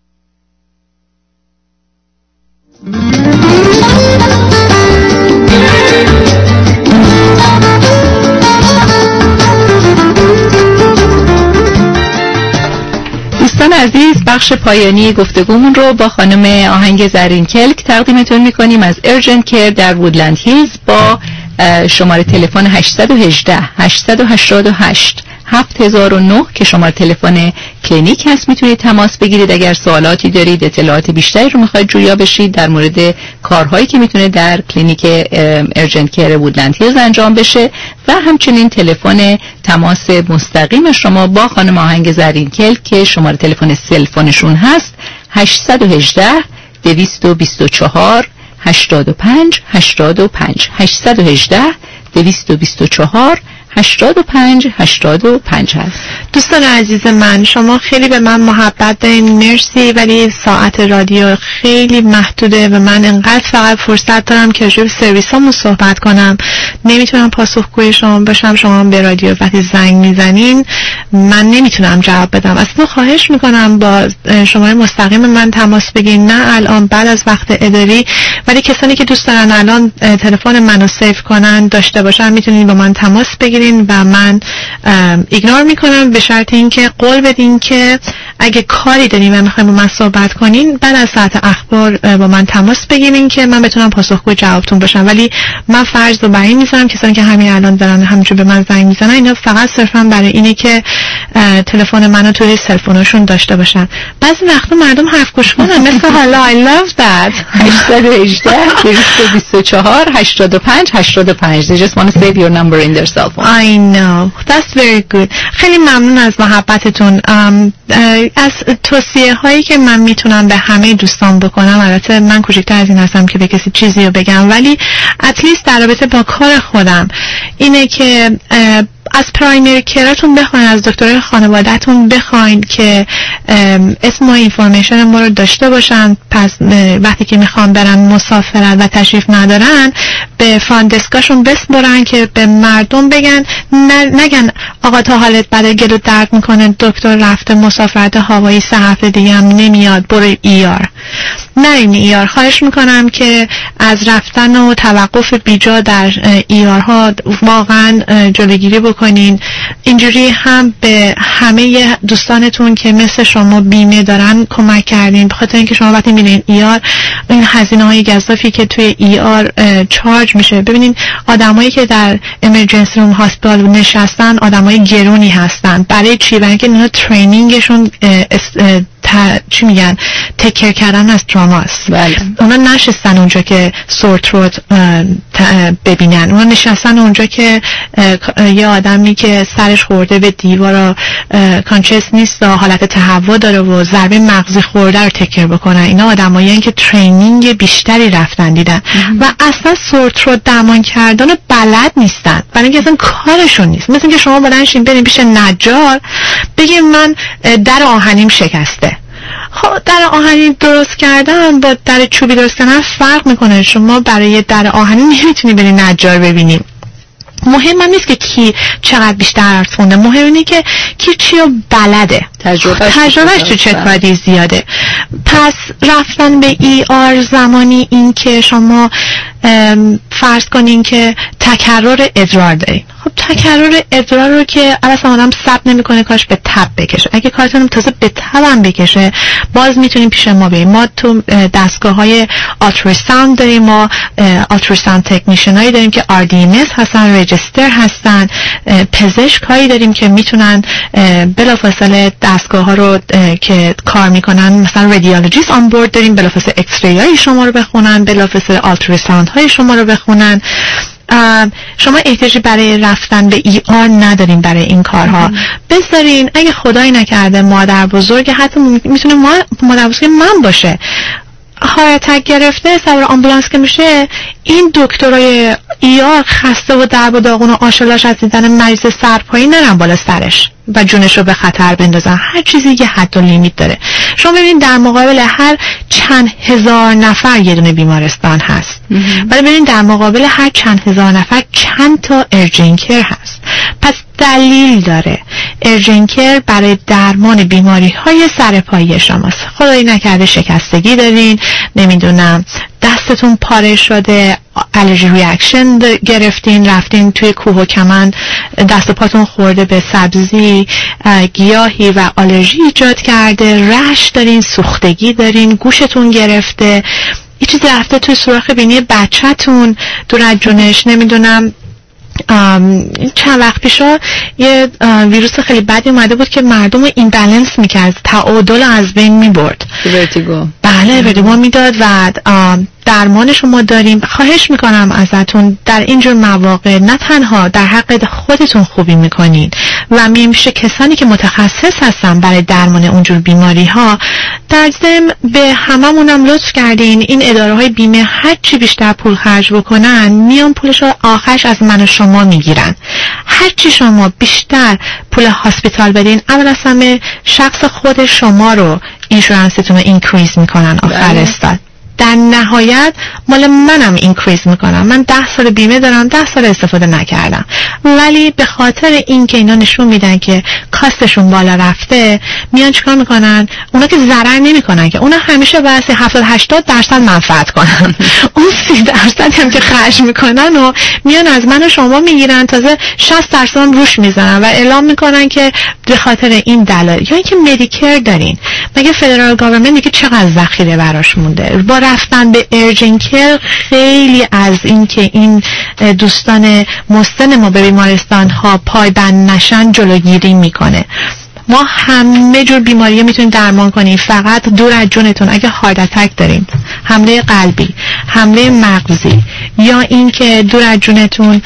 دوستان عزیز، بخش پایانی گفتگومون رو با خانم آهنگ زرین کلک تقدیمتون میکنیم از ارجنت کیر در وودلند هیلز با شماره تلفن هشت یک هشت هشت هشت هشت هفت صفر صفر نه که شماره تلفن کلینیک هست. میتونید تماس بگیرید اگر سوالاتی دارید، اطلاعات بیشتری رو میخواید جویا بشید در مورد کارهایی که میتونه در کلینیک ارجنت کیر وودلند هیلز انجام بشه و همچنین تلفن تماس مستقیم شما با خانم آهنگ زرین کلک که شماره تلفن سلفونشون هست هشت یک هشت دویست و بیست و چهار هشتاد و پنج هشتاد و پنج هشت یک هشت دویست و بیست و چهار هشتاد و پنج هشتاد و پنج هست. دوستان عزیز من، شما خیلی به من محبت دارین، مرسی، ولی ساعت رادیو خیلی محدوده و من انقدر فقط فرصت دارم که راجع به سرویسامون صحبت کنم. نمیتونم پاسخگوی شما باشم. شما به رادیو وقتی زنگ میزنین من نمیتونم جواب بدم. اصلا خواهش میکنم با شماره مستقیم من تماس بگیرین، نه الان بعد از وقت اداری، ولی کسانی که دوست دارن الان تلفن منو سیو کنن داشته باشن میتونین با من تماس بگیرین و من ایگنور میکنم به شرط اینکه قول بدین که اگه کاری دارین و میخواین با من صحبت کنین بعد از ساعت اخبار با من تماس بگیرین که من بتونم پاسخگوی جوابتون باشم. ولی من فرض رو بر این میذارم کسانی که همین الان دارن همینجور به من زنگ میزنن اینا فقط صرفا برای اینه که تلفن منو توی سلفونشون داشته باشن. بعضی وقتا مردم حرف گوش کنن مثل حالا I love that هشت یک هشت دویست و بیست و چهار هشتاد و پنج هشتاد و پنج. They just want to save your number in their cell phone. I know. That's very good. خیلی ممنون از محبتتون. از توصیه هایی که من میتونم به همه دوستان بکنم، البته من کوچکتر از این هستم که به کسی چیزی رو بگم، ولی اتلیست در رابطه با کار خودم اینه که از پرایمری کیراتون بخواین، از دکترای خانواده‌تون بخواین که اسم و اینفورمیشن ما رو داشته باشن. پس وقتی که میخوان برن مسافرت و تشریف ندارن به فرانت دسکاشون بسپرن که به مردم بگن، نگن آقا تا حالت برای گلو درد میکنه دکتر رفته مسافرت هوایی سه هفته دیگه هم نمیاد برو ای آر. نه این ای آر. خواهش میکنم که از رفتن و توقف بیجا در ای آر ها واقعا جلوگیری بکنین. اینجوری هم به همه دوستانتون که مثل شما بیمه دارن کمک کردین، به خاطر اینکه شما وقتی میرین ای آر این هزینه های گزافی که توی ای آر چارج میشه. ببینین آدمایی که در امرجنسی روم هاسپیتال نشستن آدمای گرونی هستن. برای چی؟ برای اینکه اینا ترینینگشون تا چی میگن تکر کردن از تراماست. بله. اونا نشستن اونجا که سور تروت ببینن، اونا نشستن اونجا که یه آدمی که سرش خورده به دیوار کانشس نیست و حالت تهوع داره و ضربه مغزی خورده رو تکر بکنن. اینا آدمایی که ترینینگ بیشتری رفتن دیدن و اصلا سور تروت درمان کردن بلد نیستن، برای اینکه اصلا کارشون نیست. مثل اینکه شما بلنشین بریم پیش نجار بگیم من در آهنیم شکسته. خب در آهنی درست کردن با در چوبی درست کردن فرق میکنه. شما برای در آهنی نمیتونی بری نجار ببینی. مهم هم نیست که کی چقدر بیشتر درس خونده، مهم اینه که کی چی رو بلده، تجربهش تجربهش تو چه کاری زیاده. پس رفتن به ای آر زمانی این که شما فرض کنین که تکرر ادرار دارین. خب تکرار ادرار رو که اصلا آدم ثبت نمیکنه، کاش به تب بکشه. اگه کارتون تازه به تب هم بکشه باز میتونیم پیش ما بیاییم. ما تو دستگاه های آلتراساوند داریم، ما آلتراساوند تکنیشن هایی داریم که آر دی ام اس هستن، رجیستر هستن، پزشک هایی داریم که میتونن بلافاصله دستگاه ها رو که کار میکنن، مثلا رادیولوژیست آن بورد داریم، بلافاصله ایکس ری های شما رو بخونن، بلافاصله آلتراساوند های شما رو بخونن. شما احتیاجی برای رفتن به ای آر ندارین برای این کارها. بذارین اگه خدایی نکرده مادر بزرگ، حتی میتونه مادر بزرگ من باشه، هارت اتک گرفته، سوار آمبولانس که میشه، این دکترای ای آر خسته و درب و داغون و آشلاش از دیدن مریض سرپایی نرن بالا سرش و جونش رو به خطر بندازن. هر چیزی یه حد و لیمیت داره. شما ببینید در مقابل هر چند هزار نفر یه دونه بیمارستان هست، ولی ببینید در مقابل هر چند هزار نفر چند تا ارجنت کیر هست. پس دلیل داره ارجنت کیر برای درمان بیماری های سرپایی شماست. خدایی نکرده شکستگی دارین، نمیدونم دستتون پاره شده، الرژی ریاکشن گرفتین، رفتین توی کوه و کمن، دست و پاتون خورده به سبزی گیاهی و آلرژی ایجاد کرده، رشح دارین، سوختگی دارین، گوشتون گرفته، یه چیزی رفته توی سوراخ بینی بچه‌تون، دور از جونش، نمیدونم چند وقت پیشا یه ویروس خیلی بدی اومده بود که مردم رو اینبالانس میکرد، تعادل از بین میبرد، ورتیگو. بله ورتیگو میداد و درمانش ما داریم. خواهش میکنم ازتون در اینجور مواقع نه تنها در حق خودتون خوبی میکنین و میشه کسانی که متخصص هستن برای درمان اونجور بیماری ها، در ضمن به هممونم لطف کردین این اداره های بیمه هر چی بیشتر پول خرج بکنن میان پولش رو آخرش از من و شما میگیرن. هر چی شما بیشتر پول هاسپیتال بدین، اول از همه شخص خود شما رو اینشورنستون رو اینکریز میکنن آخر استاد. در نهایت مال منم اینکریز میکنم. من ده سال بیمه دارم، ده سال استفاده نکردم، ولی به خاطر این که اینا نشون میدن که کاستشون بالا رفته، میان چیکار میکنن؟ اونا که ضرر نمیکنن که، اونا همیشه واسه هفتاد هشتاد درصد منفعت کنن. اون سی درصد هم که خرج میکنن و میان از من و شما میگیرن، تازه شصت درصد هم روش میزنن و اعلام میکنن که به خاطر این دلایل. یا اینکه مدیکر دارین، مگه فدرال گاورمنت میگه چقدر ذخیره براش مونده؟ با رفتن به ارجنت کیر خیلی از این که این دوستان مسن ما به بیمارستان ها پایبند نشن جلوگیری میکنه. ما همه جور بیماری میتونیم درمان کنیم، فقط دور از جونتون. اگه هارت اتک دارین، حمله قلبی، حمله مغزی، یا این که دور از جونتون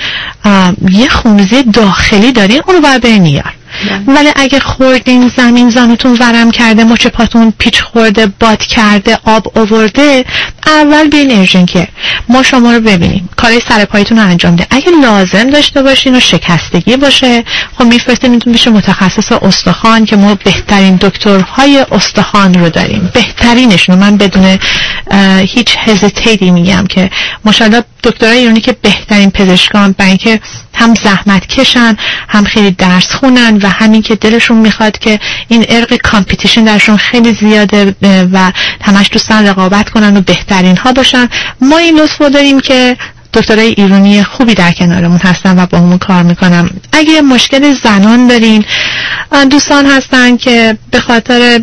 یه خونریزی داخلی دارین، اونو باید برین یار. ولی اگه خوردین، زمین زانوتون ورم کرده، مچ پاتون پیچ خورده، باد کرده، آب آورده، اول بین ارجنت کیر ما شما رو ببینیم، کارهای سر پایتون رو انجام ده. اگه لازم داشته باشین و شکستگی باشه، خب میفرستینتون میشه متخصص استخوان که ما بهترین دکترهای استخوان رو داریم، بهترینشون. من بدون هیچ هزیتیتی میگم که ماشاءالله دکترای ایرانی که بهترین پزشکان، برای اینکه هم زحمت کشن، هم خیلی درس خونن و همین که دلشون میخواد که این ارق کامپیتیشن درشون خیلی زیاده و همش دوستن رقابت کنن و بهترین ها باشن. ما این لطف رو داریم که دکترای ایرانی خوبی در کنارمون هستن و با همون کار میکنم. اگه مشکل زنان دارین، دوستان هستن که به خاطر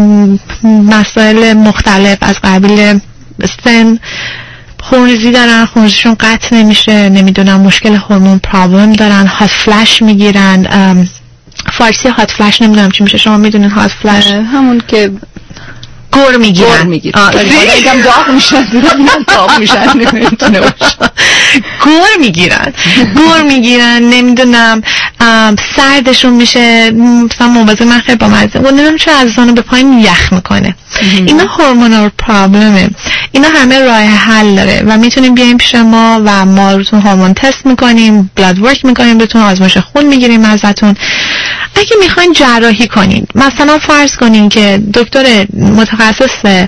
مسائل مختلف از قبیل سن خونریزی دارن، خونریزیشون قطع نمیشه، نمیدونم مشکل هورمون پرابلم دارن، هات فلش میگیرن. فارسی هات فلش نمیدونم چی میشه، شما میدونین هات فلش؟ همون که گور میگیرن. گور میگیرن. اگم داغ میشن، دیدم داغ میشن، نمیتونه باشه. گور میگیرن. گور میگیرن، نمیدونم سردشون میشه، مثلا موازی من خیلی با مزه، نمیدونم چه از زانو به پایین یخ میکنه. اینا هورمونال پرابلمه. اینا همه راه حل داره و میتونیم بیایم پیش ما و ما روتون هورمون تست میکنیم، بلاد ورک میکنیم، بهتون آزمایش خون میگیریم ازتون. اگه میخواین جراحی کنین، مثلا فرض کنین که دکتر متخصص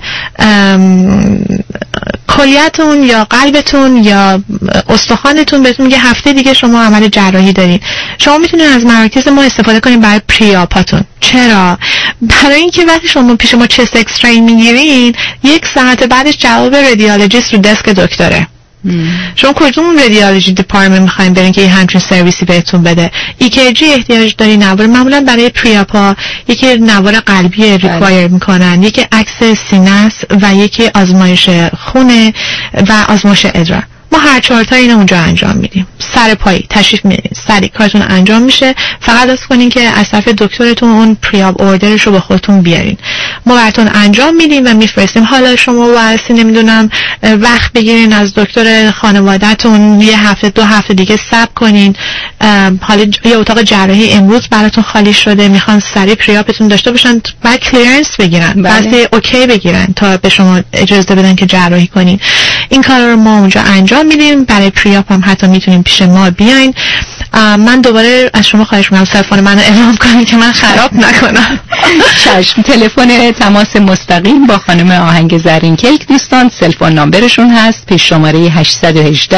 کلیتون یا قلبتون یا استخوانتون بهتون میگه هفته دیگه شما عمل جراحی دارین، شما میتونین از مراکز ما استفاده کنین برای پریاپاتون. چرا؟ برای اینکه وقتی شما پیش ما چست اکس ری میگیرین، یک ساعت بعدش جواب رادیولوژیست رو دسک دکتره. شما کدوم رادیولوژی دیپارتمنت میخواین برین که یه همچین سرویسی بهتون بده؟ ایکیجی احتیاج داری نوار معمولا برای پریاپا، یکی نوار قلبی ریکوایر میکنن، یکی عکس سینه است و یکی آزمایش خونه و آزمایش ادرار. ما هر چهار تا اینو اونجا انجام میدیم. سر پایی تشریف میارین، سری کارتون انجام میشه. فقط لازم کنین که از طرف دکترتون اون پریاب اوردرش رو با خودتون بیارین. ما براتون انجام میدیم و میفرستیم. حالا شما واسه نمیدونم وقت بگیرین از دکتر خانوادهتون یه هفته دو هفته دیگه صبر کنین. حالا یه اتاق جراحی امروز براتون خالی شده، میخوان سری پریابتون داشته باشن، بعد کلیرنس بگیرن، بعد اوکی بگیرن تا به شما اجازه بدن که جراحی کنین. این کارا رو ما اونجا انجام میدیم. برای پریاپ هم حتی میتونیم پیش ما بیاین. من دوباره از شما خواهش میکنم تلفن منو اعلام کنید که من خراب نکنم. چشم. تلفن تماس مستقیم با خانم آهنگ زرین کیک دوستان، تلفن نامبرشون هست پیش شماره هشت یک هشت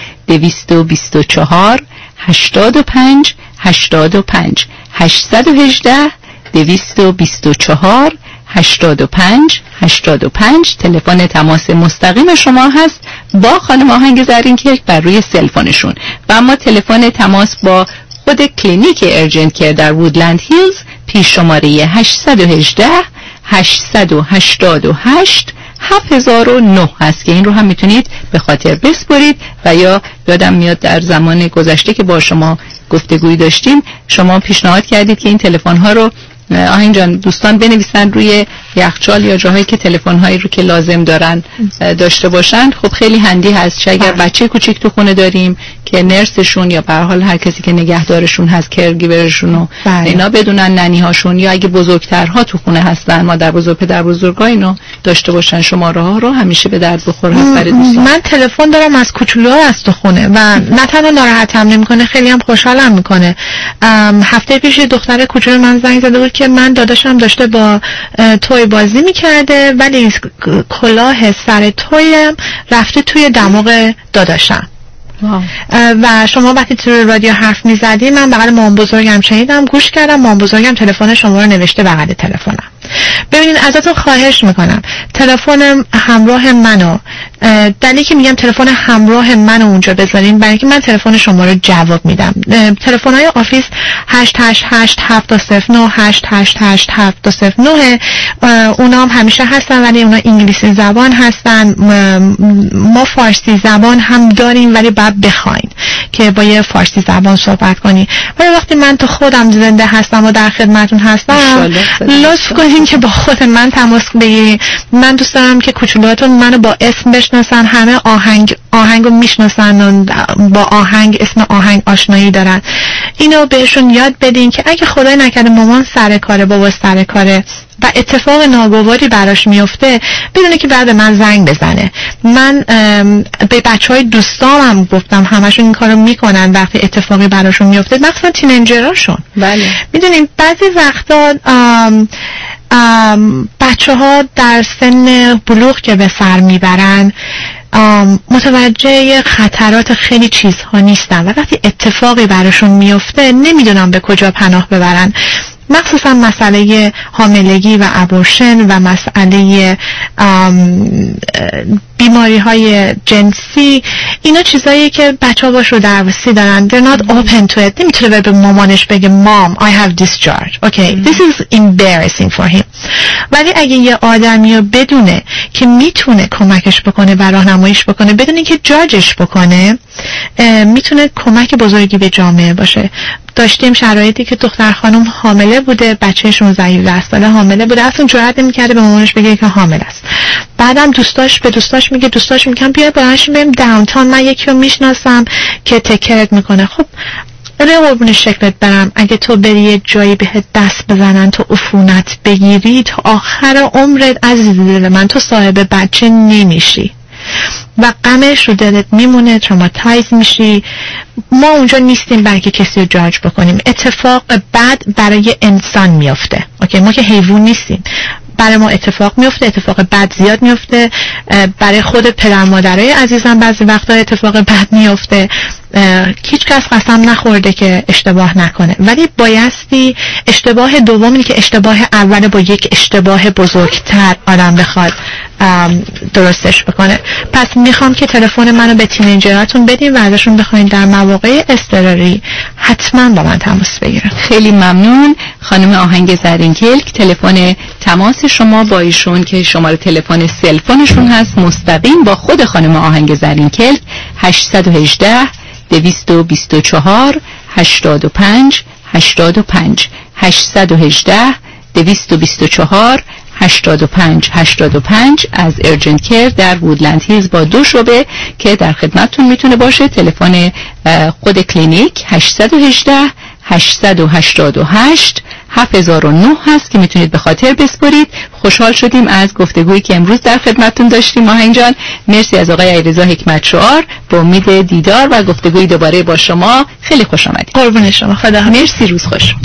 دو دو چهار هشتاد و پنج هشتاد و پنج هشت یک هشت دو دو چهار هشتاد و پنج هشتاد و پنج. تلفن تماس مستقیم شما هست با خانم آهنگ زرین کیک بر روی سلفونشون. و اما تلفن تماس با خود کلینیک ارجنت کیر در وودلند هیلز پیش شماره هشت یک هشت هشت هشت هشت هفت صفر نه هست که این رو هم میتونید به خاطر بسپرید. و یا یادم میاد در زمان گذشته که با شما گفتگوی داشتیم شما پیشنهاد کردید که این تلفن ها رو آهنگ جان دوستان بنویسن روی یخچال یا جاهایی که تلفن هایی رو که لازم دارن داشته باشن. خب خیلی هندی هست چه اگر بچه کوچیک تو خونه داریم که نرسشون یا به هر حال هر کسی که نگهدارشون هست کرگیورشون و اینا بدونن، ننی هاشون، یا اگه بزرگترها تو خونه هستن مادر بزرگ پدر بزرگا اینو داشته باشن. شماره ها رو همیشه به درد بخور هست برای دوستان. من تلفن دارم از کوچولوها از تو خونه و نه تنها ناراحتم نمیکنه، خیلی هم خوشحالم میکنه. هفته پیش دختر کوچولو من زنگ زده بود که من داداشم داشته با توی بازی میکرده ولی کلاه سر تویم رفته توی دماغ داداشم. و شما وقتی تو رادیو حرف میزدی من بغل مام بزرگم شنیدم، گوش کردم، مام بزرگم تلفن شما رو نوشته بغل تلفنم. ببینید ازتون خواهش میکنم تلفن همراه منو، دلیلی که میگم تلفن همراه منو اونجا بذارین برای اینکه من تلفن شما رو جواب میدم. تلفن های آفیس هشت هشت هشت هفت صفر نه هشت هشت هشت هفت صفر نه اونا هم همیشه هستن ولی اونا انگلیسی زبان هستن. ما فارسی زبان هم داریم ولی باید بخواین که با یه فارسی زبان صحبت کنی. ولی وقتی من تو خودم زنده هستم و در خدمتون هستم لطف کنین که با خود من تماس بگیرین. من دوست دارم که کوچولوهاتون منو با اسم بشناسن، همه آهنگ آهنگو میشناسن و با آهنگ اسم آهنگ آشنایی دارن. اینو بهشون یاد بدین که اگه خدای نکرده مامان سر کاره، بابا سر کاره و اتفاق ناگواری براش میفته بدونه که بعد من زنگ بزنه. من به بچهای دوستامم گفتم همشون این کارو میکنن وقتی اتفاقی براشون میفته، مخصوصا تینیجراشون. بله میدونین بعضی وقتا بچه ها در سن بلوغ که به سر میبرن متوجه خطرات خیلی چیزها نیستن و وقتی اتفاقی براشون میفته نمیدونن به کجا پناه ببرن. مخصوصا مسئله حاملگی و ابورشن و مسئله بیماری های جنسی، اینا چیزایی که بچه ها باش رو درواسی دارن. they're not open to it. نمیتونه به مامانش بگه mom I have discharge. okay this is embarrassing for him. ولی اگه یه آدمی رو بدونه که میتونه کمکش بکنه و راهنماییش بکنه بدونه که جاجش بکنه، میتونه کمک بزرگی به جامعه باشه. داشتیم شرایطی که دختر خانم حامله بوده، بچه شانزده ساله حامله بوده، اصلا جرئت نمی‌کرده به مامانش بگه که حامل است. بعدم دوستاش به دوستاش میگه دوستاش میگن بیا باهاش بریم داونتاون، من یکی رو میشناسم که تکرت میکنه. خب اله قربون شکلت برم اگه تو بری یه جایی بهت دست بزنن تو عفونت بگیری تا آخر عمرت عزیز دل من تو صاحب بچه نمیشی و غمش رو دلت میمونه، تروماتایز میشی. ما اونجا نیستیم برای که کسی رو جاج بکنیم. اتفاق بد برای انسان میفته. اوکی ما که حیوان نیستیم، برای ما اتفاق میفته، اتفاق بد زیاد میفته. برای خود پدر مادرای عزیزم بعضی وقتا اتفاق بد میفته. هیچ کس قسم نخورده که اشتباه نکنه، ولی بایستی اشتباه دومی که اشتباه اول با یک اشتباه بزرگتر آدم بخواد درستش بکنه. پس میخوام که تلفن منو به تینیجراتون بدین و ازشون بخواین در مواقع اضطراری حتما با من تماس بگیرن. خیلی ممنون خانم آهنگ زرین کلک. تلفن تماس شما با ایشون که شماره تلفن سلفونشون هست مستقیم با خود خانم آهنگ زرین کلک هشت یک هشت دویست و بیست و چهار هشتاد و پنج هشتاد و پنج هشت یک هشت دویست و بیست و چهار هشتاد و پنج هشتاد و پنج از ارجنت کیر در وودلند هیلز با دو شعبه که در خدمتتون میتونه باشه. تلفن خود کلینیک هشت یک هشت هشت هشت هشت هفت صفر نه هست که میتونید به خاطر بسپرید. خوشحال شدیم از گفتگویی که امروز در خدمتتون داشتیم. آهنگ جان مرسی از آقای علیرضا حکمت شعار. با امید دیدار و گفتگوی دوباره با شما. خیلی خوش آمدید. قربون شما. خدا حافظ. مرسی، روز خوش.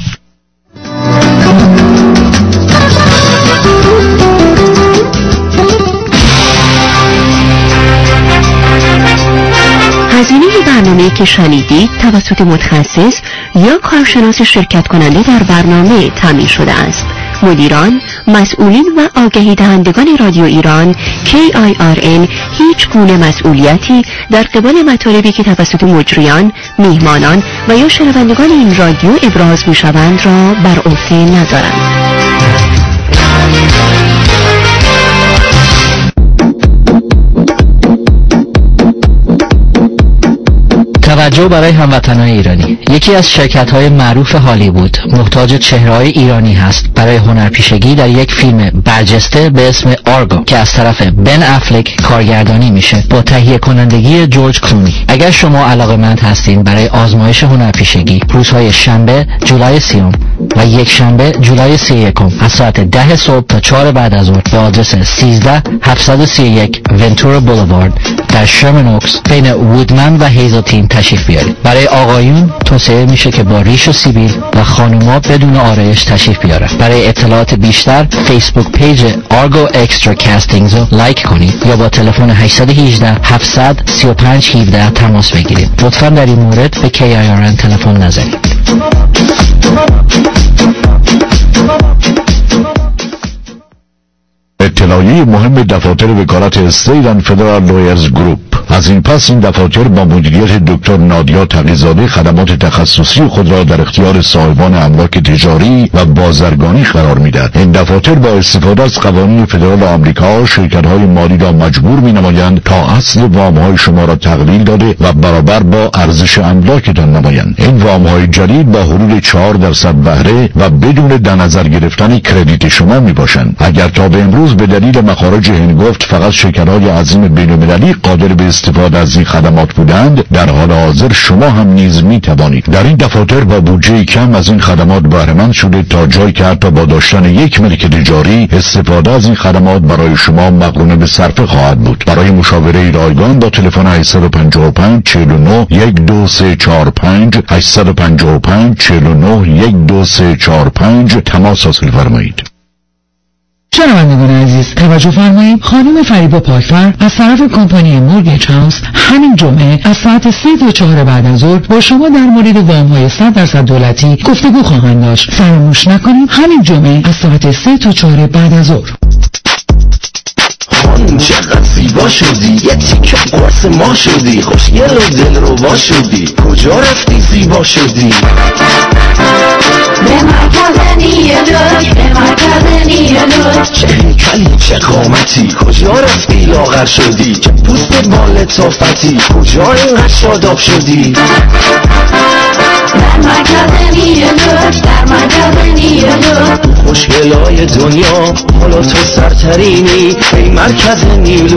هزینه برنامه که شنیدید توسط متخصص یا کارشناس شرکت کننده در برنامه تامین شده است. مدیران، مسئولین و آگهی دهندگان رادیو ایران کی آی آر ان هیچ گونه مسئولیتی در قبال مطالبی که توسط مجریان، میهمانان و یا شنوندگان این رادیو ابراز می‌شوند را بر عهده ندارند. توجه برای هموطنان ایرانی. یکی از شرکت‌های معروف هالیوود محتاج چهره‌های ایرانی هست برای هنرپیشگی در یک فیلم برجسته به اسم آرگو که از طرف بن افلک کارگردانی میشه با تهیه کنندگی جورج کلونی. اگر شما علاقه‌مند هستین برای آزمایش هنرپیشگی روزهای شنبه جولای سیوم و یک شنبه جولای سی یکم از ساعت ده صبح تا چهار بعد از ظهر به آدرس سیزده هفتصد و سی و یک ونتورا بولوارد در شرمن اوکس بین وودمن و هیزلتین تشریف بیارید. برای آقایون توصیه میشه که با ریش و سیبیل و خانوما بدون آرایش تشریف بیارن. برای اطلاعات بیشتر فیسبوک پیج آرگو اکسترا کاستینگز رو لایک کنید یا با تلفن هشت یک هشت هفتصد سی و پنج هفده تماس بگیرید. لطفاً در این مورد به کی آی آر ان تلفن نزنید. اطلاعیه مهم دفاتر وکالت استیت اند فدرال لویرز گروپ. از این پس این دفاتر با مدیریت دکتر نادیا تقی‌زاده خدمات تخصصی خود را در اختیار صاحبان املاک تجاری و بازرگانی قرار می‌دهد. این دفاتر با استفاده از قوانین فدرال آمریکا شرکت‌های مالی را مجبور می‌نمایند تا اصل وام‌های شما را تقلیل داده و برابر با ارزش املاکتان نمایند. این وام‌های جدید با حدود چهار درصد بهره و بدون در نظر گرفتن کردیت شما میباشند. اگر تا به امروز به دلیل مخارج هنگفت فقط شرکت‌های عظیم بین‌المللی قادر به استفاده از این خدمات بودند، در حال حاضر شما هم نیز می توانید در این دفاتر با بودجه کم از این خدمات بهره مند شده تا جایی که حتی با داشتن یک ملک تجاری استفاده از این خدمات برای شما مقرون به صرفه خواهد بود. برای مشاوره رایگان با تلفن هشت پنج پنج چهل و نه یک دو سه چهار پنج هشت پنج پنج چهل و نه یک دو سه چهار پنج تماس حاصل فرمایید. شنوندگان عزیز توجه فرمایید. خانم فریبا پاکفر از طرف کمپانی مورگیج هاوس همین جمعه از ساعت سه تا چهار بعد از ظهر با شما در مورد وام‌های صد درصد دولتی گفتگو خواهند داشت. فراموش نکنید همین جمعه از ساعت سه تا چهار بعد از ظهر. خانم چقدر زیبا شدی، یه تیکه قرص ما شدی، خوشگل و دلربا شدی، کجا رفتی زیبا شدی؟ به مرکز نیلوک، به مرکز نیلوک. چه هیکلی چه قامتی، کجا رفتی لاغر شدی، چه پوست بال طافتی، کجا اینقدر شاداب شدی؟ در مرکز نیلوک، در مرکز نیلوک. خوشگلای دنیا حالا تو سرترینی، ای مرکز نیلوک.